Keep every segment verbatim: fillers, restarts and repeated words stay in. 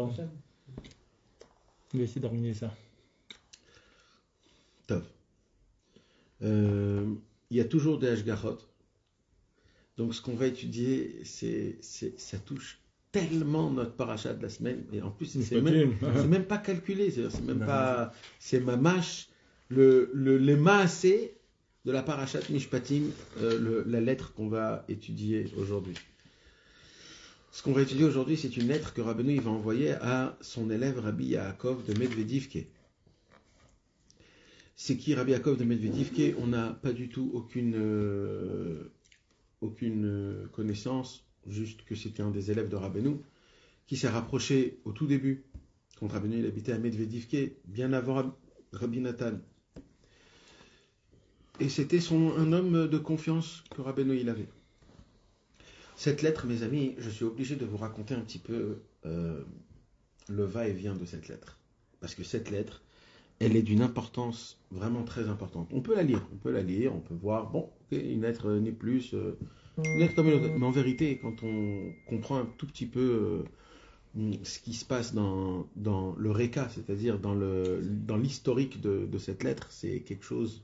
Alors, on va essayer d'organiser ça. Top. Euh, il y a toujours des Hashgachot. Donc, ce qu'on va étudier, c'est, c'est, ça touche tellement notre paracha de la semaine. Et en plus, c'est, c'est, même, c'est même pas calculé. C'est, c'est même non, pas. C'est mamash, le, le, les maasé de la parachat Mishpatim, euh, le, la lettre qu'on va étudier aujourd'hui. Ce qu'on va étudier aujourd'hui, c'est une lettre que Rabbeinu il va envoyer à son élève Rabbi Yaakov de Medvedivke. C'est qui Rabbi Yaakov de Medvedivke? On n'a pas du tout aucune, euh, aucune connaissance, juste que c'était un des élèves de Rabbeinu, qui s'est rapproché au tout début, quand Rabbeinu il habitait à Medvedivke, bien avant Rabbi Nathan. Et c'était son, un homme de confiance que Rabbeinu il avait. Cette lettre, mes amis, je suis obligé de vous raconter un petit peu euh, le va-et-vient de cette lettre. Parce que cette lettre, elle est d'une importance vraiment très importante. On peut la lire, on peut la lire, on peut voir, bon, okay, une lettre n'est plus, euh, une lettre comme une autre. Mais en vérité, quand on comprend un tout petit peu euh, ce qui se passe dans, dans le réca, c'est-à-dire dans, le, dans l'historique de, de cette lettre, c'est quelque chose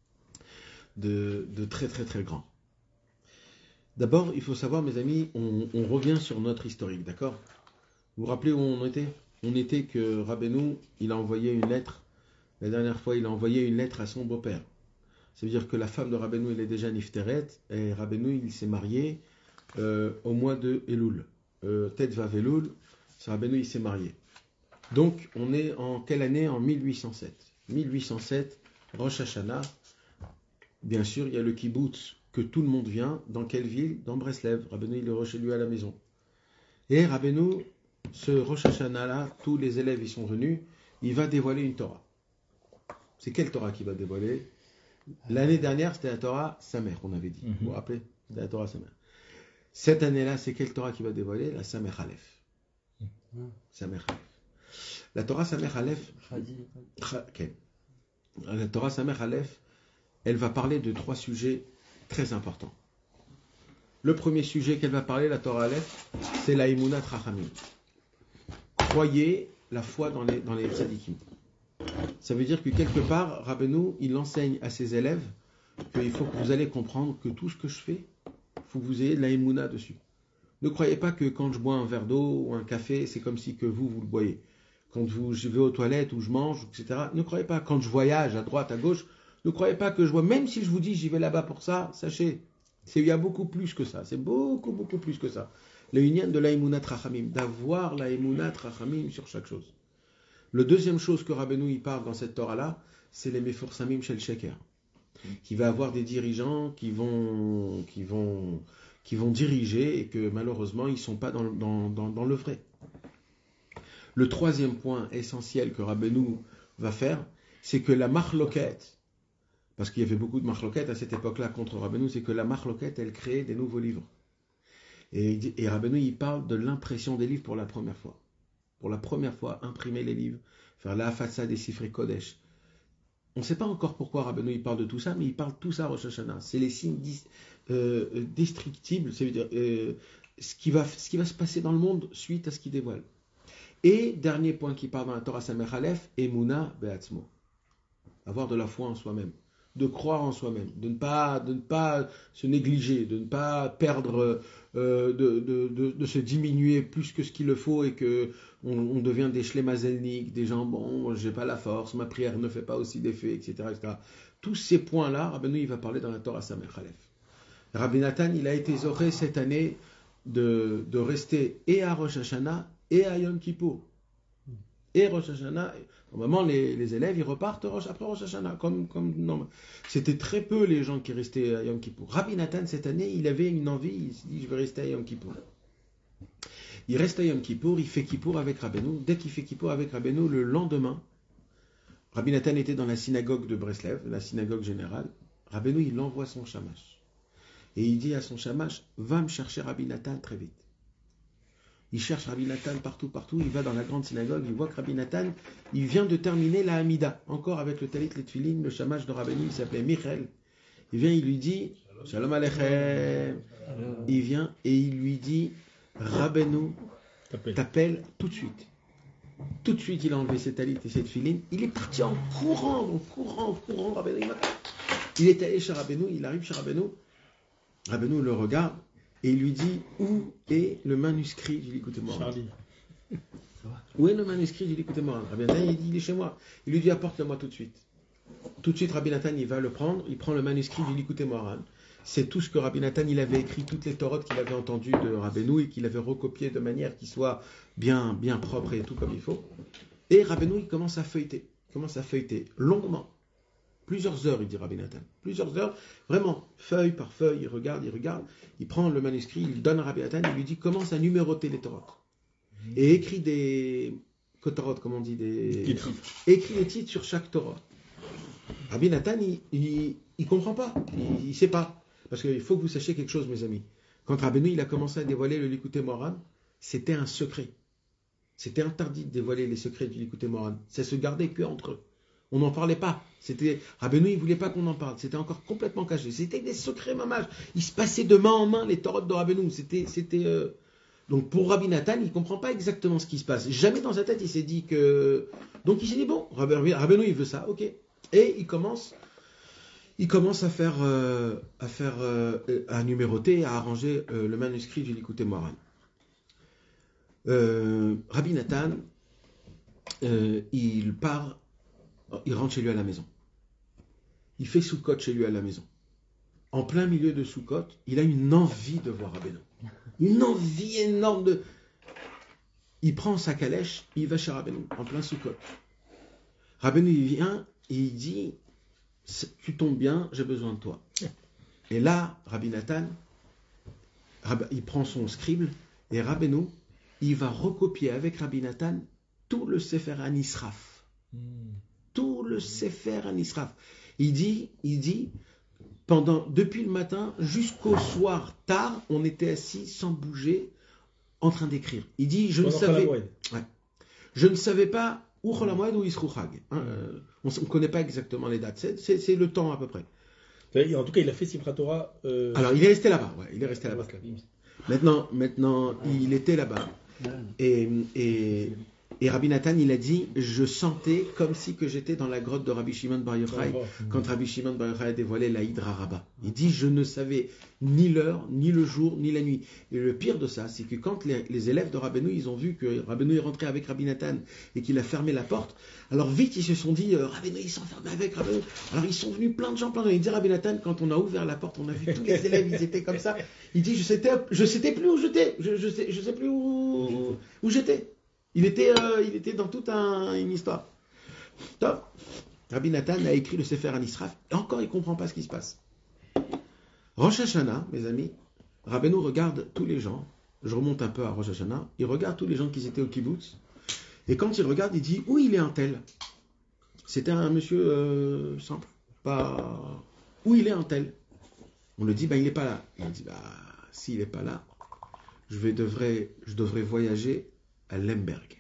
de, de très très très grand. D'abord, il faut savoir, mes amis, on, on revient sur notre historique, d'accord? Vous vous rappelez où on était? On était que Rabbeinu, il a envoyé une lettre. La dernière fois, il a envoyé une lettre à son beau-père. Ça veut dire que la femme de Rabbeinu, elle est déjà Nifteret, et Rabbeinu, il s'est marié euh, au mois de Elul. Euh, Tetvav Elul, c'est Rabbeinu, il s'est marié. Donc, on est en quelle année? En mille huit cent sept. mille huit cent sept, Rosh Hashanah. Bien sûr, il y a le kibbutz, que tout le monde vient. Dans quelle ville? Dans Breslev. Rabbeinu, il est chez lui à la maison. Et Rabbeinu, ce Rosh Hashanah-là, tous les élèves y sont venus, il va dévoiler une Torah. C'est quelle Torah qu'il va dévoiler? L'année dernière, c'était la Torah Samer, on avait dit. Mm-hmm. Vous vous rappelez? C'était la Torah Samer. Cette année-là, c'est quelle Torah qu'il va dévoiler? La Samer Aleph. Mm-hmm. Samer Aleph. La Torah Samer Aleph. Okay. La Torah Samer Aleph, elle va parler de trois sujets très importants. Le premier sujet qu'elle va parler, la Torah Aleph, c'est la Emunat Rachamim. Croyez la foi dans les, dans les tzadikim. Ça veut dire que quelque part, Rabbeinu, il enseigne à ses élèves qu'il faut que vous allez comprendre que tout ce que je fais, il faut que vous ayez de la Emunat dessus. Ne croyez pas que quand je bois un verre d'eau ou un café, c'est comme si que vous, vous le boyez. Quand vous, je vais aux toilettes ou je mange, et cetera, ne croyez pas. Quand je voyage à droite, à gauche, ne croyez pas que je vois, même si je vous dis j'y vais là-bas pour ça, sachez, c'est, il y a beaucoup plus que ça, c'est beaucoup, beaucoup plus que ça. Le union de la Emunat Rachamim, d'avoir la Emunat Rachamim sur chaque chose. Le deuxième chose que Rabbeinu il parle dans cette Torah-là, c'est les Meforsamim Shel Sheker, qui va avoir des dirigeants qui vont, qui vont, qui vont diriger et que malheureusement ils ne sont pas dans, dans, dans, dans le vrai. Le troisième point essentiel que Rabbeinu va faire, c'est que la Machloket, parce qu'il y avait beaucoup de Machloket à cette époque-là contre Rabbeinu, c'est que la Machloket, elle créait des nouveaux livres. Et, et Rabbeinu, il parle de l'impression des livres pour la première fois. Pour la première fois, imprimer les livres, faire la façade des Sifrei Kodesh. On ne sait pas encore pourquoi Rabbeinu, il parle de tout ça, mais il parle de tout ça à Rosh Hashanah. C'est les signes dis, euh, destructibles, c'est-à-dire euh, ce, qui va, ce qui va se passer dans le monde suite à ce qu'il dévoile. Et, dernier point qui parle dans la Torah Samer Aleph, Emuna Be'atzmo. Avoir de la foi en soi-même. De croire en soi-même, de ne pas, de ne pas se négliger, de ne pas perdre, euh, de, de, de, de se diminuer plus que ce qu'il le faut et que on, on devient des shlémazelnik, des gens, bon, j'ai pas la force, ma prière ne fait pas aussi d'effet, et cetera, et cetera. Tous ces points-là, Rabbeinu, il va parler dans la Torah Samer Aleph. Rabbi Nathan, il a été zoré cette année de, de rester et à Rosh Hashanah et à Yom Kippour. Et Rosh Hashanah, normalement les, les élèves ils repartent après Rosh Hashanah, comme, comme non, c'était très peu les gens qui restaient à Yom Kippour. Rabbi Nathan cette année il avait une envie, il s'est dit je vais rester à Yom Kippour. Il reste à Yom Kippour, il fait Kippour avec Rabbeinu. Dès qu'il fait Kippour avec Rabbeinu, le lendemain, Rabbi Nathan était dans la synagogue de Breslev, la synagogue générale. Rabbeinu il envoie son shamash et il dit à son shamash va me chercher Rabbi Nathan très vite. Il cherche Rabbi Nathan partout, partout. Il va dans la grande synagogue. Il voit que Rabbi Nathan, il vient de terminer la Hamida. Encore avec le talit, les tefilin, le shamash de Rabbeinu, il s'appelait Michel. Il vient, il lui dit, Shalom Aleichem. Il vient et il lui dit, Rabbeinu t'appelle tout de suite. Tout de suite, il a enlevé ses talit et ses tefilines. Il est parti en courant, en courant, en courant. Rabbeinu, il est allé chez Rabbeinu, il arrive chez Rabbeinu. Rabbeinu le regarde et il lui dit, où est le manuscrit du Likutei Moharan? Charlie. Où est le manuscrit du Likutei Moharan? Rabbi Nathan, il dit, il est chez moi. Il lui dit, apporte-le-moi tout de suite. Tout de suite, Rabbi Nathan, il va le prendre. Il prend le manuscrit du Likutei Moharan. C'est tout ce que Rabbi Nathan, il avait écrit, toutes les Torotes qu'il avait entendues de Rabbeinu et qu'il avait recopiées de manière qui soit bien, bien propre et tout comme il faut. Et Rabbeinu, il commence à feuilleter. Il commence à feuilleter longuement. Plusieurs heures, il dit Rabbi Nathan. Plusieurs heures, vraiment, feuille par feuille, il regarde, il regarde. Il prend le manuscrit, il donne à Rabbi Nathan, il lui dit, commence à numéroter les Torotes. Et écrit des Kotarot, comme on dit, des... écrit des titres sur chaque Torah. Rabbi Nathan, il, il, il comprend pas, il, il sait pas. Parce qu'il faut que vous sachiez quelque chose, mes amis. Quand Rabbeinu, il a commencé à dévoiler le Likutei Moharan, c'était un secret. C'était interdit de dévoiler les secrets du Likutei Moharan. Ça se gardait que entre eux. On n'en parlait pas. C'était Rabbeinu, il voulait pas qu'on en parle. C'était encore complètement caché. C'était des secrets mamages. Il se passait de main en main les Torahs de Rabbeinu. C'était, c'était. Euh... Donc pour Rabbi Nathan, il comprend pas exactement ce qui se passe. Jamais dans sa tête, il s'est dit que. Donc il s'est dit bon, Rabbeinu, il veut ça, ok. Et il commence. Il commence à faire, euh, à faire, euh, à numéroter, à arranger euh, le manuscrit du Likutei Moharan. Euh, Rabbi Nathan, euh, il part, il rentre chez lui à la maison. Il fait Soukot chez lui à la maison. En plein milieu de Soukot, il a une envie de voir Rabbeinu. Une envie énorme de. Il prend sa calèche, il va chez Rabbeinu, en plein Soukot. Rabbeinu, il vient, et il dit. Tu tombes bien, j'ai besoin de toi. Et là, Rabbi Nathan, il prend son scribe, et Rabbeinu, il va recopier avec Rabbi Nathan tout le Sefer Anisraf. Mm. Tout le Sefer Anisraf. Il dit, il dit, pendant, depuis le matin jusqu'au soir tard, on était assis sans bouger, en train d'écrire. Il dit, je ne savais, ouais, je ne savais pas ou Chol HaMoed ou Yisru Chag. Hein, euh, on ne connaît pas exactement les dates. C'est, c'est, c'est le temps à peu près. En tout cas, il a fait Simchat Torah. Euh... Alors, il est resté là-bas. Ouais, il est resté là-bas. Maintenant, maintenant, il était là-bas. Et, et, et Rabbi Nathan, il a dit, je sentais comme si que j'étais dans la grotte de Rabbi Shimon Bar Yochai, oh, oh. quand Rabbi Shimon Bar Yochai a dévoilé la Hydra Rabbah. Il dit, je ne savais ni l'heure, ni le jour, ni la nuit. Et le pire de ça, c'est que quand les, les élèves de Rabbeinu, ils ont vu que Rabbeinu est rentré avec Rabbi Nathan et qu'il a fermé la porte, alors vite ils se sont dit, euh, Rabbeinu, il s'enferme avec Rabbeinu. Alors ils sont venus plein de gens, plein de gens. Il dit, Rabbi Nathan, quand on a ouvert la porte, on a vu tous les élèves, ils étaient comme ça. Il dit, je sais, je sais plus où j'étais, je, je sais, je sais plus où, où j'étais. Il était, euh, il était dans toute un, une histoire. Top. Rabbi Nathan a écrit le Sefer Anisraf, et encore il ne comprend pas ce qui se passe. Rosh Hashanah, mes amis, Rabbeinu regarde tous les gens, je remonte un peu à Rosh Hashanah, il regarde tous les gens qui étaient au kibbutz, et quand il regarde, il dit, où il est un tel? C'était un monsieur euh, simple, pas... Où il est un tel? On le dit, bah, il n'est pas là. Il dit, bah, s'il n'est pas là, je, vais, devrais, je devrais voyager à Lemberg.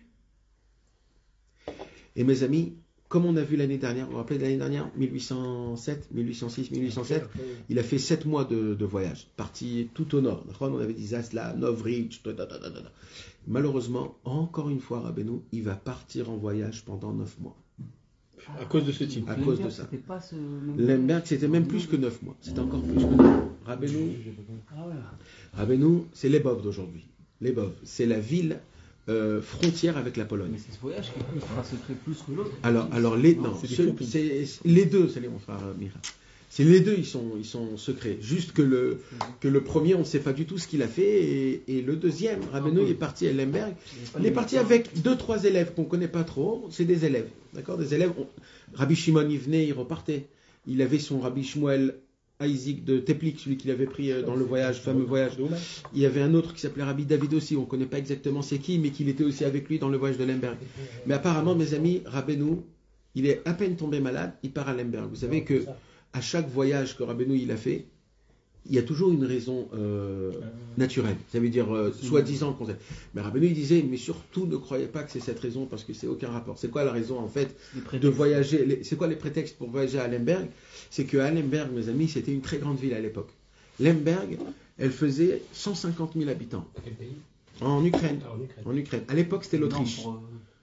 Et mes amis, comme on a vu l'année dernière, vous vous rappelez de l'année dernière, mille huit cent sept, mille huit cent six, mille huit cent sept, il a fait sept mois de, de voyage, parti tout au nord. On avait dit Zasla, Novritch, malheureusement, encore une fois, Rabbeinu, il va partir en voyage pendant neuf mois. À cause de ce type. À cause de ça. Lemberg, c'était même plus que neuf mois. C'était encore plus que neuf mois. Rabbeinu, Rabbeinu, c'est Lebov d'aujourd'hui. Lebov, c'est la ville Euh, frontière avec la Pologne. Mais c'est ce voyage qui sera secret plus que l'autre. Alors, alors les, non, non, c'est ce, c'est, les deux, c'est les mon frère Mira. C'est les deux, ils sont, ils sont secrets. Juste que le, que le premier, on ne sait pas du tout ce qu'il a fait, et, et le deuxième, Rabbeinu, il est parti à Lemberg. Il est parti avec deux, trois élèves qu'on ne connaît pas trop. C'est des élèves, d'accord, des élèves. On, Rabbi Shimon, il venait, il repartait. Il avait son Rabbi Shmuel Isaac de Teplik, celui qu'il avait pris dans le voyage, fameux voyage. Il y avait un autre qui s'appelait Rabbi David aussi, on ne connaît pas exactement c'est qui, mais qu'il était aussi avec lui dans le voyage de Lemberg. Mais apparemment, mes amis, Rabbeinu, il est à peine tombé malade, il part à Lemberg. Vous savez que à chaque voyage que Rabbeinu il a fait, il y a toujours une raison euh, naturelle. Ça veut dire, euh, soi-disant, qu'on sait. Mais Rabbeinu il disait, mais surtout ne croyez pas que c'est cette raison, parce que c'est aucun rapport. C'est quoi la raison, en fait, de voyager les, c'est quoi les prétextes pour voyager à Lemberg? C'est qu'à Lemberg, mes amis, c'était une très grande ville à l'époque. Lemberg, elle faisait cent cinquante mille habitants. Quel pays? En Ukraine. Ah, en Ukraine. En Ukraine. À l'époque, c'était l'Autriche. Non, pour, euh...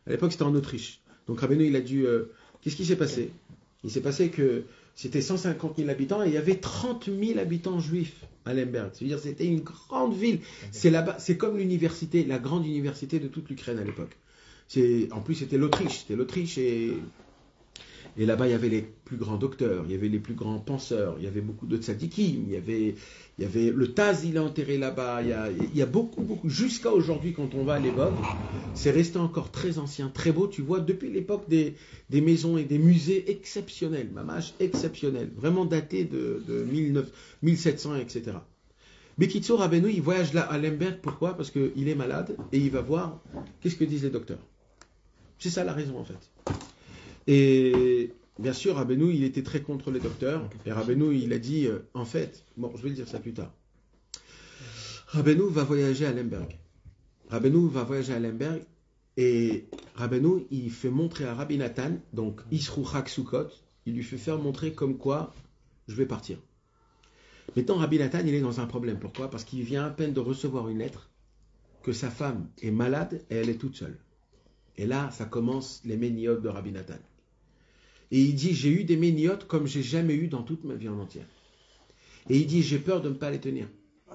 À l'époque, c'était en Autriche. Donc Rabbeinu, il a dû... Euh, qu'est-ce qui s'est passé? Il s'est passé que c'était cent cinquante mille habitants et il y avait trente mille habitants juifs à Lemberg. C'est-à-dire c'était une grande ville. C'est là-bas, c'est comme l'université, la grande université de toute l'Ukraine à l'époque. C'est, en plus, c'était l'Autriche. C'était l'Autriche et... Et là-bas, il y avait les plus grands docteurs, il y avait les plus grands penseurs, il y avait beaucoup de tzadikim, il y avait, il y avait le Taz, il est enterré là-bas, il y a, il y a beaucoup, beaucoup. Jusqu'à aujourd'hui, quand on va à Lebov, c'est resté encore très ancien, très beau. Tu vois, depuis l'époque des, des maisons et des musées exceptionnels, mamash exceptionnels, vraiment datés de, de mille neuf cents, mille sept cents, et cetera. Bekitso Rabbeinu, il voyage là à Lemberg, pourquoi? Parce qu'il est malade et il va voir qu'est-ce que disent les docteurs. C'est ça la raison en fait. Et bien sûr, Rabbeinu, il était très contre les docteurs. Et Rabbeinu, il a dit, euh, en fait, bon, je vais le dire ça plus tard. Rabbeinu va voyager à Lemberg. Rabbeinu va voyager à Lemberg. Et Rabbeinu, il fait montrer à Rabbi Nathan, donc Isru Chag Sukkot, il lui fait faire montrer comme quoi je vais partir. Maintenant, Rabbi Nathan, il est dans un problème. Pourquoi? Parce qu'il vient à peine de recevoir une lettre que sa femme est malade et elle est toute seule. Et là, ça commence les méniotes de Rabbi Nathan. Et il dit, j'ai eu des méniotes comme j'ai jamais eu dans toute ma vie en entière. Et il dit, j'ai peur de ne pas les tenir.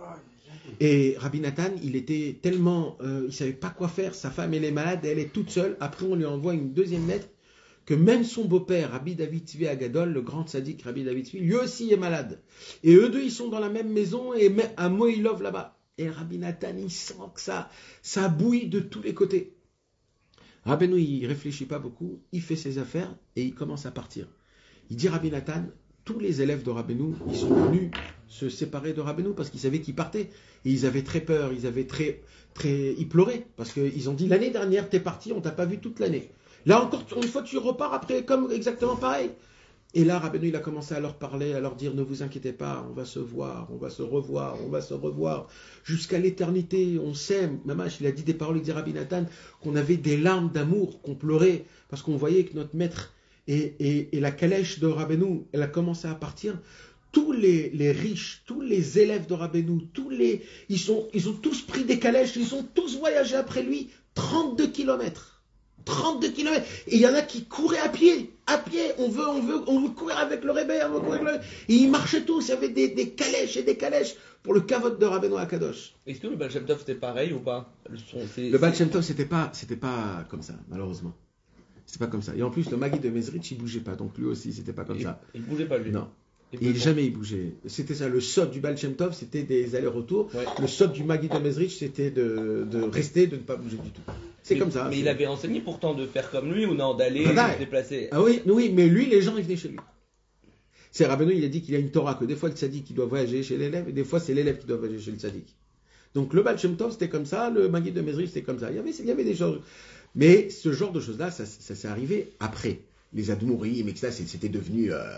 Et Rabbi Nathan, il était tellement, euh, il savait pas quoi faire. Sa femme, elle est malade, elle est toute seule. Après, on lui envoie une deuxième lettre que même son beau-père, Rabbi David Tzvi Agadol, le grand tzaddik Rabbi David Tzvi, lui aussi est malade. Et eux deux, ils sont dans la même maison et à Moïlov là-bas. Et Rabbi Nathan, il sent que ça, ça bouille de tous les côtés. Rabbeinu, il réfléchit pas beaucoup, il fait ses affaires et il commence à partir. Il dit Rabbi Nathan, tous les élèves de Rabbeinu, ils sont venus se séparer de Rabbeinu parce qu'ils savaient qu'il partait. Et ils avaient très peur, ils avaient très, très, ils pleuraient parce qu'ils ont dit l'année dernière t'es parti, on t'a pas vu toute l'année. Là encore, une fois tu repars après comme exactement pareil. Et là, Rabbeinu, il a commencé à leur parler, à leur dire, ne vous inquiétez pas, on va se voir, on va se revoir, on va se revoir, jusqu'à l'éternité, on s'aime. Mamash, il a dit des paroles, il dit Rabbi Nathan, qu'on avait des larmes d'amour, qu'on pleurait, parce qu'on voyait que notre maître et, et, et la calèche de Rabbeinu, elle a commencé à partir. Tous les, les riches, tous les élèves de Rabbeinu, tous les, ils, sont, ils ont tous pris des calèches, ils ont tous voyagé après lui, trente-deux kilomètres. trente-deux kilomètres. Et il y en a qui couraient à pied. À pied. On veut, on veut, on veut courir avec le Rebbe. On veut courir avec le... Et ils marchaient tous. Il y avait des, des calèches et des calèches pour le kavod de Rabbeinu Akadosh. Est-ce que le Baal Shem Tov c'était pareil ou pas? Le, son, c'est, le Baal c'est... Shem Tov, c'était pas, c'était pas comme ça, malheureusement. C'était pas comme ça. Et en plus, le Magid de Mezrich, il bougeait pas. Donc lui aussi, c'était pas comme il, ça. Il bougeait pas lui. Non. Et il jamais il bougeait. C'était ça. Le sod du Baal Shem Tov, c'était des allers-retours. Ouais. Le sod du Magid de Mezrich, c'était de, de rester, de ne pas bouger du tout. C'est mais, comme ça. Mais c'est... il avait enseigné pourtant de faire comme lui ou non, d'aller ah, se déplacer. Ah oui, oui, mais lui, les gens, ils venaient chez lui. C'est Rabbeinu, il a dit qu'il a une Torah, que des fois le tzaddik qui doit voyager chez l'élève, et des fois c'est l'élève qui doit voyager chez le tzaddik. Donc le Baal Shem Tov, c'était comme ça, le Magid de Mezrich, c'était comme ça. Il y avait, il y avait des choses. Mais ce genre de choses-là, ça, ça, ça s'est arrivé après. Les Admourim, et cetera, c'était devenu, euh,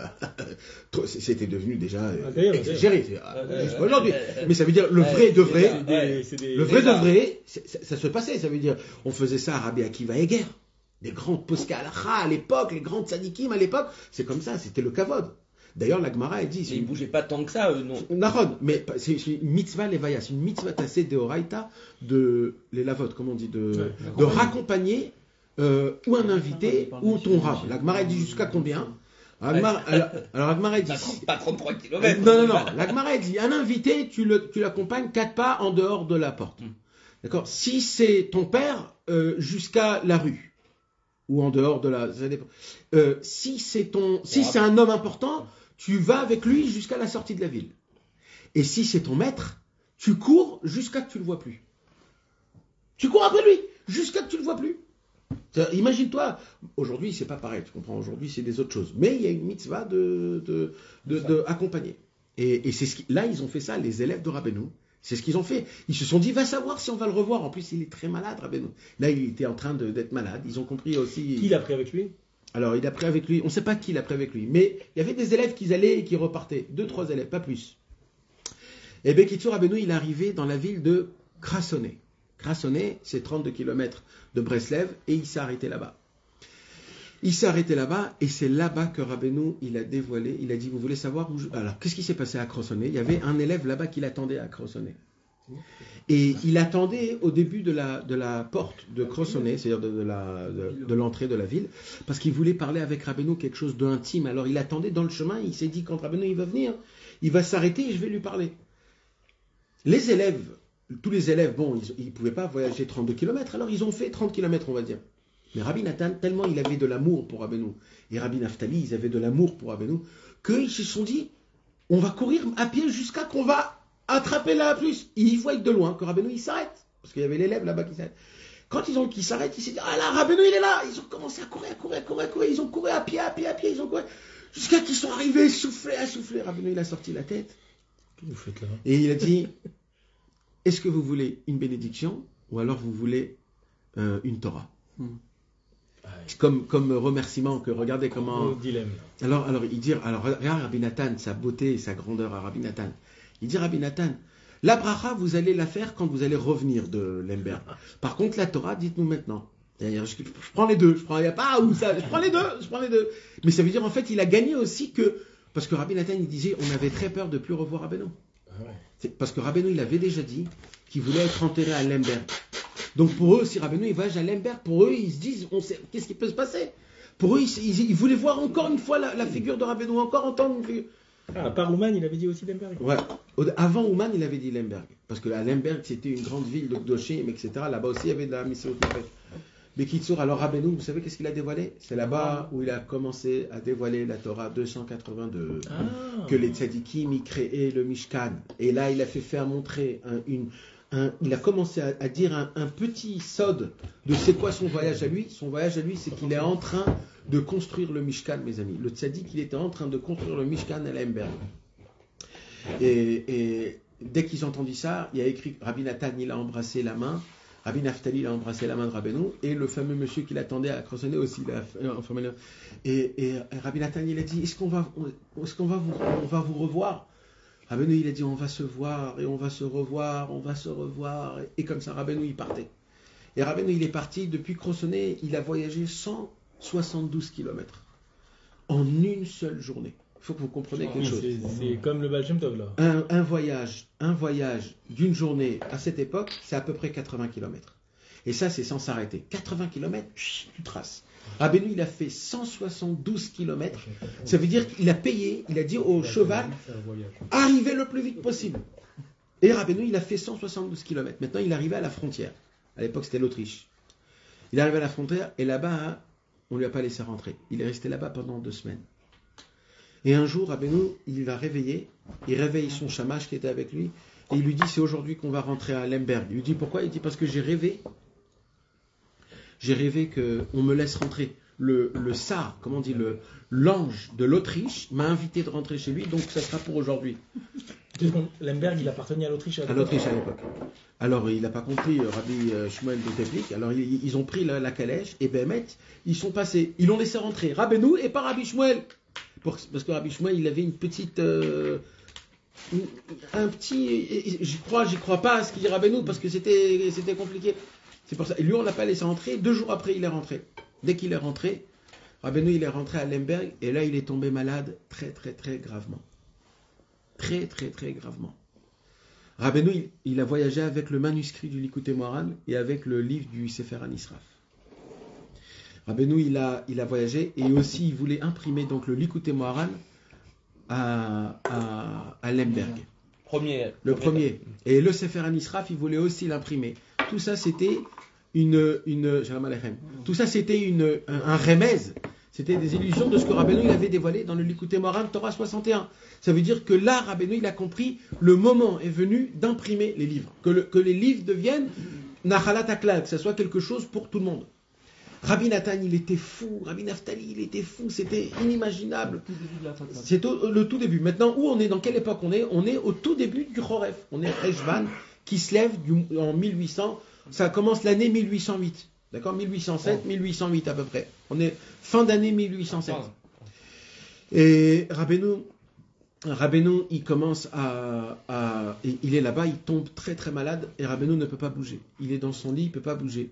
c'était devenu déjà euh, exagéré. Jusqu'à aujourd'hui. Mais ça veut dire le vrai de vrai, des, des, le vrai de vrai, ça, ça se passait. Ça veut dire, on faisait ça à Rabbi Akiva Eger, des grands posca halacha à l'époque, les grands tzadikim à l'époque. C'est comme ça, c'était le kavod. D'ailleurs, la Gemara a dit. Mais ils bougeaient pas tant que ça, eux, non. Naron, mais c'est une mitzvah levaya, c'est une mitzvah tassée de oraita de les lavot, comme on dit, de, ouais, de raccompagner. Euh, ou un invité, ou ton rab. La Gemara dit jusqu'à combien? Alors, alors la Gemara dit... Pas trente-trois kilomètres. Non, non, non. La Gemara dit, un invité, tu, le, tu l'accompagnes quatre pas en dehors de la porte. Mm. D'accord? Si c'est ton père, euh, jusqu'à la rue. Ou en dehors de la... Ça dépend. Euh, si c'est ton, si c'est un homme important, tu vas avec lui jusqu'à la sortie de la ville. Et si c'est ton maître, tu cours jusqu'à que tu le vois plus. Tu cours après lui, jusqu'à que tu le vois plus. Imagine-toi, aujourd'hui c'est pas pareil, tu comprends, aujourd'hui c'est des autres choses, mais il y a une mitzvah de, de, de, de accompagner. Et, et c'est ce qui, là ils ont fait ça, les élèves de Rabbeinu, c'est ce qu'ils ont fait. Ils se sont dit, va savoir si on va le revoir. En plus il est très malade, Rabbeinu. Là il était en train de, d'être malade, ils ont compris aussi. Qui l'a pris avec lui? Alors il a pris avec lui, on ne sait pas qui l'a pris avec lui, mais il y avait des élèves qui allaient et qui repartaient, deux, trois élèves, pas plus. Et Bekitsu Rabbeinu, il est arrivé dans la ville de Krassoné. Krassoné, c'est trente-deux kilomètres de Breslev, et il s'est arrêté là-bas. Il s'est arrêté là-bas, et c'est là-bas que Rabbeinu, il a dévoilé, il a dit, vous voulez savoir où je... Alors, qu'est-ce qui s'est passé à Krassoné? Il y avait un élève là-bas qui l'attendait à Krassoné. Et il attendait au début de la, de la porte de Cressonnet, c'est-à-dire de, de, la, de, de l'entrée de la ville, parce qu'il voulait parler avec Rabbeinu quelque chose d'intime. Alors il attendait dans le chemin, il s'est dit quand Rabbeinu il va venir, il va s'arrêter et je vais lui parler. Les élèves, tous les élèves, bon, ils ne pouvaient pas voyager trente-deux kilomètres, alors ils ont fait trente kilomètres, on va dire. Mais Rabbi Nathan, tellement il avait de l'amour pour Rabbeinu, et Rabbi Naftali, ils avaient de l'amour pour Rabbeinu, qu'ils se sont dit, on va courir à pied jusqu'à qu'on va attraper là plus. Ils voient de loin que Rabbeinu il s'arrête, parce qu'il y avait l'élève là-bas qui s'arrête. Quand ils ont qui s'arrête, ils se disent, ah là, Rabbeinu il est là. Ils ont commencé à courir, à courir, à courir, à courir. Ils ont couru à pied, à pied, à pied, ils ont couru, jusqu'à qu'ils sont arrivés, soufflés, à souffler. Rabbeinu il a sorti la tête. Qu'est-ce que vous faites là? Et il a dit, est-ce que vous voulez une bénédiction ou alors vous voulez euh, une Torah? Hmm. Comme, comme remerciement que regardez comment. Au dilemme. Là. Alors, alors il dit, alors regarde Rabbi Nathan, sa beauté et sa grandeur à Rabbi Nathan. Il dit Rabbi Nathan, la bracha vous allez la faire quand vous allez revenir de Lemberg. Par contre la Torah, dites-nous maintenant. Je, je prends les deux, je prends, il y a pas où ça, je prends les deux, je prends les deux. Mais ça veut dire en fait il a gagné aussi que parce que Rabbi Nathan il disait on avait très peur de plus revoir Rabbeinu. Ah ouais. C'est parce que Rabbeinu il avait déjà dit qu'il voulait être enterré à Lemberg. Donc pour eux, si Rabbeinu il voyage à Lemberg, pour eux ils se disent, on sait, qu'est-ce qui peut se passer? Pour eux, ils, ils, ils voulaient voir encore une fois la, la figure de Rabbeinu, encore entendre une figure. Ah, à part Ouman, il avait dit aussi Lemberg. Ouais. Au- Avant Ouman, il avait dit Lemberg. Parce que à Lemberg, c'était une grande ville de Gdoshim, et cetera. Là-bas aussi, il y avait de la Messiot Nefesh. Mais Kitsour, alors Rabbeinu, vous savez qu'est-ce qu'il a dévoilé? C'est là-bas où il a commencé à dévoiler la Torah deux cent quatre-vingt-deux. Ah. Que les tzadikim y créaient le Mishkan. Et là, il a fait faire montrer un, une. Un, il a commencé à, à dire un, un petit sod de c'est quoi son voyage à lui. Son voyage à lui, c'est qu'il est en train de construire le Mishkan, mes amis. Le tzaddik, il était en train de construire le Mishkan à Lemberg. Et, et dès qu'ils ont entendu ça, il y a écrit, Rabbi Nathan, il a embrassé la main, Rabbi Naftali, il a embrassé la main de Rabbeinu, et le fameux monsieur qui l'attendait à Cressonnet aussi, il a, euh, enfin, et, et Rabbi Nathan, il a dit, est-ce qu'on va, est-ce qu'on va vous, on va vous revoir? Rabbeinu, il a dit, on va se voir, et on va se revoir, on va se revoir, et, et comme ça, Rabbeinu, il partait. Et Rabbeinu, il est parti, depuis Cressonnet, il a voyagé cent soixante-douze kilomètres en une seule journée. Il faut que vous compreniez quelque chose. C'est, c'est comme le Baal Shem Tov là. Un, un voyage, un voyage d'une journée à cette époque, c'est à peu près quatre-vingts kilomètres. Et ça, c'est sans s'arrêter. quatre-vingts kilomètres, tu traces. Rabbeinu, il a fait cent soixante-douze kilomètres. Ça veut dire qu'il a payé, il a dit au cheval, arrivez le plus vite possible. Et Rabbeinu, il a fait cent soixante-douze kilomètres. Maintenant, il est arrivé à la frontière. À l'époque, c'était l'Autriche. Il est arrivé à la frontière et là-bas, hein, on ne lui a pas laissé rentrer. Il est resté là-bas pendant deux semaines. Et un jour, Rabbeinu, il va réveiller, il réveille son chamash qui était avec lui, et il lui dit, c'est aujourd'hui qu'on va rentrer à Lemberg. Il lui dit, pourquoi? Il dit, parce que j'ai rêvé, j'ai rêvé qu'on me laisse rentrer. Le, le Tsar, comment on dit, le, l'ange de l'Autriche m'a invité de rentrer chez lui, donc ça sera pour aujourd'hui. Lemberg, il appartenait à l'Autriche à À l'époque. l'Autriche à l'époque. Alors, il n'a pas compris, euh, Rabbi euh, Shmuel de Teplik. Alors, ils, ils ont pris la, la calèche, et Bémet, ils sont passés, ils l'ont laissé rentrer, Rabbeinu et pas Rabbi Shmuel. Pour, parce que Rabbi Shmuel, il avait une petite, euh, une- un petit, j'y crois, j'y crois pas à ce qu'il dit Rabbeinu, parce que c'était, c'était compliqué. C'est pour ça. Et lui, on l'a pas laissé rentrer. Deux jours après, il est rentré. Dès qu'il est rentré, Rabbeinu, il est rentré à Lemberg, et là, il est tombé malade très, très, très gravement. Très, très, très gravement. Rabbeinu, il, il a voyagé avec le manuscrit du Likutei Moharan et avec le livre du Sefer HaNisraf. Rabbeinu, il a, il a voyagé et aussi il voulait imprimer donc le Likutei Moharan à, à, à Lemberg. Premier. Le premier. Et le Sefer HaNisraf, il voulait aussi l'imprimer. Tout ça, c'était une, une, Shalom Aleichem. Tout ça, c'était une, un, un remez. C'était des illusions de ce que Rabbeinu il avait dévoilé dans le Likutei Moharan Torah soixante et un. Ça veut dire que là, Rabbeinu il a compris, le moment est venu d'imprimer les livres. Que, le, que les livres deviennent Nachalat Haklal, que ce soit quelque chose pour tout le monde. Rabbi Nathan, il était fou. Rabbi Naftali, il était fou. C'était inimaginable. Tout début de la Fatma. C'est au- le tout début. Maintenant, où on est, dans quelle époque on est? On est au tout début du Choref. On est à Eshvan, qui se lève du- en mille huit cents. Ça commence l'année mille huit cent huit. D'accord? mille huit cent sept, mille huit cent huit à peu près. On est fin d'année mille huit cent sept. Et Rabbeinu, Rabbeinu, il commence à, à- et il est là-bas, il tombe très très malade et Rabbeinu ne peut pas bouger. Il est dans son lit, il ne peut pas bouger.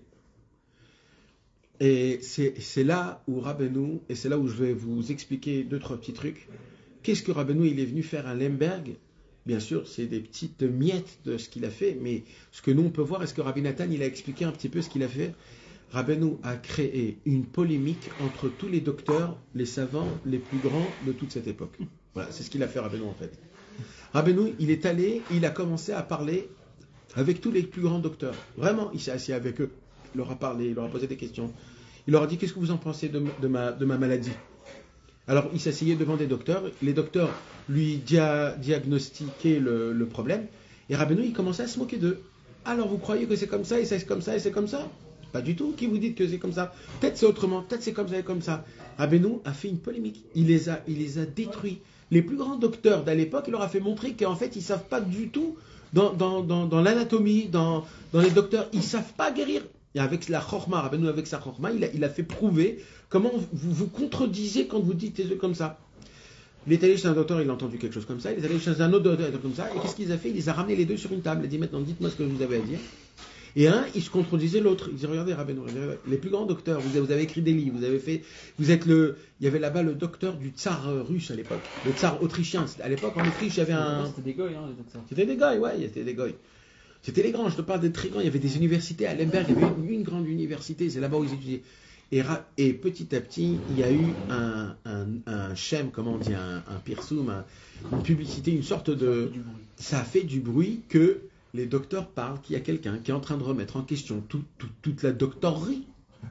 Et c'est, c'est là où Rabbeinu, et c'est là où je vais vous expliquer deux, trois petits trucs. Qu'est-ce que Rabbeinu il est venu faire à Lemberg Bien sûr, c'est des petites miettes de ce qu'il a fait, mais ce que nous on peut voir, est-ce que Rabbi Nathan, il a expliqué un petit peu ce qu'il a fait? Rabbeinu a créé une polémique entre tous les docteurs, les savants, les plus grands de toute cette époque. Voilà, c'est ce qu'il a fait Rabbeinu en fait. Rabbeinu, il est allé, il a commencé à parler avec tous les plus grands docteurs. Vraiment, il s'est assis avec eux, il leur a parlé, il leur a posé des questions. Il leur a dit, qu'est-ce que vous en pensez de, de, ma, de ma maladie? Alors, il s'asseyait devant des docteurs, les docteurs lui dia, diagnostiquaient le, le problème, et Rabbeinu, il commençait à se moquer d'eux. Alors, vous croyez que c'est comme ça, et c'est comme ça, et c'est comme ça? Pas du tout. Qui vous dit que c'est comme ça? Peut-être c'est autrement, peut-être c'est comme ça et comme ça. Rabbeinu a fait une polémique. Il les a, il les a détruits. Les plus grands docteurs d'à l'époque, il leur a fait montrer qu'en fait, ils ne savent pas du tout dans, dans, dans, dans l'anatomie, dans, dans les docteurs, ils ne savent pas guérir. Et avec la chorma, Rabbeinu avec sa chorma, il a, il a fait prouver comment vous vous contredisez quand vous dites des œufs comme ça. Il est allé chez un docteur, il a entendu quelque chose comme ça. Il est allé chez un autre docteur comme ça. Et qu'est-ce qu'il a fait? Il les a ramenés les deux sur une table. Il a dit maintenant, dites-moi ce que vous avez à dire. Et un, il se contredisait l'autre. Il disait, regardez, Rabbeinu, les plus grands docteurs, vous avez, vous avez écrit des livres, vous avez fait, vous êtes le, il y avait là-bas le docteur du tsar russe à l'époque, le tsar autrichien. À l'époque, en Autriche, il y avait un... C'était des goy, hein, les docteurs. C'était des goy, ouais, c'était des goy. C'était les grands, je te parle des très grands. Il y avait des universités à Lemberg, il y avait une, une grande université, c'est là-bas où ils étudiaient. Et, et petit à petit, il y a eu un, un, un shem, comment on dit, un, un pirsum, un, une publicité, une sorte de... Ça a fait du bruit que les docteurs parlent qu'il y a quelqu'un qui est en train de remettre en question tout, tout, toute la doctorerie.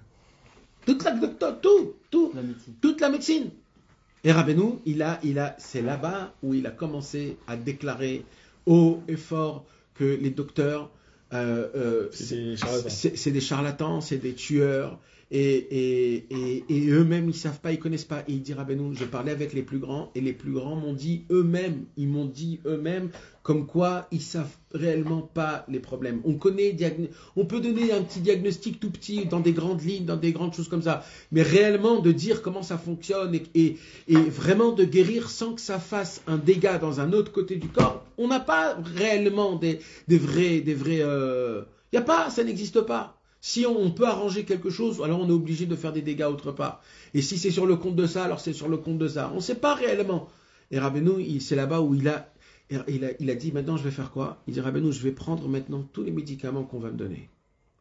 Toute la doctor, tout, tout, La médecine. toute la médecine. Et Rabbeinu, il a, il a, c'est là-bas où il a commencé à déclarer haut et fort que les docteurs, euh, euh, C'est des charlatans. c'est, c'est des charlatans, c'est des tueurs, et, et, et, et eux-mêmes, ils ne savent pas, ils ne connaissent pas. Et il dit, Rabbeinu, j'ai parlé avec les plus grands, et les plus grands m'ont dit eux-mêmes, ils m'ont dit eux-mêmes, comme quoi ils ne savent réellement pas les problèmes. On connaît, on peut donner un petit diagnostic tout petit, dans des grandes lignes, dans des grandes choses comme ça, mais réellement de dire comment ça fonctionne, et, et, et vraiment de guérir sans que ça fasse un dégât dans un autre côté du corps, on n'a pas réellement des, des vrais... Des vrais euh... y a pas, ça n'existe pas. Si on, on peut arranger quelque chose, alors on est obligé de faire des dégâts autre part. Et si c'est sur le compte de ça, alors c'est sur le compte de ça. On ne sait pas réellement. Et Rabbeinu, c'est là-bas où il a, il, a, il a dit, maintenant je vais faire quoi? Il dit, Rabbeinu, je vais prendre maintenant tous les médicaments qu'on va me donner.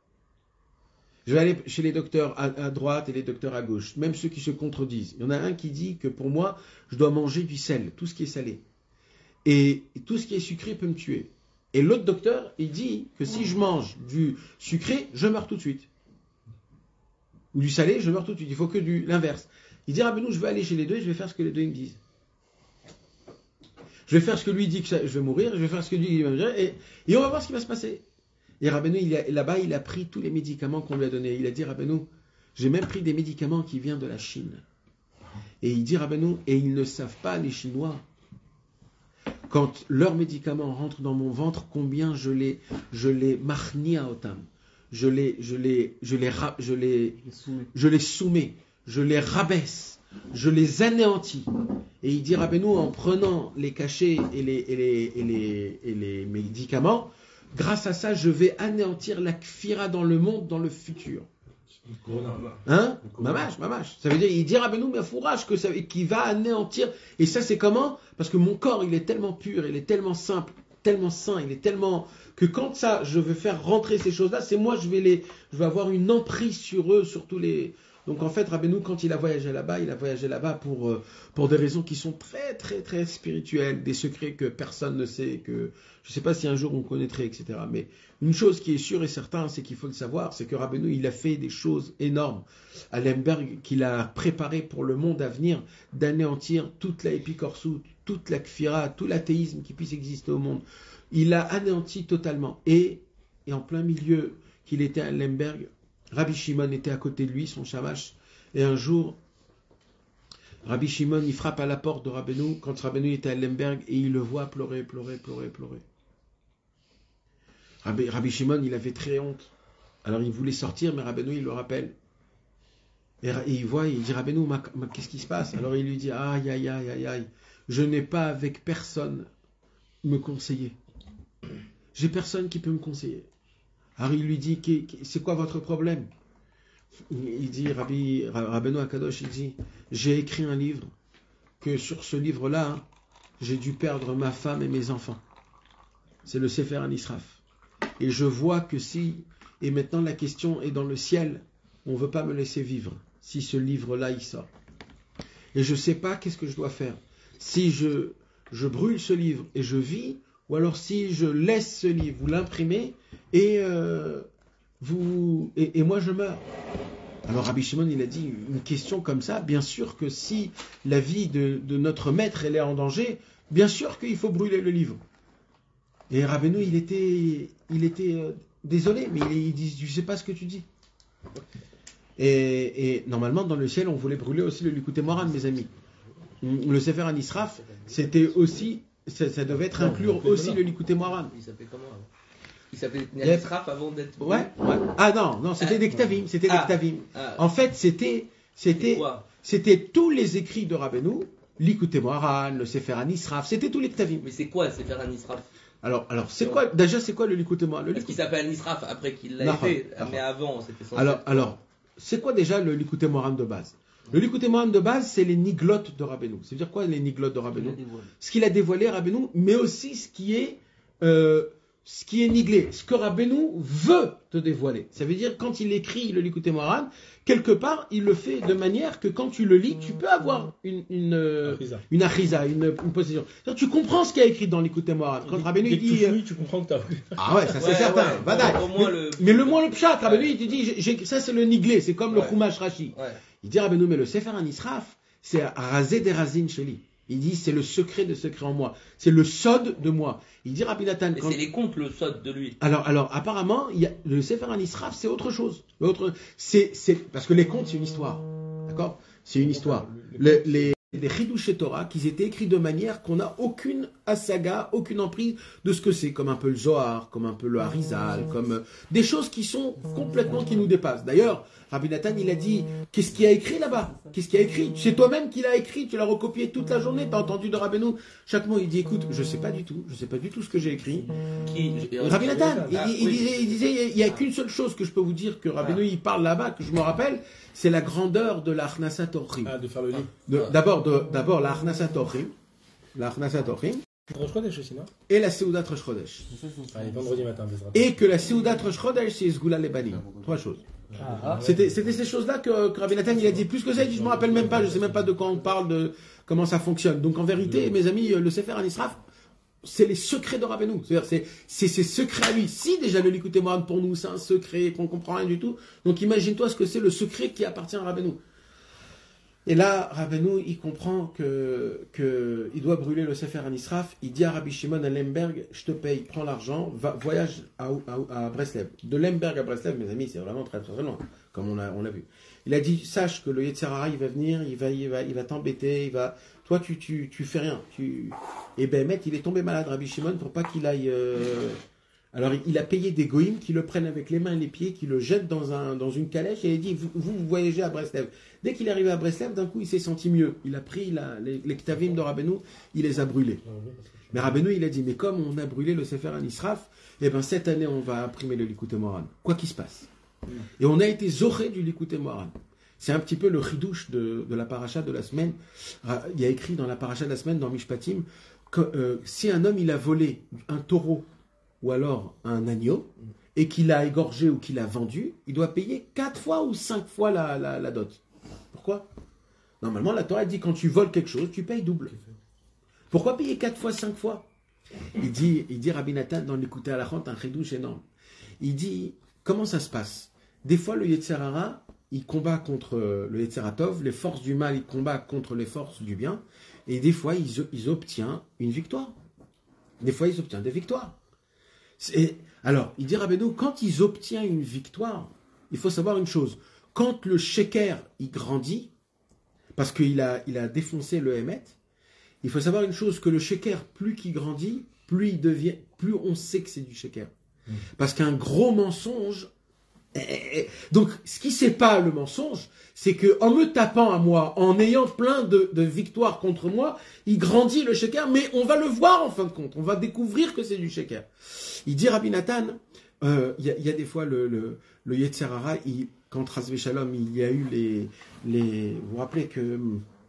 Je vais aller chez les docteurs à, à droite et les docteurs à gauche, même ceux qui se contredisent. Il y en a un qui dit que pour moi, je dois manger du sel, tout ce qui est salé. Et tout ce qui est sucré peut me tuer. Et l'autre docteur, il dit que si je mange du sucré, je meurs tout de suite. Ou du salé, je meurs tout de suite. Il faut que du l'inverse. Il dit, Rabbeinu, je vais aller chez les deux et je vais faire ce que les deux me disent. Je vais faire ce que lui dit que ça, je vais mourir, je vais faire ce que lui va me dire, et, et on va voir ce qui va se passer. Et Rabbeinu, il a, là-bas, il a pris tous les médicaments qu'on lui a donnés. Il a dit, Rabbeinu, j'ai même pris des médicaments qui viennent de la Chine. Et il dit, Rabbeinu, et ils ne savent pas, les Chinois, quand leurs médicaments rentrent dans mon ventre, combien je les, je les marnie à otam, je les, je les, je les, je les, je les soumets, je les rabaisse, je les anéantis. Et il dit, Rabbeinu, en prenant les cachets et les, et les, et les, et les médicaments, grâce à ça, je vais anéantir la kfira dans le monde, dans le futur. Hein? Mamash, mamash. Ça veut dire, il dit Rabbeinu, mais fourrage, que ça, qui va anéantir. Et ça, c'est comment? Parce que mon corps, il est tellement pur, il est tellement simple, tellement sain, il est tellement, que quand ça, je veux faire rentrer ces choses-là, c'est moi, je vais les, je vais avoir une emprise sur eux, sur tous les. Donc en fait, Rabbeinu, quand il a voyagé là-bas, il a voyagé là-bas pour, euh, pour des raisons qui sont très, très, très spirituelles, des secrets que personne ne sait, que je ne sais pas si un jour on connaîtrait, et cetera. Mais une chose qui est sûre et certaine, c'est qu'il faut le savoir, c'est que Rabbeinu, il a fait des choses énormes à Lemberg, qu'il a préparé pour le monde à venir, d'anéantir toute la épicorsou, toute la kfira, tout l'athéisme qui puisse exister au monde. Il l'a anéanti totalement. Et, et en plein milieu qu'il était à Lemberg, Rabbi Shimon était à côté de lui, son shamash, et un jour, Rabbi Shimon, il frappe à la porte de Rabbeinu, quand Rabbeinu était à Lemberg, et il le voit pleurer, pleurer, pleurer, pleurer. Rabbi, Rabbi Shimon, il avait très honte. Alors il voulait sortir, mais Rabbeinu, il le rappelle. Et, et il voit, il dit, Rabbeinu, ma, ma, qu'est-ce qui se passe? Alors il lui dit, aïe, aïe, aïe, aïe, aïe, je n'ai pas avec personne me conseiller. J'ai personne qui peut me conseiller. Alors il lui dit, c'est quoi votre problème? Il dit, Rabbi, Rabbeinu Akadosh, il dit, j'ai écrit un livre, que sur ce livre-là, j'ai dû perdre ma femme et mes enfants. C'est le Sefer Anisraf. Et je vois que si, et maintenant la question est dans le ciel, on ne veut pas me laisser vivre, si ce livre-là il sort. Et je ne sais pas qu'est-ce que je dois faire. Si je, je brûle ce livre et je vis, ou alors si je laisse ce livre, vous l'imprimez, et, euh, vous, et, et moi je meurs. Alors Rabbi Shimon, il a dit une question comme ça, bien sûr que si la vie de, de notre maître elle est en danger, bien sûr qu'il faut brûler le livre. Et Rabbeinu, il était, il était euh, désolé, mais il, il dit, je ne sais pas ce que tu dis. Et, et normalement, dans le ciel, on voulait brûler aussi le Likutei Moharan, mes amis. Le Sefer Anisraf, c'était aussi, ça, ça devait être inclure aussi le Likutei Moharan. Il s'appelait comment avant? Il s'appelait Anisraf avant d'être... Ouais, ouais. Ah non, non, c'était Ah, des Ktavim, c'était ah, des Ktavim. ah. En fait, c'était, c'était, quoi c'était tous les écrits de Rabbeinu, Likutei Moharan, le Sefer Anisraf, c'était tous les Ktavim. Mais c'est quoi Sefer Anisraf? Alors, alors, c'est quoi, déjà, c'est quoi le Likutei Moharan? Le Parce qu'il Likutei- s'appelle Anisraf après qu'il l'a Non, été. non. Mais avant, c'était censé Alors, être- alors, c'est quoi déjà le Likutei Moharan de base? Le Likutei Moharan de base, c'est les niglotes de Rabbeinu. C'est-à-dire quoi les niglotes de Rabbeinu? Ce qu'il a dévoilé Rabbeinu, mais aussi ce qui est, euh, ce qui est niglé, ce que Rabbeinu veut te dévoiler. Ça veut dire quand il écrit le Likutei Moharan, quelque part, il le fait de manière que quand tu le lis, tu peux avoir une une euh, Achisa. une achisa, une, une possession. C'est-à-dire, tu comprends ce qu'il y a écrit dans le Likutei Moharan. Quand Rabbeinu Dès il que tu dit, euh, fouilles, tu comprends que t'as vu. ah ouais, ça c'est Ouais, certain. ouais. Badaï. Au moins mais, le- mais le moins le pshat, Rabbeinu il te dit, j'ai- j'ai- ça c'est le niglé, c'est comme le Ouais. Chumash Rashi. Ouais. Il dit Rabbeinu, mais le Sefer Anisraf, c'est raser des racines chez lui. Il dit, c'est le secret de secret en moi. C'est le sod de moi. Il dit Rabbi Nathan, Mais quand... c'est les comptes, le sot de lui. Alors, alors, apparemment, il y a... le Sefer Anisraf, c'est autre chose. Autre... C'est, c'est... Parce que les contes, c'est une histoire. D'accord? C'est une histoire. Le- les les Chidushei Torah, qui étaient écrits de manière qu'on n'a aucune asaga, aucune emprise de ce que c'est, comme un peu le Zohar, comme un peu le Harizal, comme euh, des choses qui sont complètement qui nous dépassent. D'ailleurs, Rabbi Nathan, il a dit, qu'est-ce qu'il a écrit là-bas? Qu'est-ce qu'il a écrit? C'est toi-même qui l'as écrit, tu l'as recopié toute la journée, t'as entendu de Rabbeinu chaque mot. Il dit, écoute, je sais pas du tout, je sais pas du tout ce que j'ai écrit. Qui Rabbi Nathan, il, Ah, il oui. disait, il disait, il y a qu'une seule chose que je peux vous dire que Rabbeinu il parle là-bas, que je me rappelle, c'est la grandeur de la Achnasat Orchim. Ah, de faire le lit. De- D'abord, de- d'abord la Achnasat Orchim, la Achnasat Orchim, Rosh Chodesh aussi, non? et la Seudat Rosh Chodesh. Allez, vendredi matin, Bezrat. Et que la Seudat Rosh Chodesh, c'est Sgula Lebanim. Trois choses. C'était, c'était ces choses-là que, que Rabbi Nathan, il a dit. Plus que ça, il dit, je me rappelle même pas, je sais même pas de quoi on parle, de comment ça fonctionne. Donc en vérité, mes amis, le Sefer Anisraf, c'est les secrets de Rabbeinu. C'est-à-dire, c'est, c'est ses secrets à lui. Si déjà le Likutei Moharan pour nous, c'est un secret, qu'on comprend rien du tout. Donc imagine-toi ce que c'est le secret qui appartient à Rabbeinu. Et là, Rabbeinu, il comprend que, que il doit brûler le Sefer Anisraf. Il dit à Rabbi Shimon à Lemberg, je te paye, prends l'argent, va, voyage à, à, à Breslev. De Lemberg à Breslev, mes amis, c'est vraiment très très loin, comme on l'a on l'a vu. Il a dit, sache que le Yetzer Hara, il va venir, il va, il va, il va t'embêter, il va, toi, tu, tu, tu fais rien. Tu... Et ben, mec, il est tombé malade, Rabbi Shimon, pour pas qu'il aille. Euh... Alors, il a payé des goïms qui le prennent avec les mains et les pieds, qui le jettent dans, un, dans une calèche et il dit, vous, vous voyagez à Breslev. Dès qu'il est arrivé à Breslev, d'un coup, il s'est senti mieux. Il a pris la, les, les ktavim de Rabbeinu, il les a brûlés. Mais Rabbeinu, il a dit, mais comme on a brûlé le Sefer Anisraf, eh ben, cette année, on va imprimer le Likutei Moharan. Quoi qu'il se passe. Et on a été zoré du Likutei Moharan. C'est un petit peu le chidouche de, de la paracha de la semaine. Il y a écrit dans la paracha de la semaine, dans Mishpatim, que euh, si un homme, il a volé un taureau, ou alors un agneau, et qu'il a égorgé ou qu'il a vendu, il doit payer quatre fois ou cinq fois la, la, la dot. Pourquoi? Normalement, la Torah dit quand tu voles quelque chose, tu payes double. Pourquoi payer quatre fois, cinq fois? Il dit, il dit Rabbi Nathan dans l'Écouter à la Chante, un chidouche énorme. Il dit, comment ça se passe? Des fois, le Yetzer Hara, il combat contre le Yetzer Hatov, les forces du mal, il combat contre les forces du bien, et des fois, ils, ils obtiennent une victoire. Des fois, ils obtiennent des victoires. Et, alors, il dit Rabbeinu, quand ils obtiennent une victoire, il faut savoir une chose. Quand le sheker, il grandit, parce qu'il a, il a défoncé le Hémet, il faut savoir une chose, que le sheker, plus qu'il grandit, plus il devient, plus on sait que c'est du sheker. Mmh. Parce qu'un gros mensonge, donc, ce qui c'est pas le mensonge, c'est que en me tapant à moi, en ayant plein de, de victoires contre moi, il grandit le sheker, mais on va le voir en fin de compte, on va découvrir que c'est du sheker. Il dit Rabbi Nathan, il euh, y, y a des fois le, le, le Yetzer Hara, il, quand Ras Shalom, il y a eu les, les, vous vous rappelez que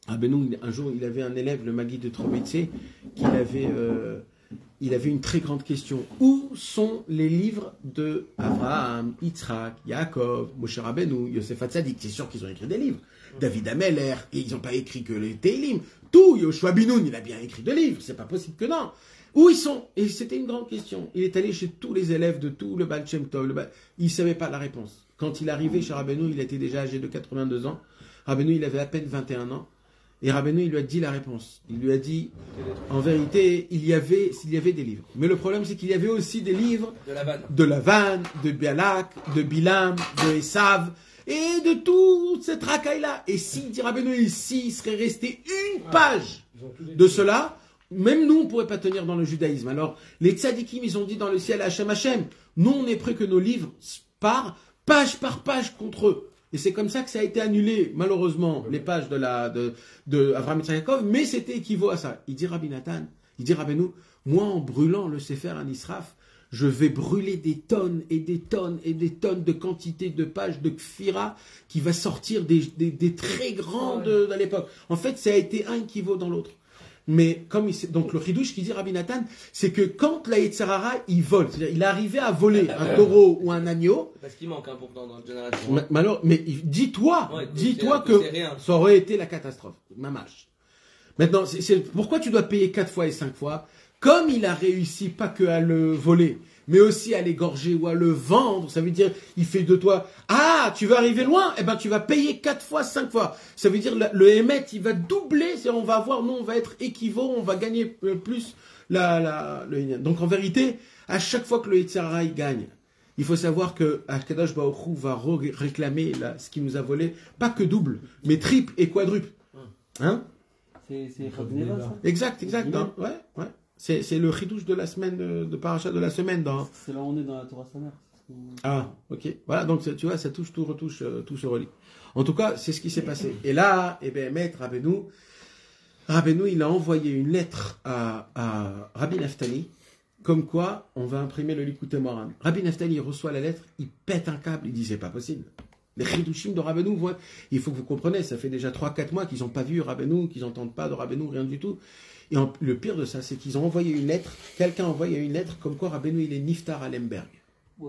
Rabbeinu, un jour, il avait un élève, le Magui de Troubitse, qui avait, euh, il avait une très grande question. Où sont les livres de Abraham, Yitzhak, Yaakov, Moshe Rabbeinu, Yosef Hatzadik? C'est sûr qu'ils ont écrit des livres. David Ameller, et ils n'ont pas écrit que les Télim. Tout, Yoshua Binoun, il a bien écrit des livres. C'est pas possible que non. Où ils sont? Et c'était une grande question. Il est allé chez tous les élèves de tout le Baal Shem Tov. Le Baal... Il ne savait pas la réponse. Quand il arrivait chez Rabbeinu, il était déjà âgé de quatre-vingt-deux ans. Rabbeinu, il avait à peine vingt et un ans. Et Rabbeinu, il lui a dit la réponse. Il lui a dit, en vérité, il y avait, il y avait des livres. Mais le problème, c'est qu'il y avait aussi des livres De la vanne. de Lavan, de Bialak, de Bilam, de Esav, et de toute cette racaille-là. Et si, dit Rabbeinu, ici, il serait resté une page de cela, même nous, on ne pourrait pas tenir dans le judaïsme. Alors, les tzadikim, ils ont dit dans le ciel, Hachem, Hachem, nous, on est prêt que nos livres partent page par page contre eux. Et c'est comme ça que ça a été annulé, malheureusement, les pages de, la, de, de Avraham Yitzhak Yaakov, mais c'était équivaut à ça. Il dit Rabbi Nathan, il dit Rabbeinu, moi, en brûlant le Sefer Anisraf, je vais brûler des tonnes et des tonnes et des tonnes de quantité de pages de Kfira qui va sortir des, des, des très grandes ouais. à l'époque. En fait, ça a été un qui vaut dans l'autre. Mais comme il, donc le chidouche qui dit Rabbi Nathan, c'est que quand la Yetzer Hara, il vole, c'est-à-dire il est arrivé à voler un taureau ou un agneau. Parce qu'il manque un pourtant dans la génération. Ma, malheur, mais dis-toi, ouais, dis-toi que, que ça aurait été la catastrophe, mamache. Maintenant, c'est, c'est pourquoi tu dois payer quatre fois et cinq fois. Comme il a réussi pas que à le voler, mais aussi à l'égorger ou à le vendre, ça veut dire, il fait de toi, ah, tu vas arriver loin, eh ben, tu vas payer quatre fois, cinq fois. Ça veut dire, le émet, il va doubler, c'est, on va avoir, nous, on va être équivaut, on va gagner plus la, la, le, donc en vérité, à chaque fois que le Yetzer Hara, il gagne, il faut savoir que Akadosh Baruch Hu va réclamer là, ce qu'il nous a volé, pas que double, mais triple et quadruple. Hein? C'est, c'est Rabneva, ça? Exact, exact, hein, ouais, ouais. C'est, c'est le chidouche de la semaine, de, de paracha de la semaine. Dans... C'est là où on est dans la Torah Samer. Ah, ok. Voilà, donc tu vois, ça touche, tout retouche, euh, tout se relie. En tout cas, c'est ce qui s'est passé. Et là, eh bien, maître Rabbeinu, Rabbeinu, il a envoyé une lettre à, à Rabbi Naftali, comme quoi on va imprimer le Likutei Moharan. Rabbi Naftali reçoit la lettre, il pète un câble, il dit c'est pas possible. Les chidushim de Rabbeinu, il faut que vous compreniez, ça fait déjà trois quatre mois qu'ils n'ont pas vu Rabbeinu, qu'ils n'entendent pas de Rabbeinu, rien du tout. Et en, le pire de ça, c'est qu'ils ont envoyé une lettre, quelqu'un a envoyé une lettre comme quoi Rabbeinu il est niftar à Lemberg. Ouais.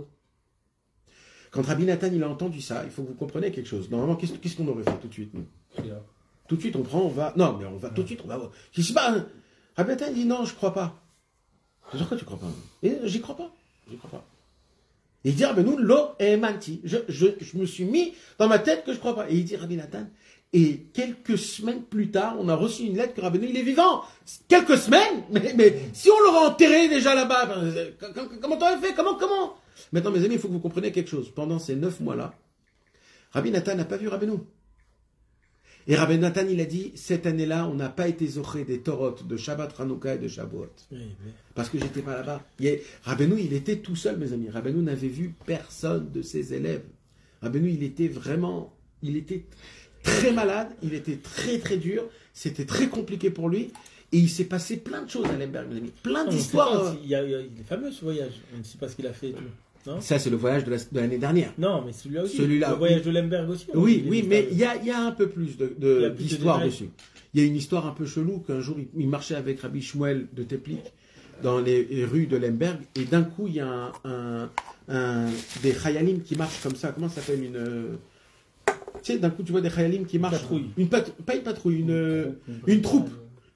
Quand Rabbi Nathan il a entendu ça, il faut que vous compreniez quelque chose. Normalement, qu'est-ce, qu'est-ce qu'on aurait fait tout de suite, nous? Tout de suite, on prend, on va. Non, mais on va tout de suite, on va. Je sais pas. Rabbi Nathan dit non, je crois pas. Je dis pourquoi tu crois pas? Et j'y crois pas. J'y crois pas. Et il dit Rabbeinu lo emanti. Je, je, je me suis mis dans ma tête que je crois pas. Et il dit Rabbi Nathan. Et quelques semaines plus tard, on a reçu une lettre que Rabbeinu, il est vivant. Quelques semaines mais, mais si on l'aurait enterré déjà là-bas, comment t'aurais fait? Comment, comment? Maintenant, mes amis, il faut que vous compreniez quelque chose. Pendant ces neuf mois-là, Rabbi Nathan n'a pas vu Rabbeinu. Et Rabbi Nathan, il a dit, cette année-là, on n'a pas été zoché des Torot de Shabbat, Hanouka et de Shavuot. Oui, oui. Parce que j'étais pas là-bas. Il Rabbeinu, il était tout seul, mes amis. Rabbeinu n'avait vu personne de ses élèves. Rabbeinu, il était vraiment, il était très malade, il était très très dur, c'était très compliqué pour lui, et il s'est passé plein de choses à Lemberg, mes amis. Plein non, d'histoires. Il y, a, il est fameux ce voyage, on ne sait pas ce qu'il a fait et tout. Non, ça, c'est le voyage de, la, de l'année dernière. Non, mais celui-là aussi. Celui-là, le voyage de Lemberg aussi. Oui, oui, mais il y a, il y a un peu plus de, de, d'histoire de dessus. Il y a une histoire un peu chelou qu'un jour, il, il marchait avec Rabbi Shmuel de Teplik dans les, les rues de Lemberg, et d'un coup, il y a un, un, un, des chayalim qui marchent comme ça. Comment ça s'appelle une... Tu sais, d'un coup, tu vois des chayalim qui marchent. Patrouille. Une pat... Pas une patrouille, une, une, une troupe.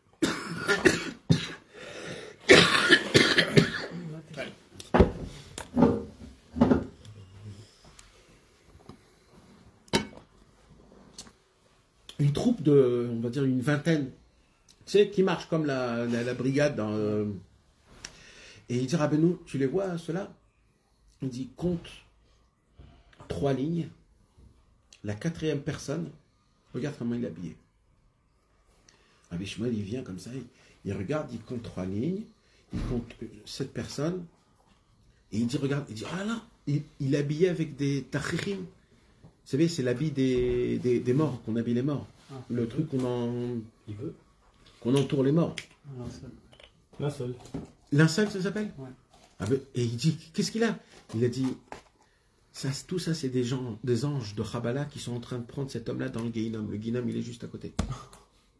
Une troupe de, on va dire, une vingtaine. Tu sais, qui marche comme la, la, la brigade dans. Euh... Et il dit Rabbeinu, tu les vois, ceux-là? Il dit compte trois lignes. La quatrième personne, regarde comment il est habillé. Rabbi Shmuel, il vient comme ça, il, il regarde, il compte trois lignes, il compte sept personnes, et il dit, regarde, il dit, ah là, il, il est habillé avec des tachichim. Vous savez, c'est l'habit des, des, des morts, qu'on habille les morts. Ah, le truc qu'on en, il veut. qu'on entoure les morts. Linceul. Linceul. Linceul, ça s'appelle? Ouais. Ah ben, et il dit, qu'est-ce qu'il a? Il a dit, ça, tout ça, c'est des gens, des anges de Chabala qui sont en train de prendre cet homme-là dans le Guéinom. Le Guéinom, il est juste à côté.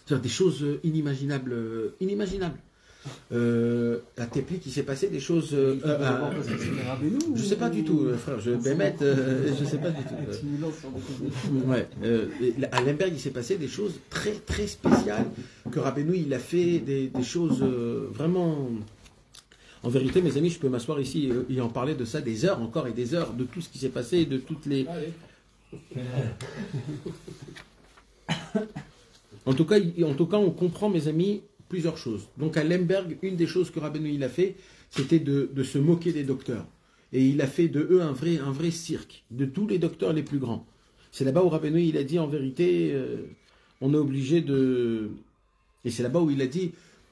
C'est-à-dire des choses euh, inimaginables. euh, inimaginables. Euh, à Teplik, il s'est passé des choses. euh, Il- il- euh, d'abord parce que c'était Rabbeinu, je sais pas ou- du tout, euh, frère. Je vais mettre. euh, je sais pas du tout. euh. Tu nous lances sur des choses de- Ouais, euh, et à Lemberg, il s'est passé des choses très très spéciales que Rabbeinu il a fait des, des choses euh, vraiment. En vérité, mes amis, je peux m'asseoir ici euh, et en parler de ça des heures encore et des heures de tout ce qui s'est passé, de toutes les. Allez. En tout cas, il- en tout cas, on comprend, mes amis, plusieurs choses. Donc à Lemberg, une des choses que Rabbeinu il a fait, c'était de, de se moquer des docteurs. Et il a fait de eux un vrai, un vrai cirque, de tous les docteurs les plus grands. C'est là-bas où Rabbeinu il a dit, en vérité, euh, on est obligé de... Et c'est là-bas où il a dit,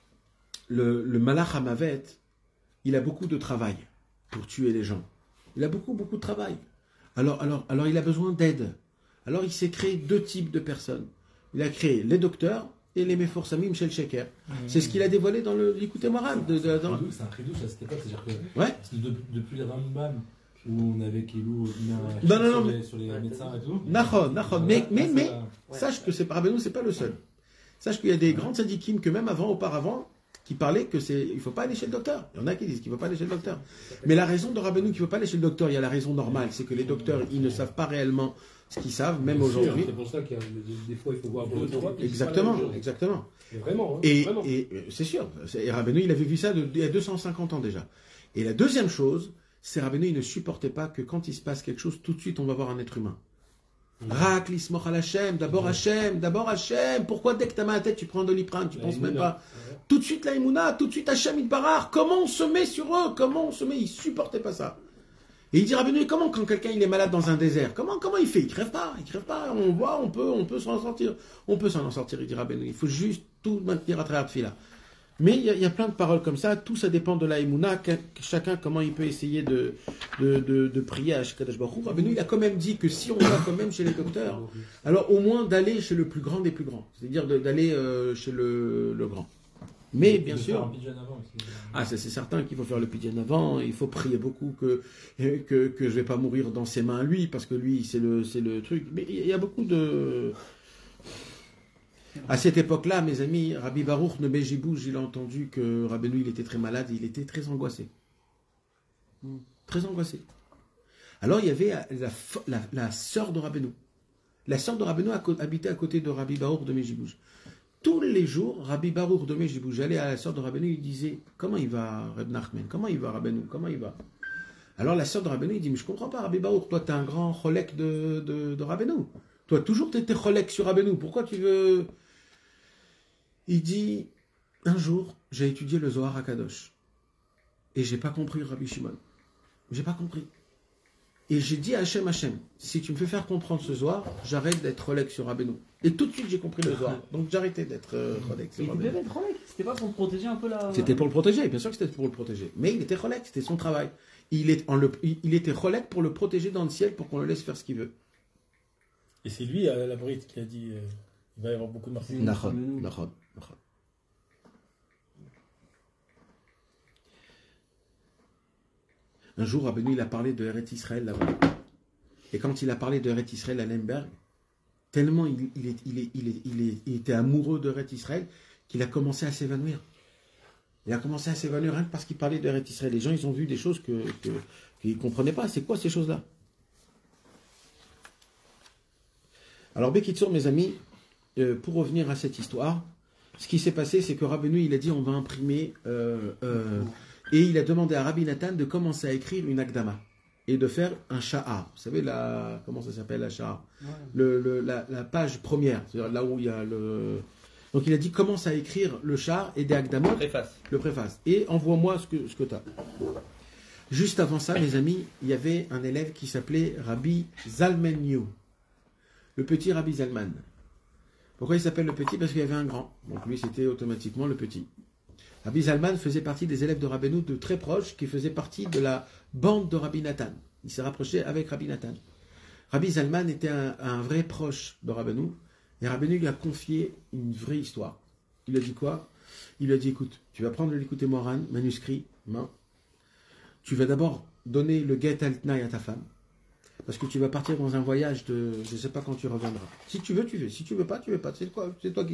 le, le Malach Hamavet, il a beaucoup de travail pour tuer les gens. Il a beaucoup, beaucoup de travail. Alors, alors, alors il a besoin d'aide. Alors il s'est créé deux types de personnes. Il a créé les docteurs et les Meforsamim Shel Sheker. C'est ce qu'il a dévoilé dans le l'Ikouté Moharan. De, de- dans- C'est un chidouche à cette époque, c'est-à-dire que Ouais. c'est de- depuis le Rambam, où on avait Kilou Non, non, non, sur, mais- les, sur les médecins et tout. Nachon, Nachon. Mais, mais, Là, mais, ça- sache que c'est Rabbeinu, c'est pas le seul. Sache qu'il y a des grands sadikim que même avant, auparavant, qui parlaient que c'est, il faut pas aller chez le docteur. Il y en a qui disent qu'il faut pas aller chez le docteur. Mais la raison de Rabbeinu qu'il faut pas aller chez le docteur, il y a la raison normale, c'est que les docteurs, ils ne savent pas réellement ce qu'ils savent, même Bien sûr, aujourd'hui. C'est pour ça qu'il y a des, des fois, il faut voir deux, trois. puis Exactement, c'est pas la même chose. exactement. Mais vraiment, hein, Et, vraiment. et, euh, c'est sûr, c'est- et Rabbeinu, il avait vu ça de- il y a deux cent cinquante ans déjà. Et la deuxième chose, c'est Rabbeinu, il ne supportait pas que quand il se passe quelque chose, tout de suite, on va voir un être humain. Rak, l'ismoch al Hashem, d'abord Hashem, d'abord Hashem. Pourquoi dès que t'as mal à la tête, tu prends un doliprane, tu La penses même Emouna. pas. Tout de suite la Emouna, tout de suite Hashem Itbarar. Comment on se met sur eux? Comment on se met? Il supportait pas ça. Et il dit Rabbeinu, et comment quand quelqu'un il est malade dans un désert, comment comment il fait? Il crève pas, il crève pas. On voit, on peut, on peut s'en sortir, on peut s'en sortir. Il dit Rabbeinu, il faut juste tout maintenir à travers Tfila. Mais il y, a, il y a plein de paroles comme ça. Tout ça dépend de la Emouna. que- que Chacun comment il peut essayer de de, de, de prier à Shkadash Baruch Hu. Rabbeinu, il a quand même dit que si on va quand même chez les docteurs, alors au moins d'aller chez le plus grand des plus grands, c'est-à-dire de- d'aller euh, chez le, le grand. Mais bien De faire sûr. un pidjan avant aussi. Ah, ça c'est certain qu'il faut faire le pidjan avant, il faut prier beaucoup que, que, que je vais pas mourir dans ses mains lui, parce que lui c'est le, c'est le truc. Mais il y a beaucoup de... À cette époque-là, mes amis, Rabbi Baruch Nebejibouj, il a entendu que Rabbeinu il était très malade, il était très angoissé. Très angoissé. Alors il y avait la, la, la sœur de Rabbeinu. La sœur de Rabbeinu habitait à côté de Rabbi Baruch de Mejibouj. Tous les jours, Rabbi Baruch de Mejibouj allait à la sœur de Rabbeinu, il disait comment il va Reb Nachman, comment il va Rabbeinu, comment il va. Alors la sœur de Rabbeinu, il dit mais je comprends pas Rabbi Baruch, toi tu es un grand cholek de, de, de Rabbeinu. Toi toujours tu étais cholek sur Rabbeinu, pourquoi tu veux. Il dit un jour, j'ai étudié le Zohar à Kadosh et j'ai pas compris Rabbi Shimon. J'ai pas compris. Et j'ai dit à Hachem, Hachem, si tu me fais faire comprendre ce Zohar, j'arrête d'être Rolek sur Rabbeinu. Et tout de suite, j'ai compris le Zohar. Donc j'arrêtais d'être euh, Rolek Mais sur il Rabbeinu. devait être Rolek, c'était pas pour protéger un peu la. C'était pour le protéger, bien sûr que c'était pour le protéger. Mais il était Rolek, c'était son travail. Il, est en le, il, il était Rolek pour le protéger dans le ciel, pour qu'on le laisse faire ce qu'il veut. Et c'est lui, à la Brite, qui a dit euh, il va y avoir beaucoup de martyrs. Mm. Nachon, Rabbeinu. Nachon, Nachon. Un jour, Rabbeinu, il a parlé de Eretz Israël là-bas. Et quand il a parlé de Eretz Israël à Lemberg, tellement il, il, est, il, est, il, est, il, est, il était amoureux de Eretz Israël qu'il a commencé à s'évanouir. Il a commencé à s'évanouir rien que parce qu'il parlait de Eretz Israël. Les gens, ils ont vu des choses que, que, qu'ils ne comprenaient pas. C'est quoi ces choses-là? Alors, Bekitsour, mes amis, euh, pour revenir à cette histoire, ce qui s'est passé, c'est que Rabbeinu, il a dit on va imprimer, euh, euh, et il a demandé à Rabbi Nathan de commencer à écrire une Akdama et de faire un sha'ar. Vous savez, la, comment ça s'appelle la sha'ar? Ouais. le, le, la, la page première, c'est-à-dire là où il y a le. Donc il a dit commence à écrire le sha'ar et des Akdamot, Préface. le préface, et envoie-moi ce que, ce que tu as. Juste avant ça, mes amis, il y avait un élève qui s'appelait Rabbi Zalman Yu, le petit Rabbi Zalman. Pourquoi il s'appelle le petit? Parce qu'il y avait un grand. Donc lui, c'était automatiquement le petit. Rabbi Zalman faisait partie des élèves de Rabbeinu de très proches, qui faisaient partie de la bande de Rabbi Nathan. Il s'est rapproché avec Rabbi Nathan. Rabbi Zalman était un, un vrai proche de Rabbeinu, et Rabbeinu lui a confié une vraie histoire. Il a dit quoi? Il lui a dit, écoute, tu vas prendre le Likutei Moharan, manuscrit, main. Tu vas d'abord donner le Get Altnaï à ta femme, parce que tu vas partir dans un voyage de... Je ne sais pas quand tu reviendras. Si tu veux, tu veux. Si tu veux pas, tu veux pas. C'est quoi? C'est toi qui...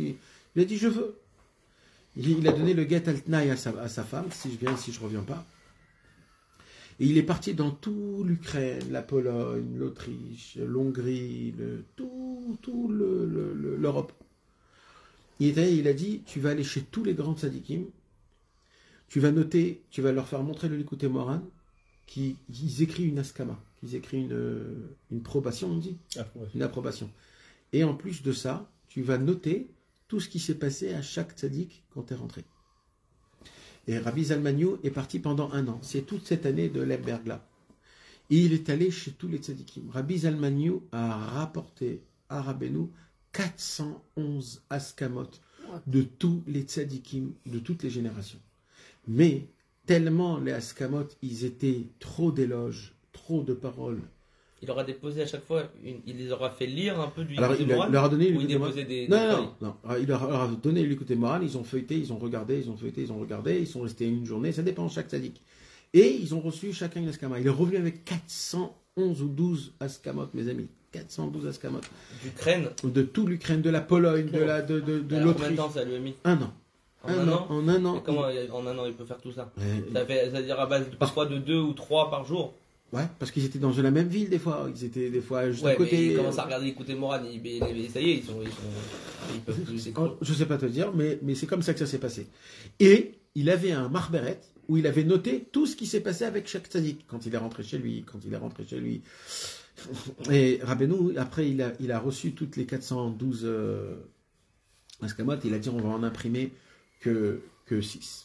Il a dit, je veux. Il, il a donné le get al-tnaï à sa, à sa femme, si je viens, si je reviens pas. Et il est parti dans tout l'Ukraine, la Pologne, l'Autriche, l'Hongrie, le, tout, tout le, le, le, l'Europe. Il, était, il a dit, tu vas aller chez tous les grands tzadikim, tu vas noter, tu vas leur faire montrer le Likutei Moharan, qui ils écrivent une askama, qu'ils écrivent une, une probation, on dit Approbation. Une approbation. Et en plus de ça, tu vas noter tout ce qui s'est passé à chaque tzadik quand tu es rentré. Et Rabbi Zalmaniou est parti pendant un an. C'est toute cette année de Lemberg-là. Et il est allé chez tous les tzadikim. Rabbi Zalmaniou a rapporté à Rabbeinu quatre cent onze askamot de tous les tzadikim de toutes les générations. Mais tellement les askamot, ils étaient trop d'éloges, trop de paroles. Il aura déposé à chaque fois, une- il les aura fait lire un peu du Alors, Likutei il a- Moharan, leur a donné le ou il Likutei Moharan. déposait des, Non, des non, feuilles. non, non. Il leur leur a donné l'écouté moral, ils ont feuilleté, ils ont regardé, ils ont feuilleté, ils ont regardé, ils sont restés une journée, ça dépend de chaque tzaddik. Et ils ont reçu chacun une askama. Il est revenu avec quatre cent onze ou douze askamot, mes amis. quatre cent douze askamot. D'Ukraine. De tout l'Ukraine, de la Pologne, de la, de, de, de Alors, combien de l'Autriche. temps ça lui a mis? Un an. En un, un an. an En un an. Et comment euh, en un an il peut faire tout ça? Ouais, Ça fait, c'est-à-dire à base de, parfois de deux ou trois par jour. ouais, parce qu'ils étaient dans la même ville des fois. Ils étaient des fois juste Ouais, à côté. mais ils commencent à regarder Likutei Moharan, ils- mais- mais ça y est, ils sont, ils sont, ils peuvent plus. c'est Oh, cool. je sais pas te dire, mais, mais c'est comme ça que ça s'est passé. Et il avait un marberet où il avait noté tout ce qui s'est passé avec chaque tzaddik quand il est rentré chez lui, quand il est rentré chez lui. Et Rabbeinu, après, il a, il a reçu toutes les quatre cent douze euh, askamot. Il a dit, on va en imprimer que, que six.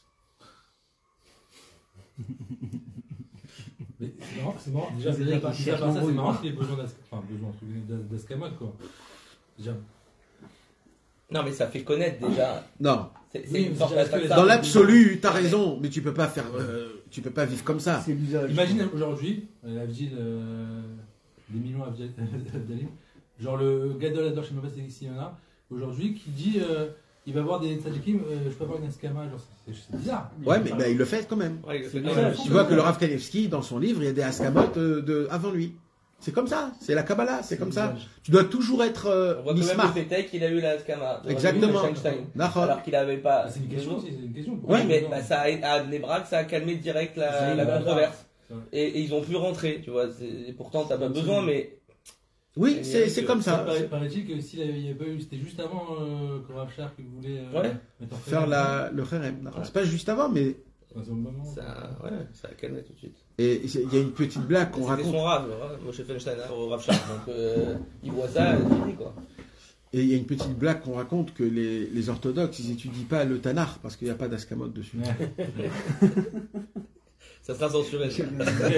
Mais c'est marrant, c'est marrant. Déjà, C'est mis vrai à part qu'il mis à cherche part ça, c'est l'embrouille, marrant quoi. qu'il y ait besoin d'as- enfin, besoin, entre guillemets, d'as- d'askamot, quoi. Déjà. Non, mais ça fait connaître déjà. Non, C'est c'est Oui, une mais sorte déjà, est-ce que d'attaque. les- dans l'absolu, t'as raison, mais tu peux pas faire, euh, tu peux pas vivre comme ça. C'est l'usage. Imagine aujourd'hui, euh, Avdil, euh, des millions Avdil- Avdalim, genre le Gadol Ador chez Mabas Siona, aujourd'hui, qui dit euh, il va voir des tzadikim, euh, je peux avoir une askama, genre c'est c'est bizarre. Ouais, mais bah, il le fait quand même. Ouais, C'est quand bizarre. même. Tu vois que le Rav Kanevski, dans son livre, il y a des askamot euh, de, avant lui. C'est comme ça, c'est la Kabbalah, c'est comme ça. Tu dois toujours être euh, On voit quand même mismar. le Pétek, il a eu la Skama. Exactement. Alors Nachon. qu'il n'avait pas. Ah, c'est une question aussi, c'est une question. Oui, mais bah, ça a, à Nebrak, ça a calmé direct la, C'est la une controverse. Ouais. Et, et ils ont pu rentrer, tu vois. c'est- Pourtant, t'as pas besoin, mais. Oui, c'est c'est comme ça. Paraît- Paraît-il que s'il n'y avait pas eu, c'était juste avant euh, que Rav Shar qui voulait euh, Ouais. mettre en Faire la, le kherem. Nachon. C'est pas juste avant, mais Dans un moment. Ça, ouais, ça a calmé tout de suite. et c'est- il y a une petite blague qu'on C'était raconte. son rave, Moshe Feinstein, hein, au Rav Shach. Donc, euh, il voit ça, c'est fini, quoi. Et il y a une petite blague qu'on raconte que les, les orthodoxes, ils étudient pas le Tanakh parce qu'il n'y a pas d'askamot dessus. Ouais. Ça sera censuré. ça.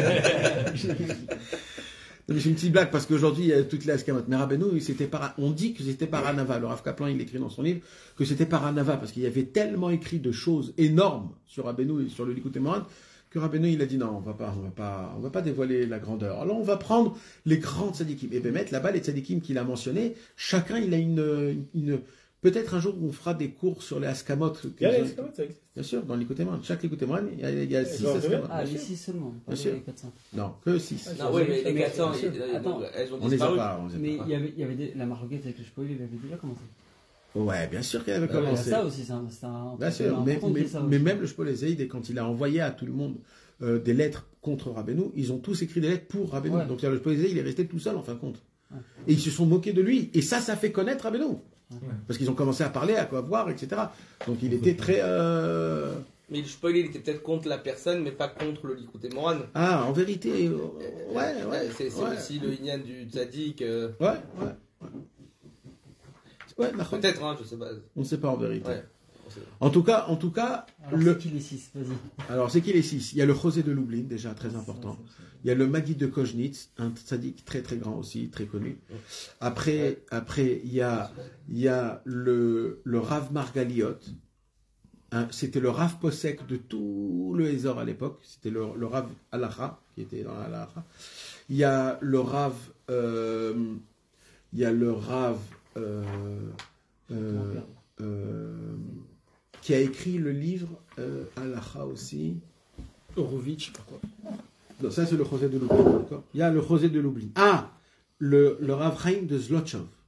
Non, mais c'est une petite blague parce qu'aujourd'hui, il y a toutes les askamot. Mais Rabbeinu, c'était par, on dit que c'était par Anava. Le Rav Kaplan, il écrit dans son livre que c'était par Anava parce qu'il y avait tellement écrit de choses énormes sur Rabbeinu et sur le Likutei Moharan que Rabbeinu, il a dit non, on va pas, on va pas, on va pas dévoiler la grandeur. Alors on va prendre les grands tzadikim. Et Bémet, là-bas, les tzadikim qu'il a mentionnés, chacun, il a une, une, peut-être un jour on fera des cours sur les askamot. Il y a les esclaves, ça existe. Bien sûr, dans le Likutei Moharan. Chaque Likutei Moharan, il y a, il y a six Genre, askamot. Ah, Bien les sûr. six seulement, pas Bien sûr. les quatre cents. Non, que six. Ah, Non, oui, mais les quatre cents, Bien sûr. ils- Attends. elles ont On les a disparu. pas. On les a Mais pas. il y avait, il y avait des- la maroquette avec le spoiler, il avait déjà commencé. Ouais, bien sûr qu'elle avait Il y a commencé. ça aussi, c'est un, c'est un Bien truc sûr, mais, important qui mais, est ça mais aussi. même le Shpolezéide, quand il a envoyé à tout le monde euh, des lettres contre Rabbeinu, ils ont tous écrit des lettres pour Rabbeinu. Ouais. Donc le Shpolezéide, il est resté tout seul en fin de compte. Ouais. Et ils se sont moqués de lui. Et ça, ça fait connaître Rabbeinu. Ouais. Parce qu'ils ont commencé à parler, à quoi voir, et cetera. Donc il était très... euh, Mais le spoiler, il était peut-être contre la personne, mais pas contre le Likutei Moharan. Ah, en vérité, euh, ouais, ouais. C'est c'est ouais. aussi le Inyan du Tzadik. euh, Ouais, ouais. ouais. Ouais, d'accord. Peut-être, hein, je sais pas. On ne sait pas en vérité. Ouais. on sait. En tout cas, en tout cas, Alors, le... c'est qui les six? Vas-y. Alors, c'est qui les six? Il y a le José de Lublin, déjà très important. Il y a le Magui de Koznitz, un tzaddik très très grand aussi, très connu. Après, Ouais. après il y a, il y a le, le Rav Margaliot. Hein, c'était le Rav Posek de tout le Hézor à l'époque. C'était le, le Rav Alacha, qui était dans l'Alacha. Il y a le Rav... euh, il y a le Rav... euh, euh, euh, qui a écrit le livre euh, Alacha aussi. Horowitz, je sais pas quoi. Non, ça c'est le José de Lublin, d'accord. Il y a le José de Lublin. Ah, le, le Rav Chaim de Zlotchov.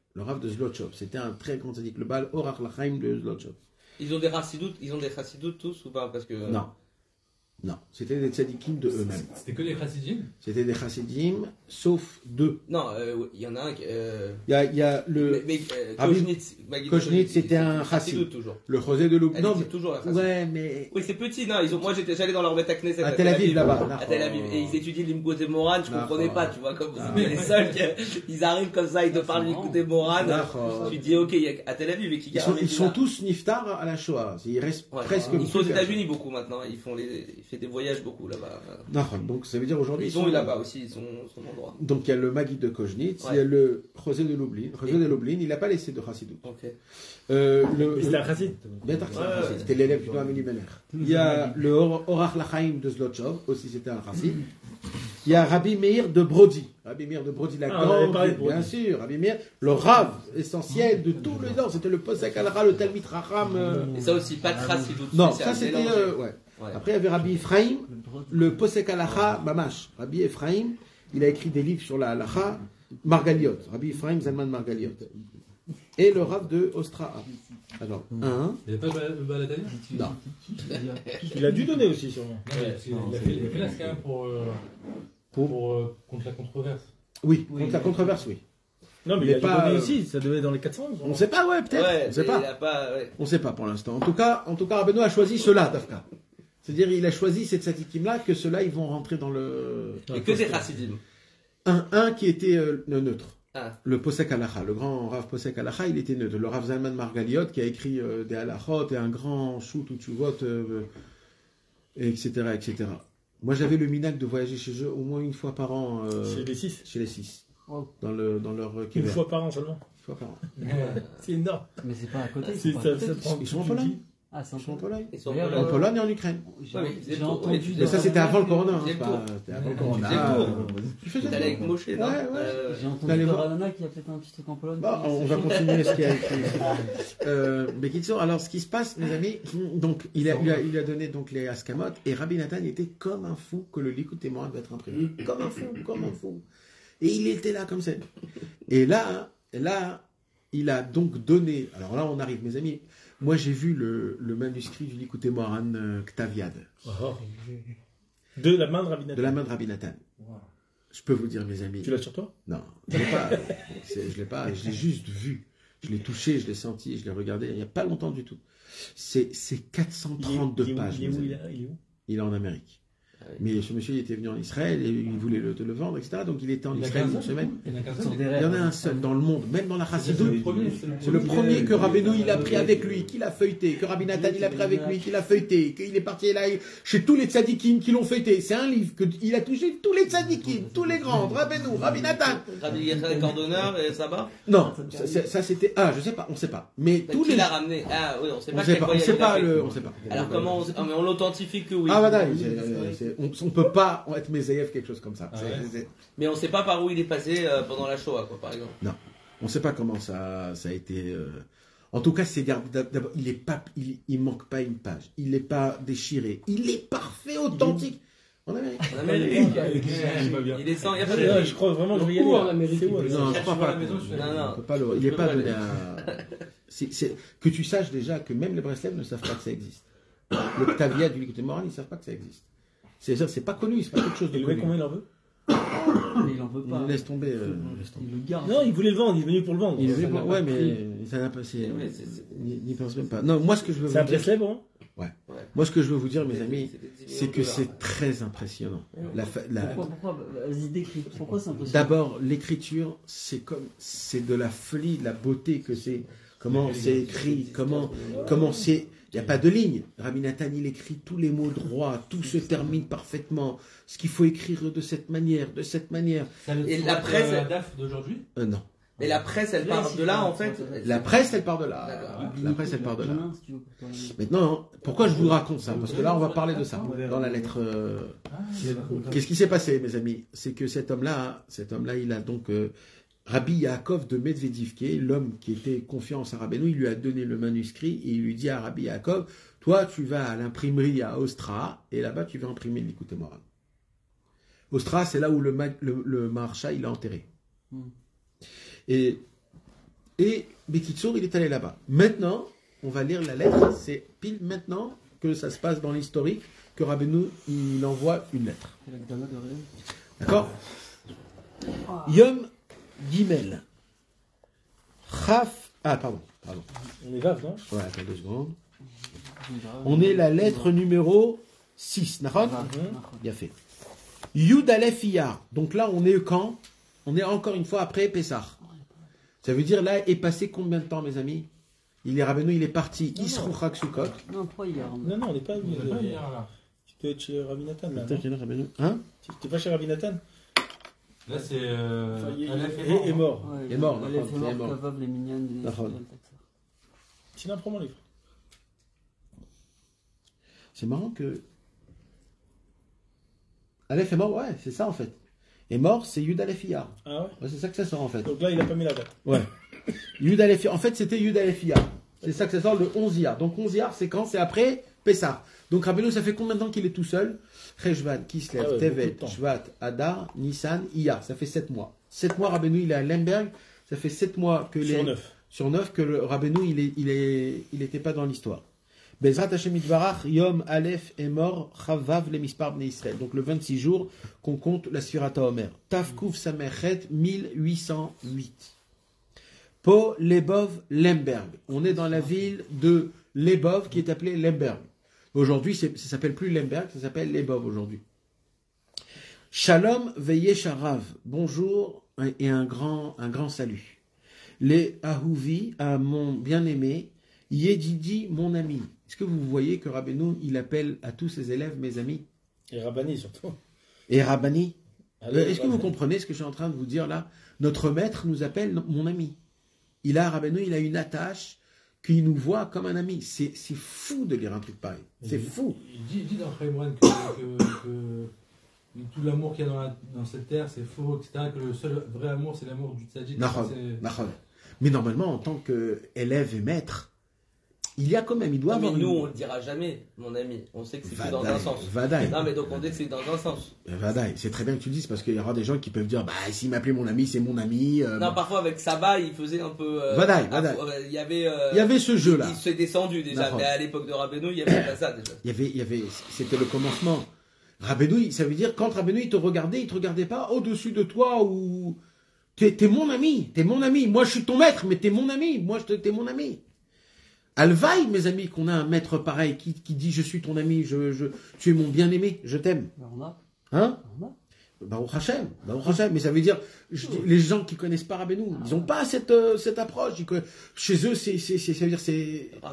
le Rav de Zlotchov. C'était un très grand tzaddik, le Baal Orach Lachaim de Zlotchov. Ils ont des chassidoutes, ils ont des chassidoutes tous ou pas? Parce que. Non. Non, c'était des tzadikim de eux-mêmes. C'était que des chassidim? C'était des chassidim, sauf deux. Non, euh, il y en a un qui. Euh... Il y a, il y a le. Mais, mais, euh, Rabbi- Koznitz, Maguid Koznitz, c'était un chassidut chassid. toujours. Le José de Loub. Elle Non, dit mais. toujours la chassidut. Ouais, mais. Oui, c'est petit, non. Ils ont, moi, j'étais, j'allais dans leur bête à Knesset. À Tel Aviv, là-bas. À Tel Aviv. Et ils étudiaient l'Imkoté Moran, je D'accord. comprenais pas, tu vois, comme Ah. c'était les seuls qui, ils arrivent comme ça, ils te parlent l'Imkoté Moran. D'accord. Tu dis, ok, il y a à Tel Aviv et qui Ils sont, garde ils sont tous niftar à la Shoah. Ils restent Ouais. presque. Ils sont aux plus- États-Unis beaucoup maintenant. Ils font les, ils font des voyages beaucoup là-bas. D'accord. Donc ça veut dire aujourd'hui. Ils ont eu là-bas aussi, ils sont, son endroit. Donc il y a le Maguid de Koznitz, Ouais. il y a le José de Lublin. José Et- de Lublin, il n'a pas laissé de chassidut. Ok. Euh, le, Mais c'était un chassid. Bien sûr, Ouais, ouais. c'était l'élève du Noam Elimelech. Il y a le Or- Orach Lachaim de Zlotchov, aussi c'était un chassid. Il y a Rabbi Meir de Brody. Rabbi Meir de Brody la Ah, on avait parlé de bien Brody. sûr. Rabbi Meir, le Rav essentiel de tous les ans, c'était le Posek Alra, le Talmid Racham. euh, Et ça aussi, pas de chassidoute. Non, c'est ça un c'était. mélange. euh, ouais. Ouais. Après, il y avait Rabbi Ephraim, le Posek Alacha Mamash. Rabbi Ephraim, il a écrit des livres sur la Alacha, Margaliot. Rabbi Ephraim Zalman Margaliot. Et le Rav de Ostra. Alors, un. Il n'y a pas le Baladani? Non. Il a dû donner aussi, sûrement. Non, mais il a fait, il a fait la SCA pour, euh, Pour- pour, euh, contre la controverse. Oui, Oui. contre la controverse, oui. Non, mais Il il, est a dû pas, donner euh, aussi. Ça devait être dans les quatre cents. On ne sait pas, ouais, peut-être. Ouais, on ne sait mais pas. il a pas, ouais. On ne sait pas pour l'instant. En tout cas, en tout cas, Rabbeinu a choisi cela, Dafka. C'est-à-dire, il a choisi ces tzadikim-là, que ceux-là, ils vont rentrer dans le. Et que des chassidim. Un, un qui était euh, neutre. Ah. Le Posek Halacha, le grand Rav Posek Halacha, il était neutre. Le Rav Zalman Margaliot, qui a écrit euh, des halachot et un grand shoot où tu votes, euh, et etc., et cetera. Moi, j'avais le minac de voyager chez eux au moins une fois par an euh, C'est les six. chez les six, Oh. dans, le, dans leur euh, Une kever. fois par an seulement. Une fois par an. C'est énorme. Mais c'est pas à côté. C'est- c'est pas à ça- côté. ça prend Ils sont en toute une Pologne. vie. Ah, c'est Ils sont en Pologne. Ils sont D'ailleurs, En euh, Pologne et en Ukraine. J'ai Ouais, mais ils faisaient j'ai le tour. entendu. Ouais, tu Mais ça, c'était avant le corona. hein, faisais c'est le pas- tour. C'était avant le Tu corona. faisais le tour. Tu faisais T'allais le avec tour. Moshe, non Ouais, ouais. Euh, J'ai entendu Allez par voir. Alana qu'il y a peut-être un petit truc en Pologne. Bon, on va continuer ce qu'il y a écrit. Euh, mais Kitso, alors ce qui se passe, mes amis, donc il a, il a, il a donné donc les Askamot et Rabbi Nathan était comme un fou que le Likout Témoin va être imprimé. Comme un fou, comme un fou. Et il était là comme ça. Et là, là, il a donc donné. Alors là, on arrive, mes amis. Moi, j'ai vu le, le manuscrit du Likout Moharan euh, Ktaviad, Oh. De la main de Rabbi de Nathan. la main de Rabbi Nathan. Je peux vous dire, mes amis. Tu l'as sur toi? Non, je l'ai pas. C'est- Je l'ai pas. Je l'ai juste vu. Je l'ai touché, je l'ai senti, je l'ai regardé. Il n'y a pas longtemps du tout. C'est c'est quatre cent trente-deux Il est où- pages. Il est mes où? amis. Il est- il est où? Il est en Amérique. Ah oui. Mais ce monsieur il était venu en Israël et il voulait le, te le vendre, et cetera. Donc il était en Il y en a Israël qu'un une seul, semaine. Il y en a qu'un Sur seul. des Il rêves. y en a un seul dans le monde, même dans la C'est le Chassidoute. premier. C'est le premier que Rabbeinu il a pris avec lui, qu'il a feuilleté, que Rabbi Nathan il a pris avec lui, qu'il a feuilleté, qu'il est parti là chez tous les tzadikim qui l'ont feuilleté. C'est un livre que il a touché tous les tzadikim, tous les grands, Rabbeinu, Rabbi Nathan. Rabbi Yechal Cordonneur et Saba. Non, ça, ça- ça, c'était ah je sais pas, on sait pas. Mais Bah, tous qui les l'a ramené? Ah oui, on sait on pas sait quel pas, on voyage sait il a pas fait. le, on sait pas. Alors comment on, ah, mais on l'authentifie que oui. Ah voilà, c'est- c'est- on, on peut pas être mésaïef quelque chose comme ça. Ah C'est- ouais. c'est- Mais on sait pas par où il est passé euh, pendant la Shoah, quoi, par exemple. On ne sait pas comment ça, ça a été. euh, En tout cas, c'est gar- d'abord, il est pas, il, il manque pas une page. Il n'est pas déchiré. Il est parfait, authentique. En Amérique. En Amérique. C'est pas bien. Il est sans, il y a pas de Ouais, je crois vraiment que je vais y aller. Où en là. Amérique? C'est où, Non, là? je cherche crois sur la pas. maison, je fais- Non, non. On peut pas le- Il Je n'est peux pas pas donné le- à. C'est- c'est- Que tu saches déjà que même les Breslev ne savent pas que ça existe. Le Octavia du Likud Moral, ils ne savent pas que ça existe. C'est-à-dire, c'est pas connu, c'est pas quelque chose de Et le mec, connu. combien il en veut? Mais il en veut pas. Il laisse tomber. euh, laisse tomber. Il le garde. Non, il voulait le vendre, il est venu pour le vendre. Il est venu Ça pour- n'a Ouais, pas pris. mais ça n'a pas. c'est- Ouais, c'est- c'est- N'y n'y pense même pas. Non, moi, ce que je veux C'est un vous dire. Presley, bon? Moi, ce que je veux vous dire, mes amis, C'était dix c'est millions que de dollars. c'est très impressionnant. La fa- la- Pourquoi, pourquoi Vas-y, décris. Pourquoi c'est impossible? D'abord, l'écriture, c'est comme, c'est de la folie, de la beauté que c'est. Comment c'est écrit, comment, comment c'est. Il n'y a pas de ligne. Rabbi Nathan, il écrit tous les mots droits, tout se termine parfaitement. Ce qu'il faut écrire de cette manière, de cette manière. Ça le Et sort la de presse, la elle- D A F d'aujourd'hui? Euh, non. Et la presse, elle part de là, en fait. La presse, elle part de là. D'accord. La presse, elle part de là. Demain, si tu veux, pour toi. Maintenant, pourquoi je vous raconte ça? Parce que là, on va parler de ça dans la lettre. euh, Qu'est-ce qui s'est passé, mes amis? C'est que cet homme-là, cet homme-là, il a donc euh, Rabbi Yaakov de Medvedev, qui est l'homme qui était confiant en sa Rabbeinu, il lui a donné le manuscrit et il lui dit à Rabbi Yaakov, toi, tu vas à l'imprimerie à Ostra et là-bas, tu vas imprimer le Likutei Moharan. Ostra, c'est là où le, ma- le, le Maharsha, il est enterré. Hmm. Et Et Bekitsour, il est allé là-bas. Maintenant, on va lire la lettre. C'est pile maintenant que ça se passe dans l'historique que Rabbeinu, il envoie une lettre. C'est la Gdala de Réel. D'accord? Ah. Yom Gimel. Chaf. Ah, pardon. pardon. On est vague, non? Ouais, attends deux secondes. On est la lettre numéro six. Nahon? Bien fait. Yud Aleph Iyar. Donc là, on est quand? On est encore une fois après Pessah. Ça veut dire là, est passé combien de temps, mes amis? Il est Rabbeinu, il est parti. Non, non. Isrou Chaksukot. Non, pas hier. Non, non, on n'est pas. On est pas hier, là. Tu peux être chez Rabbi Nathan, là. Putain, non quel est Rabbeinu? Hein? Tu n'es pas chez Rabbi Nathan? Là, c'est. Euh, Enfin, il Aleph est- est mort. Ouais, Il est mort, Il d'accord, est il est mort, mort. Kavav, les mignonnes, les D'accord. les taxeurs. Sinon, prends mon livre. C'est marrant que. Aleph est mort, ouais, c'est ça en fait. Est mort, c'est Yud Aleph Iyar. Ah ouais? Ouais, c'est ça que ça sort en fait. Donc là, il a pas mis la date. Ouais. Yud Aleph Iyar. En fait, c'était Yud Aleph Iyar. C'est ça que ça sort le onze Iyar. Donc onze Iyar, c'est quand? C'est après Pessah. Donc Rabbeinu, ça fait combien de temps qu'il est tout seul? Cheshvan, Kislev, Ah ouais, Tevet, beaucoup de temps. Shvat, Adar, Nissan, Iyar. Ça fait sept mois. sept mois, Rabbeinu, il est à Lemberg. Ça fait sept mois que les. Sur neuf. Sur neuf que le Rabbeinu, il est, il est, il était pas dans l'histoire. Bezrat Hashem Yitbarach, Yom Aleph est mort, Chavav le Mispar Bnei Israël. Donc le vingt-six jours qu'on compte la Sfirata Omer. Tafkouf Samerchet mille huit cent huit. Po Lebov Lemberg. On est dans la ville de Lebov qui est appelée Lemberg. Aujourd'hui, c'est- ça s'appelle plus Lemberg, ça s'appelle Lebov aujourd'hui. Shalom Veyesharav. Bonjour et un grand, un grand salut. Les Ahouvi, à mon bien-aimé, Yedidi, mon ami. Est-ce que vous voyez que Rabbeinu, il appelle à tous ses élèves mes amis? Et Rabbani surtout. Et Rabbani? Allez, Euh, Est-ce que vous Rabbani. comprenez ce que je suis en train de vous dire là? Notre maître nous appelle no- mon ami. Il a, Rabbeinu, il a une attache qu'il nous voit comme un ami. C'est c'est fou de lire un truc pareil. C'est Mhm. fou. Il dit, il dit dans Chaimran que, que, que tout l'amour qu'il y a dans, la- dans cette terre, c'est faux, et cetera. Que le seul vrai amour, c'est l'amour du tzaddik. Nahon, C'est- Nahon. Mais normalement, en tant qu'élève et maître, il y a quand même, il doit Non, mais avoir nous, une... on le dira jamais, mon ami. On sait que c'est que dans Vadaï, un sens. Vadaï. Non, mais donc on dit que c'est dans un sens. Vadaï. C'est très bien que tu le dises parce qu'il y aura des gens qui peuvent dire, bah, s'il m'appelait mon ami, c'est mon ami. euh, Non, parfois avec Saba, il faisait un peu. euh, Vadaï, ah, Vadaï. euh, Il y avait. euh, Il y avait ce jeu-là. Il s'est descendu déjà, D'accord. mais à l'époque de Rabbeinu, il n'y avait pas ça déjà. Il y avait, il y avait, c'était le commencement. Rabbeinu, ça veut dire quand Rabbeinu il te regardait, il te regardait pas au-dessus de toi ou t'es, t'es mon ami, t'es mon ami. Moi je suis ton maître, mais t'es mon ami. Moi je te- t'es mon ami. Alvaï, mes amis, qu'on a un maître pareil qui, qui dit je suis ton ami, je, je, tu es mon bien-aimé, je t'aime. Ben, on a. Hein? On a. Baruch Hashem, Baruch Hashem. Mais ça veut dire je dis, les gens qui connaissent pas Rabbeinu, ils ont pas cette euh, cette approche. Ils conna- Chez eux, c'est, c'est, c'est, ça veut dire c'est Grave.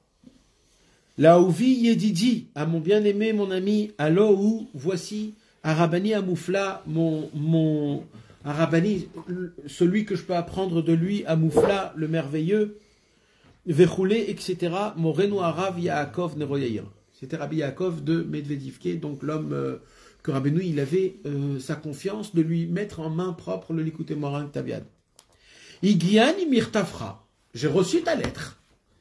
La Ouvi Yedidi, à mon bien-aimé, mon ami, allo ou voici Arabani Amoufla, mon, mon Arabani, celui que je peux apprendre de lui, Amoufla, le merveilleux, Vechoulé, et cetera. Mon Reno Arav Yaakov Neroyair. C'était Rabbi Yaakov de Medvedivke, donc l'homme euh, que Rabbeinu, il avait euh, sa confiance de lui mettre en main propre le Likutei Moharan Tabiad. Igiani Mirtafra, j'ai reçu ta lettre.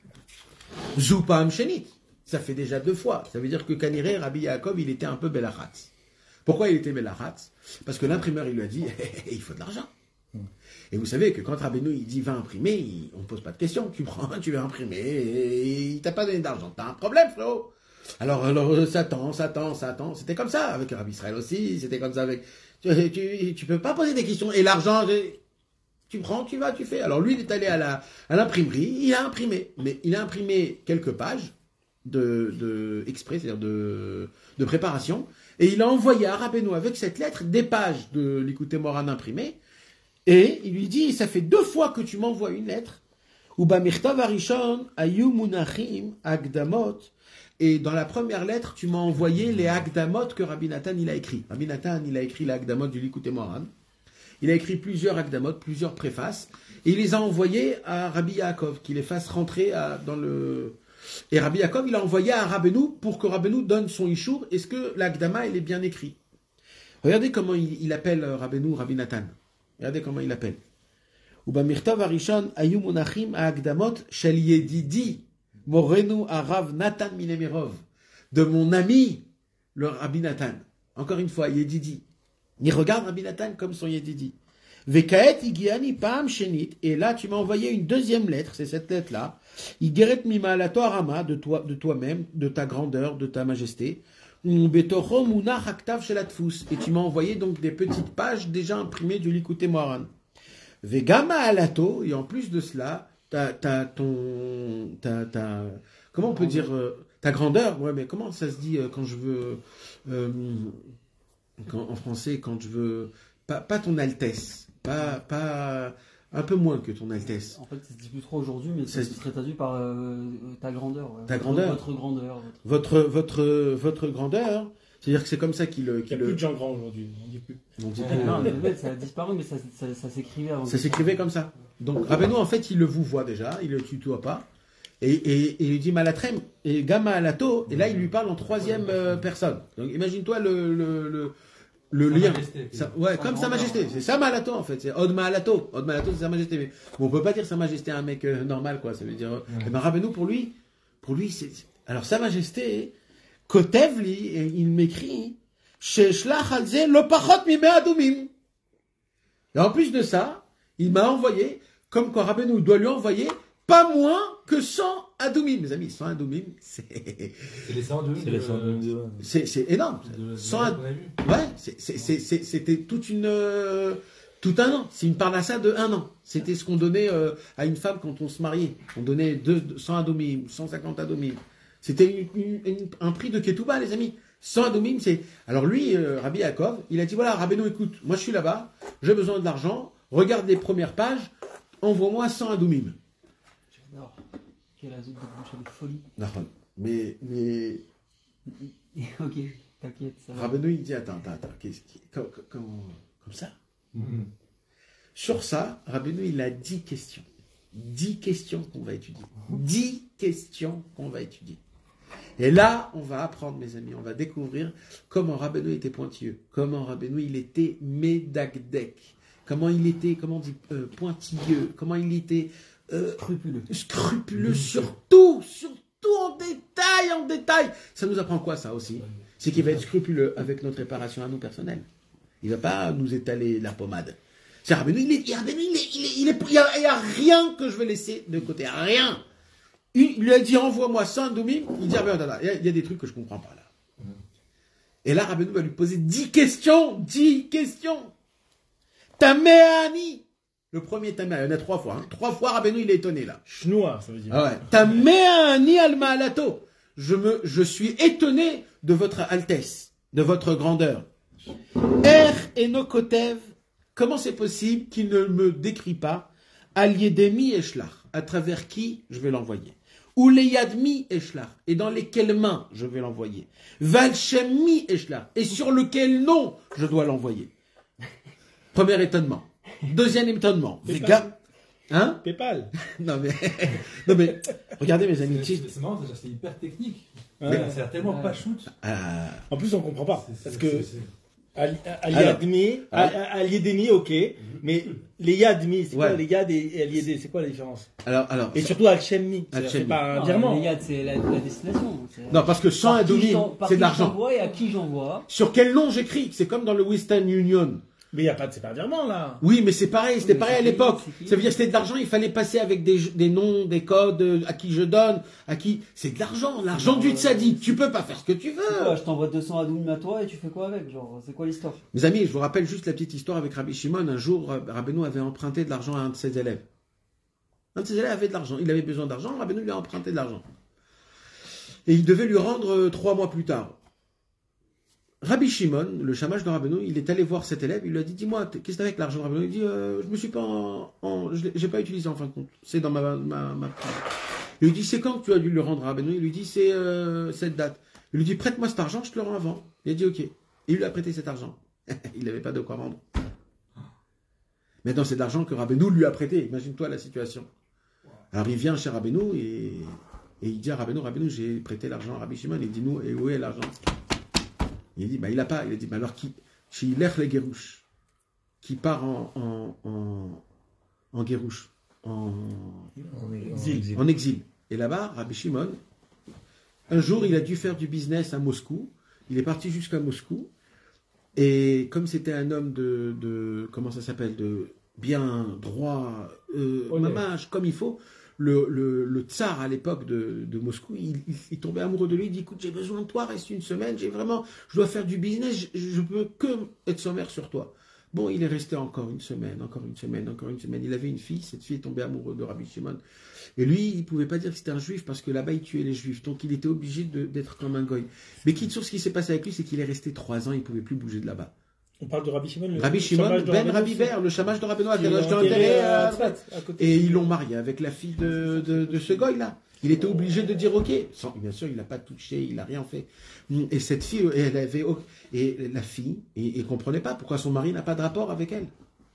Zoupam Shenit. Ça fait déjà deux fois. Ça veut dire que Kaniré, Rabbi Yaakov, il était un peu Belachatz. Pourquoi il était Belachatz? Parce que l'imprimeur, il lui a dit, il faut de l'argent. Et vous savez que quand Rabbeinu, il dit, va imprimer, il- on ne pose pas de questions. Tu prends, tu vas imprimer, et il t'a pas donné d'argent. T'as un problème, frérot. Alors, alors, euh, ça attend, ça attend, ça attend. C'était comme ça avec Rabbi Israël aussi. C'était comme ça avec... Tu, tu, tu peux pas poser des questions. Et l'argent... j'ai- Tu prends, tu vas, tu fais. Alors lui, il est allé à la, à l'imprimerie, il a imprimé. Mais il a imprimé quelques pages de, de exprès, c'est-à-dire de, de préparation. Et il a envoyé à Rabbeinu avec cette lettre des pages de l'Ikutei Moharan imprimées. Et il lui dit, ça fait deux fois que tu m'envoies une lettre. Uba mirtav harishon ayu munachim agdamot. Et dans la première lettre, tu m'as envoyé les agdamot que Rabbi Nathan il a écrit. Rabbi Nathan il a écrit les agdamot du l'Ikutei Moharan. Il a écrit plusieurs agdamot, plusieurs préfaces, et il les a envoyés à Rabbi Yaakov, qu'il les fasse rentrer à- dans le... Et Rabbi Yaakov, il a envoyé à Rabbeinu pour que Rabbeinu donne son ishour. Est-ce que l'agdama, il est bien écrit? Regardez comment il, il appelle euh, Rabbeinu, Rabbi Nathan. Regardez comment il appelle. Uba mirtav harishon ayu munachim agdamot shel yedidi morenu arav Nathan minemirov. De mon ami, le Rabbi Nathan. Encore une fois, Yedidi. Il regarde Rabbi Nathan comme son Yedidi. Vekaet igiani pam shenit. Et là, tu m'as envoyé une deuxième lettre, c'est cette lettre-là. Igeret mima la Torama, de toi, de toi-même, de ta grandeur, de ta majesté. Betocho munach haktav shelatfus. Et tu m'as envoyé donc des petites pages déjà imprimées du Likutei Moharan. Vegama alato, et en plus de cela, t'as, t'as ton, t'as, t'as, comment on peut dire, euh, ta grandeur, ouais, mais comment ça se dit euh, quand je veux, euh, quand, en français, quand je veux, pas, pas ton altesse, pas, pas, un peu moins que ton altesse. En fait, ça se dit plus trop aujourd'hui, mais Ça ça se- serait traduit par euh, ta grandeur. ouais. Ta Votre- grandeur. Votre grandeur. votre- Votre, votre, votre grandeur, c'est-à-dire que c'est comme ça qu'il, Il n'y qu'il a plus de gens grands aujourd'hui, on dit plus. on dit Ouais. plus, Non, euh, mais ouais, ça a disparu, mais ça, ça, ça s'écrivait avant. ça s'écrivait comme ça. Donc Rabbeinu, en fait, il le vous voit déjà, il le tutoie pas. Et, et, et il lui dit Malatrem, et Gamma Alato, et là il lui parle en troisième euh, personne. Donc imagine-toi le, le, le, le Sa lien. Majesté, Ça- ouais, Sa comme Sa grandeur. Majesté. C'est Sa Malato en fait. C'est Od Malato. Od Malato, c'est Sa Majesté. Mais bon, on peut pas dire Sa Majesté à un mec euh, normal, quoi. Ça veut dire. Ouais. Et ben Rabbeinu, pour lui, pour lui, c'est. Alors Sa Majesté, Kotevli, et il m'écrit, Sheshlach al ze lo pachot mime adumim. Et en plus de ça, il m'a envoyé, comme quand Rabbeinu doit lui envoyer, pas moins que cent adumim. Mes amis, cent adumim, c'est, C'est les cent deux. C'est les cent deux. c'est, c'est énorme. De, de, cent ad- qu'on a vu. Ouais, c'est- c'est- c'est- c'est- c'était toute une, euh, tout un an. C'est une parnassa de un an. C'était ce qu'on donnait euh, à une femme quand on se mariait. On donnait deux, cent adomim, cent cinquante adomim. C'était une- une- une- un prix de ketouba, les amis. cent adomim, c'est. Alors lui, euh, Rabbi Yaakov, il a dit voilà, Rabbeinu, écoute, moi je suis là-bas, j'ai besoin de l'argent, regarde les premières pages, envoie-moi cent adomim. J'adore. Quel azout de bouche de folie. Nahon. Mais, mais Ok, t'inquiète, ça va. Rabbeinu, il dit attends, attends, attends, qu'est-ce qui- comme, comme, comme ça. Mhm. Sur ça, Rabbeinu, il a dix questions. Dix questions qu'on va étudier. Dix questions qu'on va étudier. Et là, on va apprendre, mes amis, on va découvrir comment Rabbeinu était pointilleux, comment Rabbeinu, il était médagdek, comment il était, comment on dit, euh, pointilleux, comment il était euh, Scrupuleux. scrupuleux sur tout, sur tout en détail, en détail. Ça nous apprend quoi, ça aussi? C'est qu'il va être scrupuleux avec notre réparation à nous personnels. Il va pas nous étaler la pommade. C'est Rabbeinu, il est, Rabbeinu, il est, il est, il est, il y a, il y a rien que je vais laisser de côté, rien. Il lui a dit, envoie-moi cent doumim. Il dit, ah ben, attends, attends, il y, a, il y a des trucs que je comprends pas, là. Et là, Rabbeinu va lui poser dix questions, dix questions. Taméani. Le premier Taméani, il y en a trois fois, hein. Trois fois, Rabbeinu, il est étonné, là. Chnois, ça veut dire. Ah ouais. Taméani al-ma'alato. Je me, je suis étonné de votre altesse, de votre grandeur. Er enokotev. Comment c'est possible qu'il ne me décrit pas Al-Yedemi Eshlach, à travers qui je vais l'envoyer? Ou les Yadmi Eshlach, et dans lesquelles mains je vais l'envoyer? Valshemi Eshlach, et sur lequel nom je dois l'envoyer? Premier étonnement. Deuxième étonnement. Paypal. Vega- Hein? Paypal. Non mais, non mais, regardez mes amis. C'est c'est marrant, c'est- c'est hyper technique. Ouais. Mais c'est tellement Ouais. pas shoot. Euh, En plus, on comprend pas. C'est- Parce c'est- que c'est- c'est- Ali Alors. Admi, Ah. Ali Yedemi, ok. Mais les Yadmi, c'est Ouais. quoi les Yad et Ali Yedé, c'est quoi la différence? alors, alors. Et surtout Al-Shemmi. C'est Al-Shemmi. pas un Non, virement. les gars, c'est la, la destination. c'est- Non, parce que sans Par qui Adonis, j'en- par c'est qui de l'argent. j'envoie et à qui j'envoie. Sur quel nom j'écris? C'est comme dans le Western Union. Mais il n'y a pas de, c'est pas un virement, là. Oui, mais c'est pareil, c'était Mais pareil à c'est qui, l'époque. c'est qui Ça veut dire que c'était de l'argent, il fallait passer avec des, des noms, des codes, euh, à qui je donne, à qui. C'est de l'argent, l'argent du tzaddik. Tu peux pas faire ce que tu C'est quoi, veux. je t'envoie deux cents adoum à toi et tu fais quoi avec? Genre, c'est quoi l'histoire? Mes amis, je vous rappelle juste la petite histoire avec Rabbi Shimon. Un jour, euh, Rabbeinu avait emprunté de l'argent à un de ses élèves. Un de ses élèves avait de l'argent. Il avait besoin d'argent, Rabbeinu lui a emprunté de l'argent. Et il devait lui rendre euh, trois mois plus tard. Rabbi Shimon, le shamash de Rabbeinu, il est allé voir cet élève, il lui a dit, dis-moi, t- qu'est-ce que t'as avec l'argent de Rabbeinu? Il dit, euh, je me suis pas en, en- je l'ai- j'ai pas utilisé en fin de compte. C'est dans ma, ma, ma... Il lui dit, c'est quand que tu as dû le rendre à Rabbeinu? Il lui dit, c'est euh, cette date. Il lui dit, prête-moi cet argent, je te le rends avant. Il a dit, ok. Et il lui a prêté cet argent. Il n'avait pas de quoi rendre. Maintenant, c'est de l'argent que Rabbeinu lui a prêté. Imagine-toi la situation. Alors, il vient chez Rabbeinu et, et il dit à Rabbeinu, Rabbeinu, j'ai prêté l'argent à Rabbi Shimon. Il dit, nous, et où est l'argent? Il dit, bah, il n'a pas. Il a dit, bah, alors, qui, chez Ilech le Guérouche, qui part en, en, en, en Guérouche, en, Exil. en exil. Et là-bas, Rabbi Shimon, un jour, il a dû faire du business à Moscou. Il est parti jusqu'à Moscou. Et comme c'était un homme de, de comment ça s'appelle, de bien droit, euh, Honnête. mamage, comme il faut, le, le, le tsar à l'époque de, de Moscou, il, il, il tombait amoureux de lui, il dit écoute, j'ai besoin de toi, reste une semaine, j'ai vraiment, je dois faire du business, je, je peux que être sommaire sur toi. Bon, il est resté encore une semaine, encore une semaine, encore une semaine. Il avait une fille, cette fille est tombée amoureuse de Rabbi Shimon. Et lui, il ne pouvait pas dire que c'était un juif parce que là-bas, il tuait les juifs. Donc, il était obligé de- d'être comme un goy. Mais qui ce qui s'est passé avec lui, c'est qu'il est resté trois ans, il ne pouvait plus bouger de là-bas. On parle de Rabbi Shimon. le- Rabbi le Shimon, chômage de Ben Rabbeinu Rabbi aussi, Ber, le chamage de Rabbeinu, qui est je l'ai enterré enterré à à Tzfat, à côté Et de- ils l'ont marié avec la fille de, de, de ce goy-là. Il était obligé de dire OK. Sans, bien sûr, il n'a pas touché, il n'a rien fait. Et cette fille, elle avait. Et la fille, et, et comprenait pas pourquoi son mari n'a pas de rapport avec elle.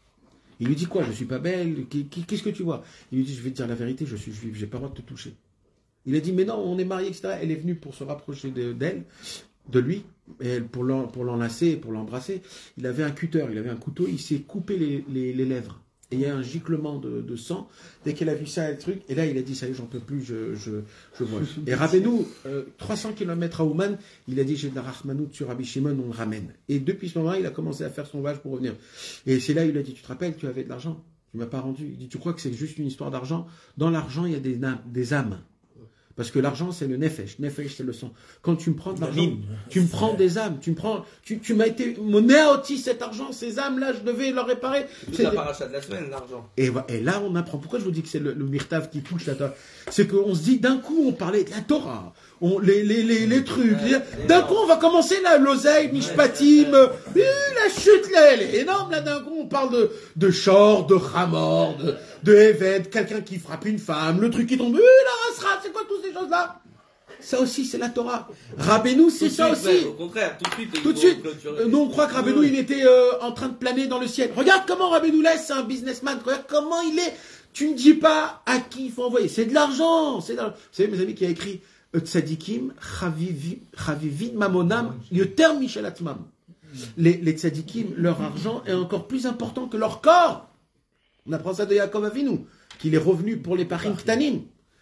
Il lui dit quoi? Je suis pas belle. Qu'est-ce que tu vois? Il lui dit je vais te dire la vérité, je suis juif, j'ai pas le droit de te toucher. Il a dit mais non, on est mariés, et cetera. Elle est venue pour se rapprocher de- d'elle, de lui, et elle, pour l'en- pour l'enlacer, pour l'embrasser. Il avait un cutter, il avait un couteau, il s'est coupé les, les, les lèvres. Et il y a un giclement de, de sang. Dès qu'elle a vu ça, le truc, et là il a dit ça y est, j'en peux plus, je, je, je vois. Et Rabbeinu, euh, trois cents kilomètres à Ouman, il a dit j'ai de la Rahmanout sur Rabbi Shimon, on le ramène. Et depuis ce moment-là, il a commencé à faire son voyage pour revenir. Et c'est là où il a dit tu te rappelles, tu avais de l'argent, tu m'as pas rendu. Il dit tu crois que c'est juste une histoire d'argent? Dans l'argent, il y a des, na- des âmes. Parce que l'argent, c'est le nefesh. Nefesh, c'est le sang. Quand tu me prends de La l'argent, mine. tu me prends des âmes. Tu me prends, tu, tu m'as été monéoti cet argent, ces âmes-là, je devais leur réparer. Toute C'est- la paracha de la semaine, l'argent. Et, vo- et là, on apprend. Pourquoi je vous dis que c'est le, le Mirtav qui touche la Torah? C'est qu'on se dit, d'un coup, on parlait de la Torah. On, les, les, les, les trucs. Ouais, D'un énorme. coup, on va commencer là, l'oseille, Mishpatim. euh, euh, la chute, là, elle est énorme. Là, d'un coup, on parle de, de Shor, de Hamor, de, de Eved, quelqu'un qui frappe une femme, le truc qui tombe. Euh, la rasra, c'est quoi toutes ces choses-là? Ça aussi, c'est la Torah. Rabbeinu, c'est Tout de ça suite, aussi. ouais, au contraire, tout de suite. Tout il de faut suite. clôturer. Euh, nous, on croit que Rabbeinu, il était euh, en train de planer dans le ciel. Regarde comment Rabbeinu laisse, c'est un businessman. Regarde comment il est. Tu ne dis pas à qui il faut envoyer. C'est de l'argent. C'est de l'argent. Vous savez, mes amis, qui a écrit euh, Tzadikim, Chavivi- Chavivid Mamonam, Yoter Michel Atmam. Les, les Tzadikim, leur argent est encore plus important que leur corps. On apprend ça de Yaakov Avinu, qu'il est revenu pour les Parim Ktanim.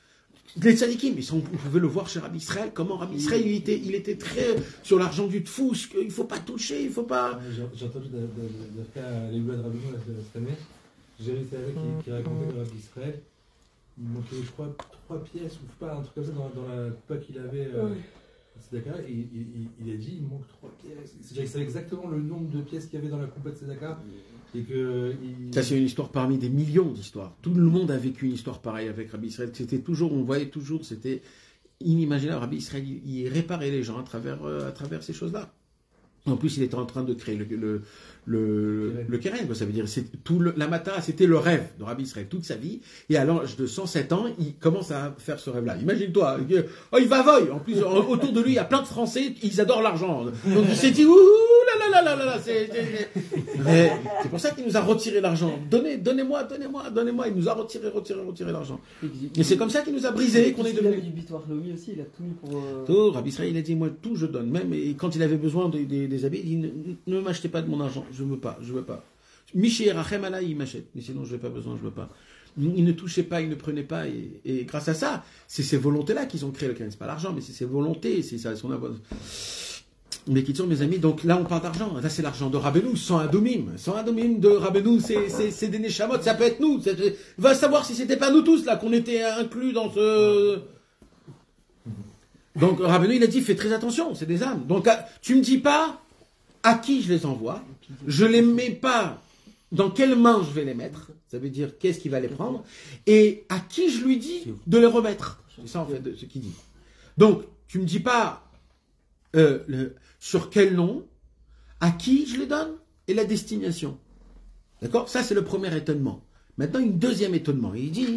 Les tzadikim, ils sont, vous pouvez le voir chez Rabbi Israël, comment Rabbi Israël, il était, il était très sur l'argent du tfous, qu'il ne faut pas toucher, il ne faut pas... Ouais, J'ai j'ai entendu de, de, de, de faire les lois de Rabbeinu là, cette année. J'ai réussi avec qui, qui racontait le Rabbi Israël. Il manquait, je crois, trois pièces ou pas, un truc comme ça dans, dans la coupa qu'il avait. Euh, à Tzedaka, et il, il, il a dit il manque trois pièces. C'est-à-dire qu'il savait exactement le nombre de pièces qu'il y avait dans la coupa de Tzedaka. Et que. Il... Ça, c'est une histoire parmi des millions d'histoires. Tout le monde a vécu une histoire pareille avec Rabbi Israël. C'était toujours, on voyait toujours, c'était inimaginable. Rabbi Israël, il, il réparait les gens à travers, euh, à travers ces choses-là. En plus, il était en train de créer le, le, le, le Keren, quoi. Ça veut dire, c'est tout le, la Mata, c'était le rêve de Rabbi Israël toute sa vie. Et à l'âge de cent sept ans, il commence à faire ce rêve-là. Imagine-toi, oh, il va voy. En plus, autour de lui, il y a plein de Français, ils adorent l'argent. Donc il s'est dit, ouh là là là là là, c'est, c'est, mais c'est pour ça qu'il nous a retiré l'argent. Donnez, donnez-moi, donnez-moi, donnez-moi. Il nous a retiré, retiré, retiré l'argent. Et c'est comme ça qu'il nous a brisé, qu'on est Il avait devenu. du bitoire Lomi aussi, il a tout mis pour. euh, Tout, Rabbi Israël, il a dit, moi, tout je donne. Même, et quand il avait besoin des, des, des habits, il dit, ne, ne m'achetez pas de mon argent, je veux pas, je veux pas. Miché Rachem Allah, il m'achète, mais sinon, je n'ai pas besoin, je veux pas. Il ne touchait pas, il ne prenait pas, et, et grâce à ça, c'est ces volontés-là qu'ils ont créé le Keren. C'est pas l'argent, mais c'est ces volontés, c'est ça, son avoir. Mais qui sont mes amis, donc là on parle d'argent, là c'est l'argent de Rabbeinu, sans Adomim, sans Adomim de Rabbeinu, c'est, c'est, c'est des Neshamot, ça peut être nous, c'est, c'est, va savoir si c'était pas nous tous là, qu'on était inclus dans ce... Donc Rabbeinu il a dit, fais très attention, c'est des âmes, donc à, tu me dis pas à qui je les envoie, je les mets pas dans quelle main je vais les mettre, ça veut dire qu'est-ce qu'il va les prendre, et à qui je lui dis de les remettre, c'est ça en fait de, ce qu'il dit. Donc tu me dis pas euh, le, sur quel nom, à qui je les donne, et la destination. D'accord? Ça, c'est le premier étonnement. Maintenant, une deuxième étonnement. Il dit...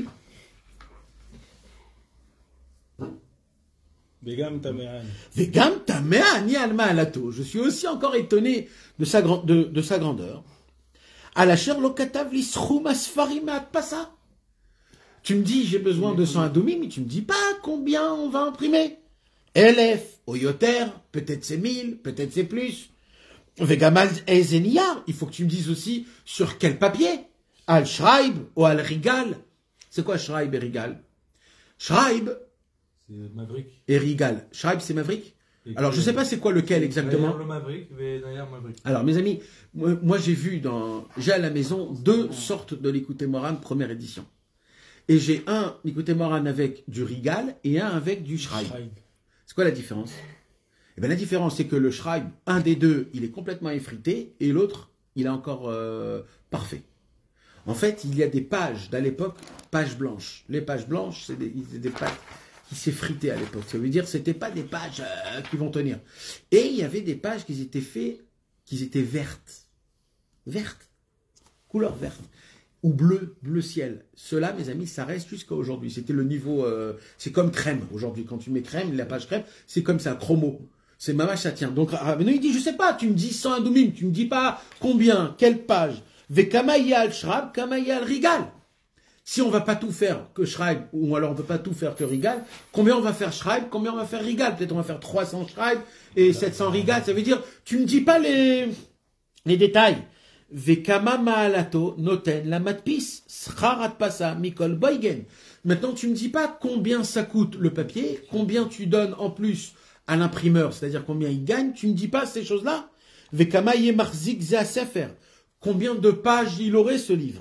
Begam Tameran. Vegam tamea ni alma alato. Je suis aussi encore étonné de sa, grand- de, de sa grandeur. Alacher lokatav lisroum asfarim passa. Tu me dis, j'ai besoin de cent adomim, mais tu me dis pas combien on va imprimer. Elef, Oyoter, peut-être c'est mille, peut-être c'est plus. Vegamal Ezeniyar, il faut que tu me dises aussi sur quel papier. Al Shraib ou Al Rigal. C'est quoi Shraib et Rigal? Shraib C'est Maverick. et Rigal. Shraib, c'est Maverick. Et Alors, que- je sais pas c'est quoi lequel exactement. D'ailleurs, le Maverick, mais d'ailleurs, Maverick. Alors, mes amis, moi, moi, j'ai vu dans, j'ai à la maison deux sortes de l'écouté Moran première édition. Et j'ai un l'écouté Moran avec du Rigal et un avec du Schreib. Schreib. C'est quoi la différence? Eh ben, la différence, c'est que le Schreib, un des deux, il est complètement effrité et l'autre, il est encore euh, parfait. En fait, il y a des pages d'à l'époque, pages blanches. Les pages blanches, c'est des, c'est des pages qui s'effritaient à l'époque. Ça veut dire que c'était pas des pages euh, qui vont tenir. Et il y avait des pages qui étaient faites, qui étaient vertes. Vertes. Couleur verte. Ou bleu, bleu ciel. Cela, mes amis, ça reste jusqu'à aujourd'hui. C'était le niveau, euh, c'est comme crème. Aujourd'hui, quand tu mets crème, la page crème, c'est comme ça, chromo. C'est mamache, ça tient. Donc, Rabbeinu, il dit, je sais pas, tu me dis cent adoumim, tu me dis pas combien, quelle page. Vekamaïal shrab, kamaïal rigal. Si on va pas tout faire que Schreib, ou alors on peut pas tout faire que Rigal, combien on va faire Schreib, combien on va faire Rigal? Peut-être on va faire trois cents Schreib et sept cents Rigal. Ça veut dire, tu me dis pas les, les détails. Vekama maalato noten la matpis, scharat pasa mikol boygen. Maintenant, tu me dis pas combien ça coûte le papier, combien tu donnes en plus à l'imprimeur, c'est-à-dire combien il gagne, tu me dis pas ces choses-là. Vekama yemarzik ze sefer. Combien de pages il aurait ce livre?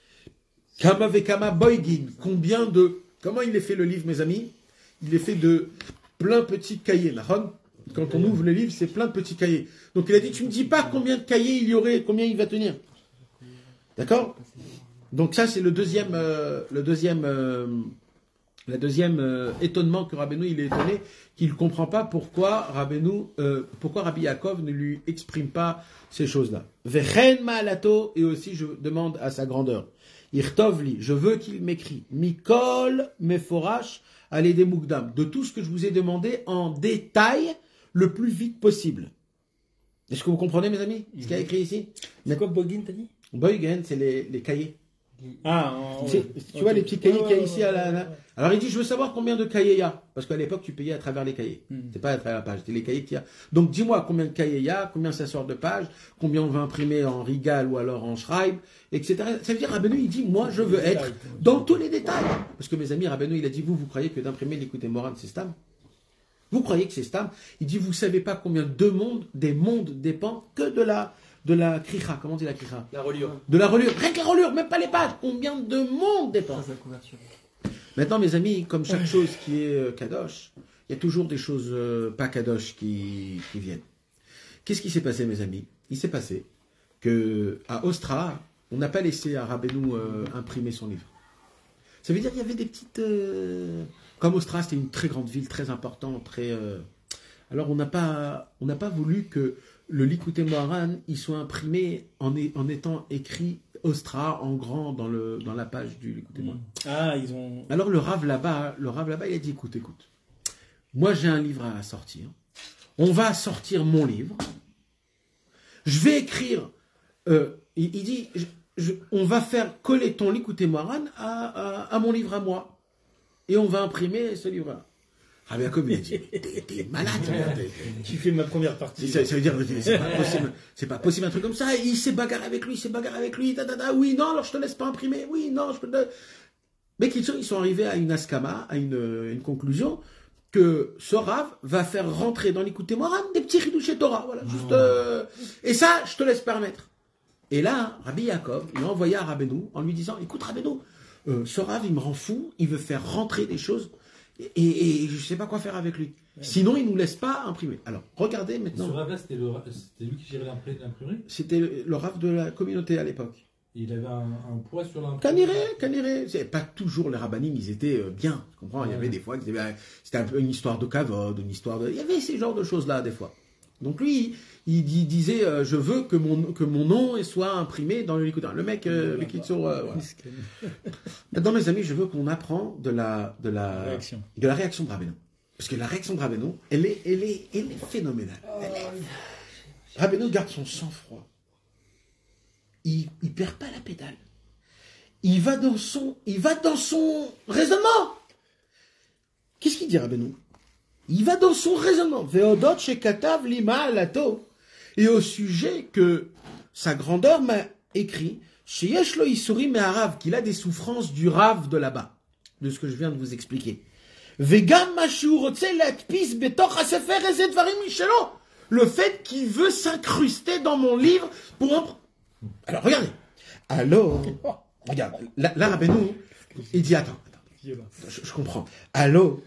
Kama vekama boygin, combien de... Comment il est fait le livre, mes amis? Il est fait de plein de petits cahiers. Nahon. Quand on ouvre le livre, c'est plein de petits cahiers. Donc il a dit, tu me dis pas combien de cahiers il y aurait, combien il va tenir. D'accord? Donc ça, c'est le deuxième, euh, le deuxième, euh, la deuxième euh, étonnement que Rabbeinu, il est étonné, qu'il ne comprend pas pourquoi Rabbeinu, euh, pourquoi Rabbi Yaakov ne lui exprime pas ces choses-là. Vechen ma'alato, et aussi je demande à sa grandeur. Irtovli, je veux qu'il m'écrit. Mikol meforash alede mukdam. De tout ce que je vous ai demandé en détail, le plus vite possible. Est-ce que vous comprenez, mes amis, ce qu'il y a écrit ici? C'est quoi Bogin, t'as dit? Boygen, c'est les, les cahiers. Ah, en- C'est- ouais. Tu Ok. vois les petits cahiers Ouais, qu'il y a ouais, ici ouais, à la, ouais, la- ouais. Alors il dit, je veux savoir combien de cahiers il y a. Parce qu'à l'époque, tu payais à travers les cahiers. Hmm. C'est pas à travers la page, c'est les cahiers qu'il y a. Donc dis-moi combien de cahiers il y a, combien ça sort de pages, combien on va imprimer en Rigal ou alors en Schreib, et cetera. Ça veut dire, Rabbeinu, il dit, moi, je veux être dans tous les détails. Parce que mes amis, Rabbeinu, il a dit, vous, vous croyez que d'imprimer l'écoute Moran, c'est Stam? Vous croyez que c'est Stam? Il dit, vous savez pas combien de mondes, des mondes dépendent que de la, de la kricha. Comment on dit la kricha? La reliure. De la relure. Rien que la relure, même pas les pages. Combien de mondes dépend? Ça, la couverture. Maintenant, mes amis, comme chaque chose qui est euh, kadosh, il y a toujours des choses euh, pas kadosh qui, qui viennent. Qu'est-ce qui s'est passé, mes amis? Il s'est passé que à Ostra, on n'a pas laissé à Rabbeinu euh, imprimer son livre. Ça veut dire qu'il y avait des petites... euh, Comme Ostra, c'était une très grande ville, très importante, très... euh, Alors, on n'a pas, on n'a pas voulu que le Likutei Moharan, il soit imprimé en, est- en étant écrit Ostra en grand dans, le, dans la page du Likutei Moharan. Ah, ils ont. Alors le Rav là-bas, le Rav là-bas, il a dit, écoute, écoute, moi j'ai un livre à sortir, on va sortir mon livre, je vais écrire, euh, il, il dit, je- je- on va faire coller ton Likutei Moharan à, à, à mon livre à moi, et on va imprimer ce livre-là. Rabbi Yaakov, il a dit, t'es, t'es malade, t'es- Tu fais ma première partie. ça, ça veut dire, c'est pas possible, c'est pas possible un truc comme ça. Il s'est bagarré avec lui, il s'est bagarré avec lui. Da, da, da, oui, non, alors je te laisse pas imprimer. Oui, non, je peux te. Mais qu'ils sont, ils sont arrivés à une askama, à une, une conclusion que ce Rav va faire rentrer dans l'écoute Moran des petits ridouchés Torah. Voilà, juste. euh, Et ça, je te laisse permettre. Et là, Rabbi Yaakov, il a envoyé à Rabbeinu en lui disant, écoute Rabbeinu, euh, ce Rav, il me rend fou, il veut faire rentrer des choses. Et, et, et je sais pas quoi faire avec lui. Sinon, il nous laisse pas imprimer. Alors, regardez Et ce maintenant. Rav-là, c'était le- c'était lui qui gérait l'impri- l'imprimerie. C'était le, le Rav de la communauté à l'époque. Et il avait un, un poids sur l'imprimerie. Caniré, Caniré. C'est pas toujours les rabbinim, ils étaient euh, bien. Tu comprends? Il y Ouais. avait des fois, qu'ils avaient- c'était un peu une histoire de kavod, une histoire de. Il y avait ces genres de choses-là, des fois. Donc lui, il, il disait, euh, je veux que mon, que mon nom soit imprimé dans le Likutei. Le mec, euh, le Kitsour, euh, voilà. Maintenant, mes amis, je veux qu'on apprend de la, de la, Réaction. de la réaction de Rabbeinu. Parce que la réaction de Rabbeinu, elle est, elle est, elle est phénoménale. Elle est- Rabbeinu garde son sang-froid. Il, il perd pas la pédale. Il va dans son, il va dans son raisonnement. Qu'est-ce qu'il dit, Rabbeinu? Il va dans son raisonnement. Veodot shekatav lima alato. Et au sujet que sa grandeur m'a écrit, sheyesh lo isuri me'arav, qu'il a des souffrances du rave de là-bas, de ce que je viens de vous expliquer. Vegam mashu rotse latpis betoch hasefer ezet dvarim mishelo. Le fait qu'il veut s'incruster dans mon livre pour en... Alors, regardez. Alors, regarde, là, là Rabbeinu, il dit, attends, attends, je, je comprends. Allô,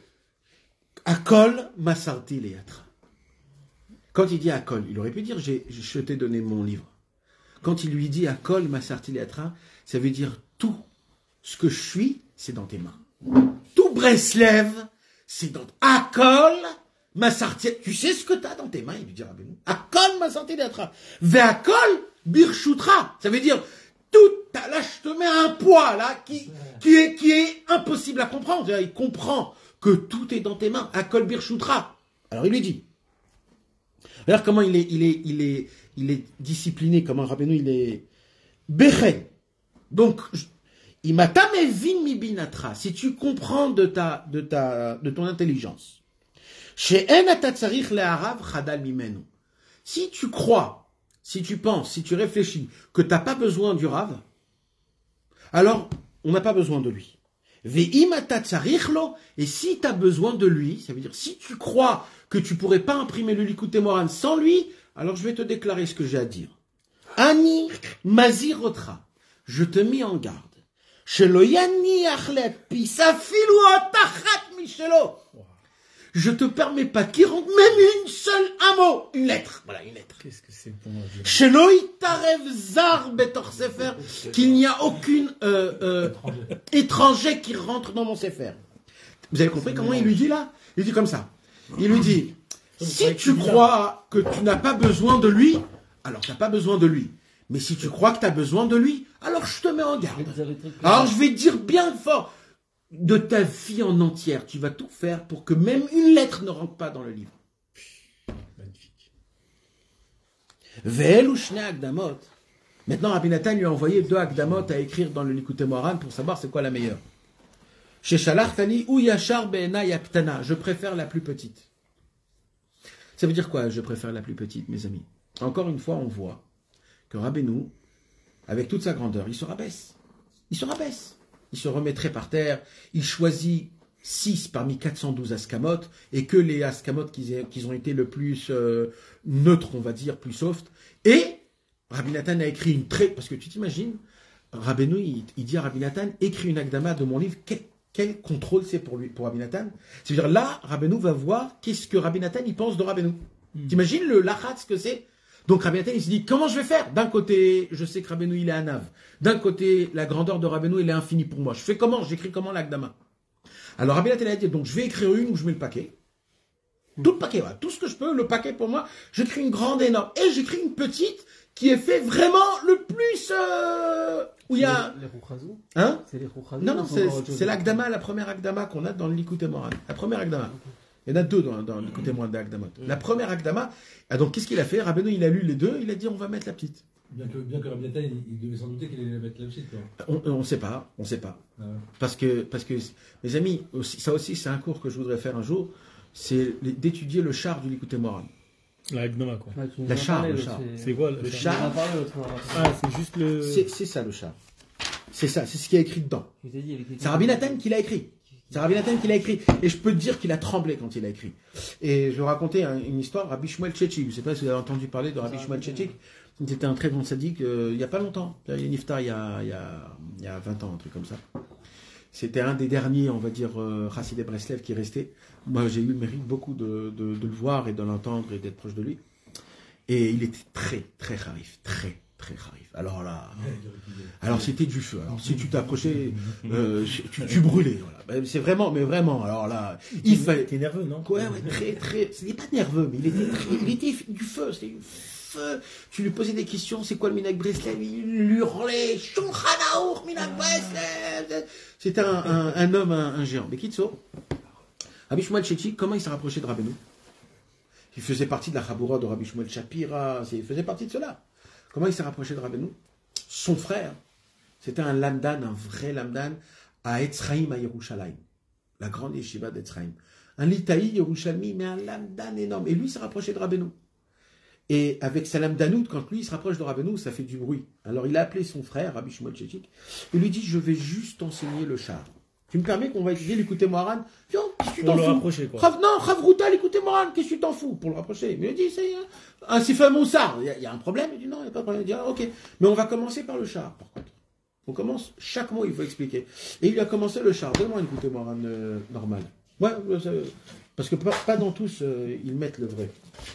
Akol Masarti Leatra. Quand il dit Akol, il aurait pu dire, j'ai, je t'ai donné mon livre. Quand il lui dit Akol Masarti Leatra, ça veut dire tout ce que je suis, c'est dans tes mains. Tout Breslev, c'est dans... Akol Masarti, tu sais ce que tu as dans tes mains, il lui dit Rabbeinu. Akol Masarti Leatra. Ve'akol Birshutra. Ça veut dire, tout, là, je te mets un poids, là, qui, qui est, qui est impossible à comprendre. C'est-à-dire, il comprend que tout est dans tes mains. Akol Birshutra. Alors, il lui dit. Regarde comment il est, il est, il est, il est discipliné, comment Rabbeinu, il est, Bechen. Donc, Imata mevin mi binatra. Si tu comprends de ta, de ta, de ton intelligence. She'en ata tzarich le'arav chadal mimenu. Si tu crois, si tu penses, si tu réfléchis que tu n'as pas besoin du Rav, alors on n'a pas besoin de lui. Ve'im ata tzarich lo, et si tu as besoin de lui, ça veut dire si tu crois que tu ne pourrais pas imprimer le Likutei Moharan sans lui, alors je vais te déclarer ce que j'ai à dire. Ani mazirotra, je te mis en garde. Shelo yani achlet pisafilu otachat mishelo. Je te permets pas qu'il rentre même une seule, un mot, une lettre. Voilà, une lettre. Qu'est-ce que c'est pour moi? Shelo itarev zar betor sefer, qu'il n'y a aucune euh, euh, étranger. étranger qui rentre dans mon sefer. Vous avez compris comment il lui dit là? Il dit comme ça. Il lui dit, si tu crois que tu n'as pas besoin de lui, alors tu n'as pas besoin de lui. Mais si tu crois que tu as besoin de lui, alors je te mets en garde. Alors je vais te dire bien fort, de ta vie en entière, tu vas tout faire pour que même une lettre ne rentre pas dans le livre. Magnifique. Ve'el ushne Akdamot. Maintenant, Rabbi Nathan lui a envoyé deux Akdamot à écrire dans le Likutei Moharan pour savoir c'est quoi la meilleure. Sheshalach-tani ou yachar be'enai aptana. Je préfère la plus petite. Ça veut dire quoi, je préfère la plus petite, mes amis? Encore une fois, on voit que Rabbeinu, avec toute sa grandeur, il se rabaisse. Il se rabaisse. Il se remettrait par terre. Il choisit six parmi quatre cent douze askamot, et que les askamot qui, qui ont été le plus euh, neutres, on va dire, plus soft. Et Rabbi Nathan a écrit une très... Parce que tu t'imagines, Rabbeinu, il, il dit à Rabbi Nathan, écris une akdama de mon livre. Quel, quel contrôle c'est pour lui, pour Rabbi Nathan? C'est-à-dire là, Rabbeinu va voir qu'est-ce que Rabbi Nathan il pense de Rabbeinu. Mm. T'imagines le lachat, ce que c'est? Donc Rabbi Nathan, il se dit, comment je vais faire? D'un côté, je sais que Rabbeinu, il est à Nav. D'un côté, la grandeur de Rabbeinu, elle est infinie pour moi. Je fais comment? J'écris comment l'Akdama? Alors Rabbi Nathan a dit, donc je vais écrire une où je mets le paquet. Tout le paquet, voilà. Tout ce que je peux, le paquet pour moi. J'écris une grande, énorme. Et j'écris une petite qui est fait vraiment le plus... Euh, où il y a... Les Rouchazou? Hein? C'est les Rouchazou? Non, non, c'est, c'est l'Akdama, la première Akdama qu'on a dans le Likutei Moharan. La première Akdama. Okay. Il y en a deux dans, dans le Likutei Moharan d'Akdamot. Mm. La première Akdama, ah, donc qu'est-ce qu'il a fait? Rabbeinu, il a lu les deux, il a dit on va mettre la petite. Bien que, bien que Rabbi Nathan, il, il devait s'en douter qu'il allait mettre la petite. Quoi. On ne sait pas, on ne sait pas. Ah ouais. Parce que, parce que, mes amis, aussi, ça aussi c'est un cours que je voudrais faire un jour, c'est les, d'étudier le char du Likutei Moharan. La Akdama, quoi. Ouais, La char, le char. C'est, c'est quoi le, le char? char? Ah, c'est juste le... C'est, c'est ça le char. C'est ça, c'est ce qui est écrit dedans. C'est Rabbi Nathan qui l'a écrit. C'est Rabbi Nathan qui l'a écrit. Et je peux te dire qu'il a tremblé quand il a écrit. Et je vais raconter un, une histoire, Rabbi Shmuel Tchétchik. Je ne sais pas si vous avez entendu parler de Rabbi Shmuel Tchétchik. C'était un très bon sadique euh, il n'y a pas longtemps. Il est niftar il y a, il y a, il y a vingt ans, un truc comme ça. C'était un des derniers, on va dire, euh, Chassidé Breslev qui restait. Moi, j'ai eu le mérite beaucoup de, de, de le voir et de l'entendre et d'être proche de lui. Et il était très, très harif. Très, très harif. Alors là, alors c'était du feu. Alors si tu t'approchais, euh, tu, tu brûlais. Voilà. C'est vraiment, mais vraiment. Alors là, il fallait. T'es nerveux, non? Ouais, ouais, très, très. C'était pas nerveux, mais il était, très, il était du feu. C'était du feu. Tu lui posais des questions. C'est quoi le Minhag Breslev? Il lui hurlait. Shulchan Aruch Minhag Breslev. C'était un, un, un homme, un, un géant. Mais Kitso, Rabbi Shmuel Tchétchik, comment il s'est rapproché de Rabbeinu? Il faisait partie de la Chaboura de Rabbi Shmuel Shapira. Il faisait partie de cela. Comment il s'est rapproché de Rabbeinu? Son frère, c'était un lamdan, un vrai lamdan, à Etzraïm à Yerushalayim, la grande yeshiva d'Etzraïm. Un litaï Yerushalmi, mais un lamdan énorme. Et lui, il s'est rapproché de Rabbeinu. Et avec sa lamdanout, quand lui, il se rapproche de Rabbeinu, ça fait du bruit. Alors il a appelé son frère, Rabbi Shmuel Tchétchik, et lui dit, je vais juste enseigner le char. Tu me permets qu'on va étudier l'Likutei Moharan? Viens, Qu'est-ce que tu Pour t'en le fous rapprocher, quoi. Rav- Non, Ravroutal, écoutez Moran, qu'est-ce que tu t'en fous pour le rapprocher? Mais il dit, c'est un Sifam Moussard. Il y, a- il y a un problème? Il dit non, il n'y a pas de problème. Il dit, ah, ok. Mais on va commencer par le char, par contre. On commence, chaque mot, il faut expliquer. Et il a commencé le char. Donne-moi une écoutez Moran euh, normale. Ouais, euh, ça- parce que pas, pas dans tous, euh, ils mettent le vrai.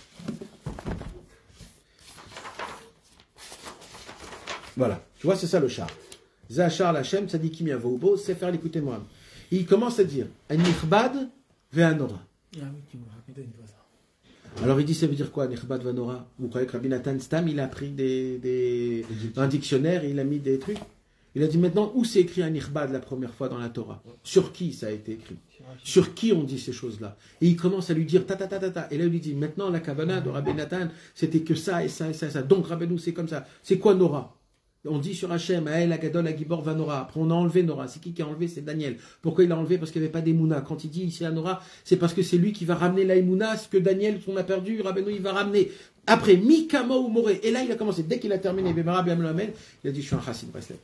Voilà. Tu vois, c'est ça le char. Zachar Lachem, Tzadikim Yavobo, c'est faire l'écouter Moran. Il commence à dire, Anichbad ve'anora. Ah oui, tu me racontais une fois ça. Alors il dit, ça veut dire quoi, Nichbad Vanora? Vous croyez que Rabbi Nathan Stam, il a pris des, des, un dictionnaire et il a mis des trucs? Il a dit maintenant, où c'est écrit un Nichbad la première fois dans la Torah? Sur qui ça a été écrit? Sur qui on dit ces choses-là? Et il commence à lui dire ta ta ta ta ta. Et là il lui dit, maintenant la Kavana de Rabbi Nathan, c'était que ça et ça et ça et ça. Donc Rabbeinu, c'est comme ça. C'est quoi Nora? On dit sur Hachem, Ael, Agadol, Agibor, Vanora. Après, on a enlevé Nora. C'est qui qui a enlevé? C'est Daniel. Pourquoi il a enlevé? Parce qu'il n'y avait pas d'Emouna. Quand il dit ici à Nora, c'est parce que c'est lui qui va ramener la Emouna, ce que Daniel, qu'on a perdu, Rabbeinu, il va ramener. Après, Mikama ou Moré. Et là, il a commencé. Dès qu'il a terminé, Bemara, Biamlamen, il a dit, je suis un chassid Breslev.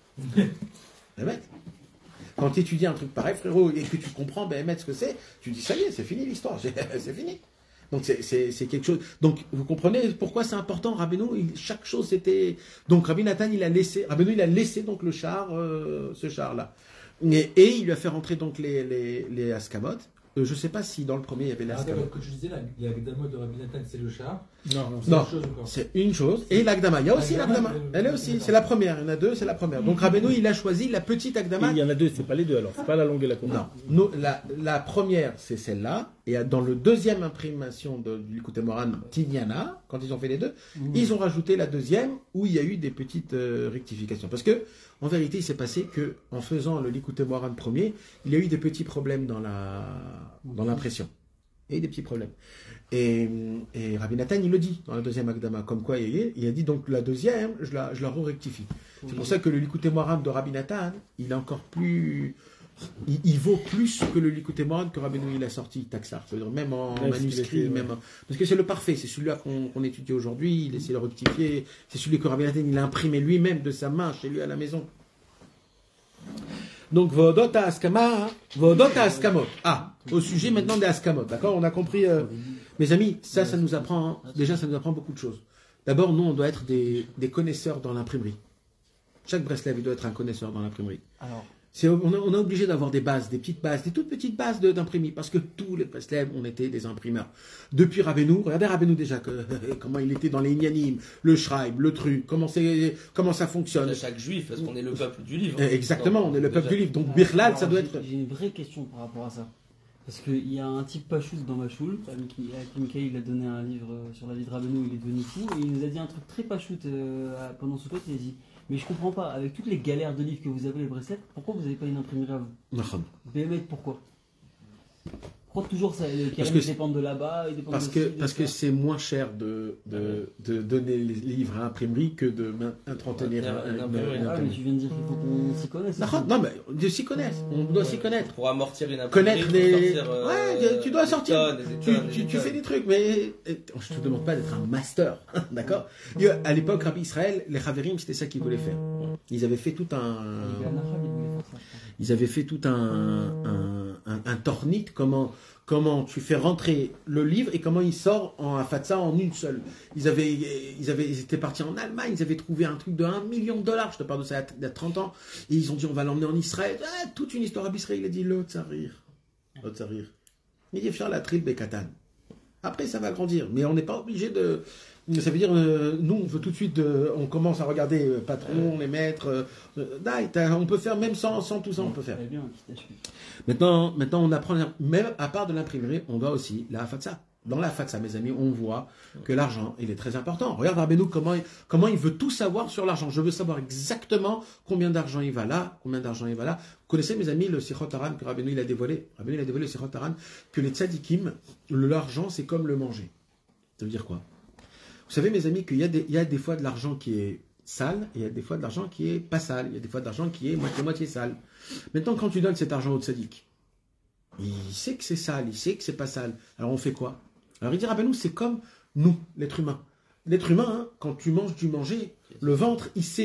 Bémet. Quand tu étudies un truc pareil, frérot, et que tu comprends, Bémet, ce que c'est, tu dis, ça y est, c'est fini l'histoire. C'est fini. Donc c'est, c'est, c'est quelque chose. Donc vous comprenez pourquoi c'est important. Rabbeinu, il- chaque chose c'était. Donc Rabbi Nathan, il a laissé. Rabbeinu, il a laissé donc le char, euh, ce char là, et, et il lui a fait rentrer donc les les, les askamot. Euh, je sais pas si dans le premier il y avait les Attends, askamot. quand je disais, la, la Gdamot de Rabbi Nathan, c'est le char. Non, non, C'est Non. autre chose encore. C'est une chose. Et l'Agdama. Il y a aussi L'Agdama, l'Agdama. euh, Elle est aussi. C'est la première. Il y en a deux. C'est la première. Donc Rabbeinu, il a choisi la petite Agdama. Il y en a deux, c'est pas les deux alors. C'est pas la longue et la courte. Non, Nous, la, la première, c'est celle-là. Et dans le deuxième imprimation de, du Likutei Moharan, Tignana, quand ils ont fait les deux, ils ont rajouté la deuxième où il y a eu des petites euh, rectifications. Parce que, en vérité, il s'est passé que en faisant le Likutei Moharan premier, il y a eu des petits problèmes dans la dans l'impression. Il y a eu des petits problèmes. Et, et Rabbi Nathan, il le dit dans la deuxième Akdama, comme quoi il, est, il a dit donc la deuxième, je la, je la rectifie. C'est pour ça que le Likutei Moharan de Rabbi Nathan, il est encore plus. Il, il vaut plus que le Likutei Moharan que Rabbeinu il a sorti, Taxar. C'est-à-dire même en Ouais, manuscrit, ce qu'il a fait, ouais. même en- parce que c'est le parfait, c'est celui-là qu'on qu'on étudie aujourd'hui, il essaie de le rectifier, c'est celui que Rabbi Nathan il a imprimé lui-même de sa main chez lui à la maison. Donc, Vodota Askama, Vodota Askamot. Ah, au sujet maintenant des Askamot, d'accord? On a compris, euh, mes amis, ça, ça nous apprend, hein, déjà, ça nous apprend beaucoup de choses. D'abord, nous, on doit être des, des connaisseurs dans l'imprimerie. Chaque Breslev, il doit être un connaisseur dans l'imprimerie. Alors, C'est, on, est, on est obligé d'avoir des bases, des petites bases, des toutes petites bases de- d'imprimerie, parce que tous les Breslev, on était des imprimeurs. Depuis Rabbeinu, regardez Rabbeinu déjà, que, comment il était dans les Inyanim, le Schreib, le truc, comment, c'est, comment ça fonctionne. De chaque juif, parce qu'on est le peuple du livre. Eh, Exactement, on est le peuple du livre. Donc, Birlal, ça doit j'ai- être. J'ai une vraie question par rapport à ça. Parce qu'il y a un type Pachouz dans ma choule, avec qui il a donné un livre euh, sur la vie de Rabbeinu, il est devenu fou, et il nous a dit un truc très Pachout euh, pendant ce pote, il a dit mais je comprends pas, avec toutes les galères de livres que vous avez les Breslev, pourquoi vous n'avez pas une imprimerie à vous? B M pourquoi? Pourquoi toujours ça, les Parce carrés que dépendent de là-bas, ils dépendent Parce de que, ci, de parce que ça. c'est moins cher de, de, de donner les livres à imprimerie que de main- entretenir Ouais, un- une un- imprimerie. une Ah, mais imprimerie. tu viens de dire qu'il faut qu'on s'y connaisse. Non, non, mais ils s'y connaissent. On doit s'y connaître. Pour amortir une imprimerie, Connaître pour les. sortir, euh, Ouais, tu dois des sortir. tonnes, des Tu, tonnes, tu, des tu fais tonnes. des trucs, mais et, je te demande pas d'être un master, d'accord? Et, euh, À l'époque, Rabbi Israël, les Chaverim, c'était ça qu'ils voulaient faire. Ils avaient fait tout un. Il y a un arabe, il voulait faire ça, je crois. Ils avaient fait tout un, un, un, un tornit, comment, comment tu fais rentrer le livre et comment il sort en Afatsa en une seule. Ils, avaient, ils, avaient, ils étaient partis en Allemagne, ils avaient trouvé un truc de un million de dollars, je te parle de ça il y a trente ans, et ils ont dit on va l'emmener en Israël. Ah, toute une histoire à Israël, il a dit le tsarir. Le tsarir. Il dit faire la tril Bekatan. Après, ça va grandir, mais on n'est pas obligé de. Ça veut dire, euh, nous, on veut tout de suite, euh, on commence à regarder euh, patron, les maîtres. Euh, euh, daï, t'as- on peut faire même sans, sans tout ça, on peut faire. Très bien, quitte à suivre. Maintenant, maintenant, on apprend, même à part de l'imprimerie, on doit aussi la fatsa. Dans la fatsa, mes amis, on voit que l'argent, il est très important. Regarde Rabbeinu, comment, il- comment il veut tout savoir sur l'argent. Je veux savoir exactement combien d'argent il va là, combien d'argent il va là. Vous connaissez, mes amis, le Sichot Haran que Rabbeinu il a dévoilé. Rabbeinu il a dévoilé le Sichot Haran que les tzadikim, l'argent, c'est comme le manger. Ça veut dire quoi? Vous savez, mes amis, qu'il y a des, il y a des fois de l'argent qui est sale, et il y a des fois de l'argent qui est pas sale. Il y a des fois de l'argent qui est moitié-moitié sale. Maintenant, quand tu donnes cet argent au tzaddik, il sait que c'est sale, il sait que c'est pas sale. Alors on fait quoi? Alors il dit, Rabbeinu, c'est comme nous, l'être humain. L'être humain, hein, quand tu manges du manger, le ventre, il sait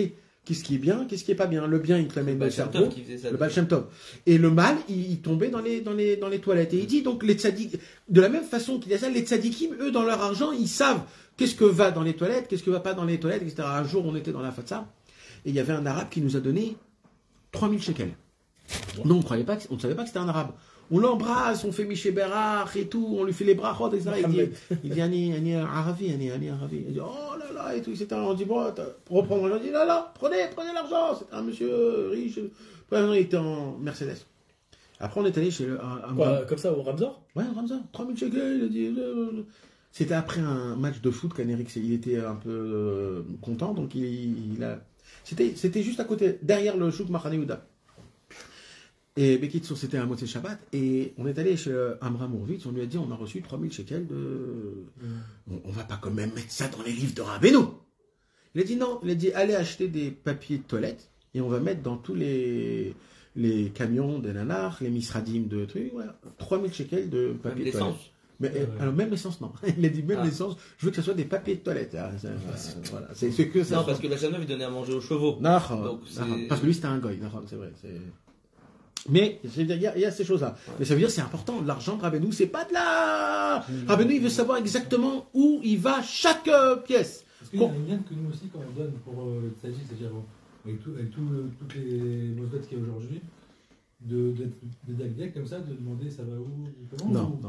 qu'est-ce qui est bien, qu'est-ce qui est pas bien. Le bien, il te l'amène dans le Baal Shem cerveau, Tov qui faisait ça. le Baal Shem Tov. Et le mal, il, il tombait dans les, dans, les, dans les toilettes. Et il dit donc, les tzadikim, de la même façon qu'il y a ça, les tzadikim, eux, dans leur argent, ils savent qu'est-ce que va dans les toilettes, qu'est-ce que va pas dans les toilettes, et cetera. Un jour, on était dans la Fatsa, et il y avait un arabe qui nous a donné trois mille shekels. Non, on croyait pas, que- on ne savait pas que c'était un arabe. On l'embrasse, on fait Miché Berach et tout, on lui fait les brachot, et cetera. Il dit, il dit, Ani, Ani, Arabi, Ani, Ani, Arabi. Il dit, oh là là, et tout, et cetera. On dit, bon, attends, pour reprendre, on dit, là là, prenez, prenez l'argent, c'est un monsieur riche. Après, il était en Mercedes. Après, on est allé chez le, un, un Quoi, comme ça, au Ramzor? Ouais, Ramza, trois mille shekels, il a dit. euh, euh. C'était après un match de foot qu'Anéric, il était un peu euh, content, donc il, il a. C'était, c'était juste à côté, derrière le chouk Mahane Yehuda. Et Bekitso, c'était un Motzei Shabbat, et on est allé chez euh, Amram Horvitz, on lui a dit, on a reçu trois mille shekels de. On, on va pas quand même mettre ça dans les livres de Rabbeinu. Il a dit non, il a dit, allez acheter des papiers de toilette, et on va mettre dans tous les. Les camions de nanar, les misradim de trucs, voilà, trois mille shekels de Même papier de toilette. l'essence. Mais, Ouais, ouais. alors même l'essence, non. Il a dit même Ah. l'essence, je veux que ce soit des papiers de toilette. Ah, ça, euh, voilà. C'est c'est que ça. Non, parce que la Chaneuve, il donnait à manger aux chevaux. Non, Donc, c'est- non, parce que lui c'était un goy, non, c'est vrai. c'est- Mais je veux dire, il y, a- il y a ces choses-là. Mais ça veut dire c'est important. L'argent de Rabbeinu, c'est pas de la. Rabbeinu, il veut savoir exactement où il va chaque euh, pièce. Parce qu'il y a une ligne que nous aussi, quand on donne pour euh, le Tzadik, c'est-à-dire euh, avec, tout, avec tout, euh, toutes les mosbettes qu'il y a aujourd'hui, de, d'être de Dagdiak comme ça, de demander ça va où, comment Non, ou- non.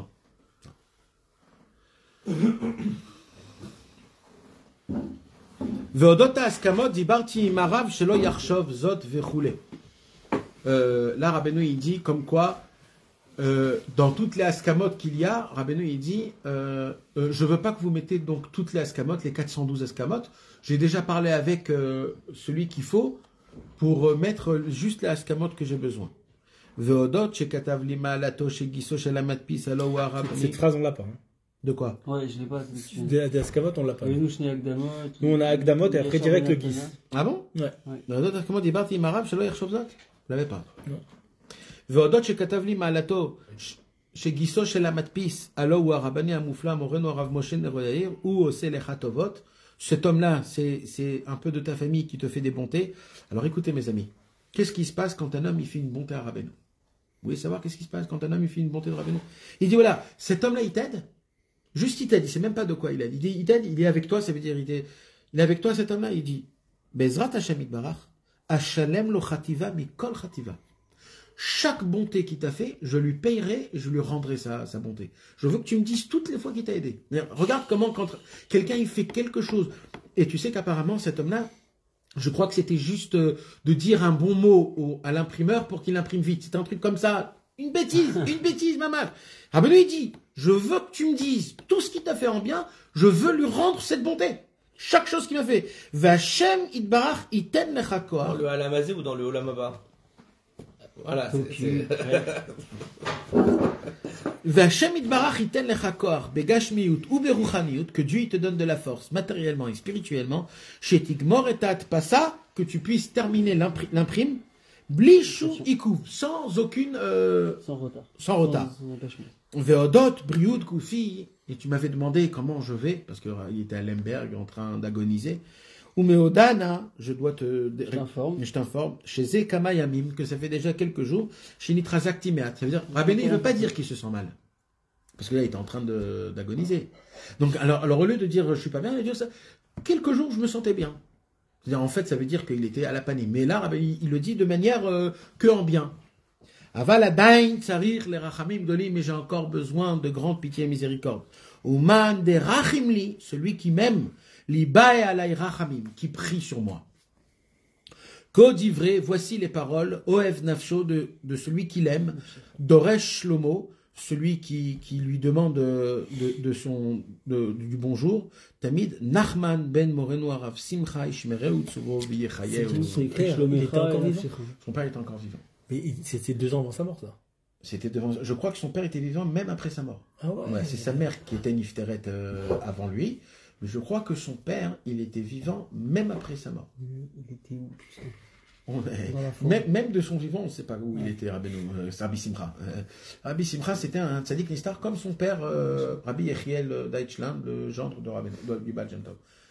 Veodot askamot dibarti imarav shelo yarshov zot vechule. Euh, Là, Rabbeinu, il dit comme quoi, euh, dans toutes les askamot qu'il y a, Rabbeinu, il dit, euh, euh, je veux pas que vous mettez donc toutes les askamot, les quatre cent douze askamot. J'ai déjà parlé avec euh, celui qu'il faut pour euh, mettre juste les askamot que j'ai besoin. Veodot shekatav lima lato shegiso shelamatpis alo wa rabni. Cette phrase, on l'a pas. Hein. De quoi? Ouais, je l'ai pas. cette dessus. Des, des Askamot, on l'a pas. Et nous, je n'ai Agdamot. Nous, on a Agdamot et après direct le Guis. Ah bon? Ouais. Veodot askamot dibarti imarav shelo yarshov zot. Vous l'avez pas? Non. Veodot shekatav lima lato shegiso shelamatpis alo wa rabani amufla moreno rav Moshe Neroyair ou ose lechatovot. Cet homme-là, c'est, c'est un peu de ta famille qui te fait des bontés. Alors écoutez mes amis, qu'est-ce qui se passe quand un homme il fait une bonté à Rabbeinu? Vous voulez savoir qu'est-ce qui se passe quand un homme il fait une bonté de Rabbeinu? Il dit voilà, cet homme-là il t'aide, juste il t'aide, il sait même pas de quoi il aide. Il dit il t'aide, il est avec toi, ça veut dire il est, il est avec toi cet homme-là, il dit Bezrat Hashem Yitbarach, Hashalem lo chativa mikol chativa. Chaque bonté qu'il t'a fait, je lui payerai et je lui rendrai sa, sa bonté. Je veux que tu me dises toutes les fois qu'il t'a aidé. Regarde comment quand quelqu'un il fait quelque chose, et tu sais qu'apparemment cet homme-là, je crois que c'était juste euh, de dire un bon mot au- à l'imprimeur pour qu'il imprime vite. C'est un truc comme ça. Une bêtise, une bêtise, maman. Ah ben lui il dit, je veux que tu me dises tout ce qu'il t'a fait en bien, je veux lui rendre cette bonté. Chaque chose qu'il m'a fait. Vachem itbarach iten Dans lechakoar. le Alamazé ou dans le Olamaba. Voilà, c'est- c'est. Vachem itbarach iten lechakoar. Begashmiut ou beruchaniut. Que Dieu il te donne de la force matériellement et spirituellement. Shetigmor etat passa. Que tu puisses terminer l'impri- l'imprime. Blishu iku. Sans aucune, euh, Sans retard. sans retard. Sans, sans empêchement. Veodot, Brioud, Koufi, et tu m'avais demandé comment je vais, parce qu'il était à Lemberg en train d'agoniser. Ou Meodana, je dois te. Je t'informe. Je t'informe, chez Zekama Yamim, que ça fait déjà quelques jours, chez Nitrazak Timeat. Ça veut dire, Rabbeinu, il ne veut pas dire qu'il se sent mal. Parce que là, il est en train de- d'agoniser. Donc, alors, alors, au lieu de dire je suis pas bien, il va dire ça. Quelques jours, je me sentais bien. C'est-à-dire, en fait, ça veut dire qu'il était à la panique. Mais là, Rabbeinu, il le dit de manière euh, que en bien. Aval adain tsarir les rachamim gdolim, mais j'ai encore besoin de grande pitié et miséricorde. Uman de rachimli, celui qui m'aime, li bae alay rachamim, qui prie sur moi. Code ivré, voici les paroles, Oev nafsho, de, de celui qu'il aime, Doresh Shlomo, celui qui, qui lui demande de, de son, de, du bonjour, Tamid, Nachman ben Moreno Arav Simcha Ishmereu Tsuvo V'Yechayeu. Son père, il était encore vivant. Son père est encore vivant. Mais il- c'était deux ans avant sa mort, ça. C'était devant. Je crois que son père était vivant même après sa mort. Ah ouais. Ouais, c'est sa mère qui était Nifteret euh, avant lui, mais je crois que son père, il était vivant même après sa mort. Il était où, putain? On- Dans la forêt. même, même de son vivant, on ne sait pas où il était, Rabbeinu, euh, c'est Rabbi Simcha. Euh, Rabbi Simcha, c'était un tzaddik nistar comme son père, euh, Rabbi Yechiel Daichlan, le gendre de Rabbeinu, de- du Baal Shem Tov.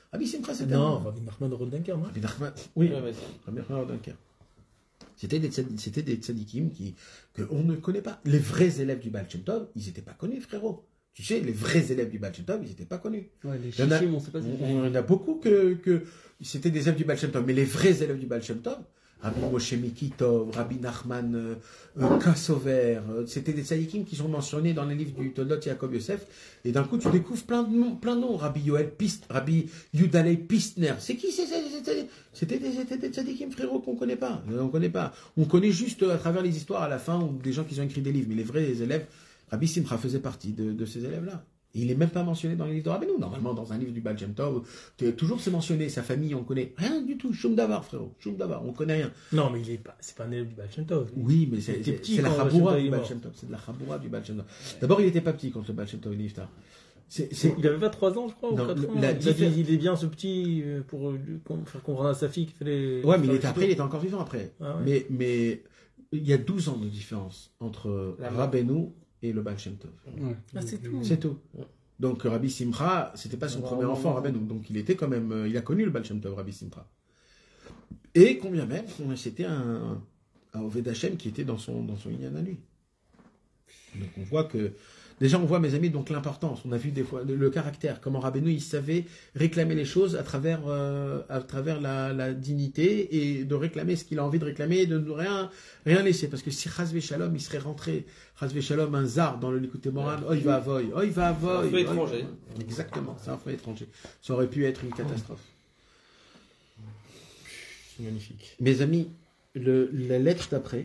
Rabbi Simcha, c'était Non, un- Rabbi Nachman de Rodenker, non Rabbi Nachman, oui, Ouais, mais- Rabbi Nachman Rodenker. C'était des, tzad- c'était des tzadikim qui, qu'on ne connaît pas. Les vrais élèves du Baal Shem Tov, ils n'étaient pas connus, frérot. Tu sais, les vrais élèves du Baal Shem Tov, ils n'étaient pas connus. Ouais, les Il y en a- chichim, on sait pas si On, on en a beaucoup que, que c'était des élèves du Baal Shem Tov, mais les vrais élèves du Baal Shem Tov, Rabbi Moshe Mikitov, Rabbi Nachman euh, euh, Kassover, euh, c'était des tzadikim qui sont mentionnés dans les livres du Toldot Yaakov Yosef, et d'un coup tu découvres plein de noms, plein de noms, Rabbi Yoel Pist, Rabbi Yudalei Pistner, c'est qui c'est, c'est, c'est, c'est- C'était des, c'était des tzadikim, frérot, qu'on connaît pas, Euh, on connaît pas, on connaît juste euh, à travers les histoires à la fin, ou des gens qui ont écrit des livres, mais les vrais élèves, Rabbi Simcha faisait partie de, de ces élèves-là. Il n'est même pas mentionné dans les livres de Rabbeinu. Normalement, dans un livre du Baal Shem Tov, t'es- toujours c'est mentionné, sa famille, on connaît rien du tout. Shum Davar, frérot. Shum Davar, on connaît rien. Non, mais il est pas, c'est pas un élève du Baal Shem Tov. Oui, mais c'est, Il était c'est, petit c'est la quand le Chaboura Baal Shem Tov du est Baal mort. Shem Tov. C'est de la Chaboura du Baal Shem Tov. D'abord, il n'était pas petit quand le Baal Shem Tov est niftar. C'est, c'est, Il avait pas trois ans, je crois, ou Non, quatre le- ans. la Il a dit, diffé- il est bien ce petit euh, pour euh, lui com- faire comprendre à sa fille qu'il fallait. Ouais, mais il faire était le après, il tuto. était encore vivant après. Ah ouais. Mais, mais il y a douze ans de différence entre La mort. Rabbeinu et le Baal Shem Tov. Ouais. Ah, c'est tout. C'est tout. Donc Rabbi Simcha, c'était pas son Non, premier non, enfant, non. Rabbeinu. Donc il était quand même, euh, il a connu le Baal Shem Tov, Rabbi Simcha. Et combien même, c'était un, un Oved Hashem qui était dans son dans son inyan à lui. Donc on voit que déjà on voit, mes amis, donc l'importance. On a vu des fois le, le caractère, comment Rabbeinu il savait réclamer les choses à travers euh, à travers la, la dignité et de réclamer ce qu'il a envie de réclamer et de ne rien rien laisser. Parce que si Chazvé Shalom il serait rentré Chazvé Shalom un zar dans le Likutei Moran, oh il va avoy, oh il va avoy. Un feu étranger. Exactement, c'est un feu étranger. Ça aurait pu être une catastrophe. C'est magnifique. Mes amis, le, la lettre d'après,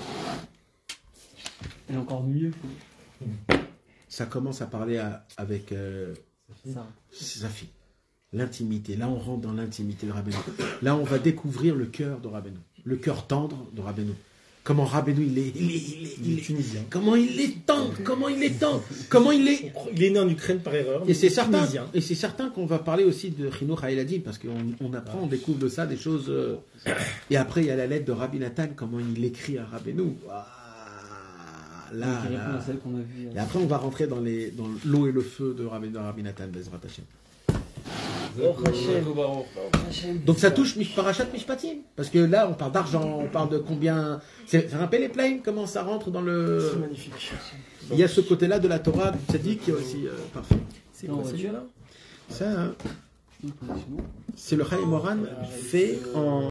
Elle est encore mieux que ça commence à parler à- avec euh, ça. sa fille. L'intimité. Là, on rentre dans l'intimité de Rabbeinu. Là, on va découvrir le cœur de Rabbeinu. Le cœur tendre de Rabbeinu. Comment Rabbeinu, il est, il est, il est, Il il est est- tunisien. comment il est tendre, comment il est tendre, comment il est. Il est né en Ukraine par erreur. mais Et c'est il est certain, tunisien. et c'est certain qu'on va parler aussi de Chinuch Haïladim, parce qu'on on apprend, on découvre de ça des choses. euh, Et après, il y a la lettre de Rabbi Nathan, comment il écrit à Rabbeinu. Ah, là, Qui répond là. à celle qu'on a vue. Et après, on va rentrer dans les dans l'eau et le feu de Rabbi, de Rabbi Nathan, Bezrat Hashem. Donc ça touche Mish Parashat Mishpatim, parce que là, on parle d'argent, on parle de combien. C'est c'est un peu les plaines, comment ça rentre dans le. C'est magnifique. Il y a ce côté-là de la Torah, du Tzadik, qui est aussi euh, parfait. C'est Non, quoi ouais, celui-là Ça, hein, Une position. c'est le Chaim Moran fait en.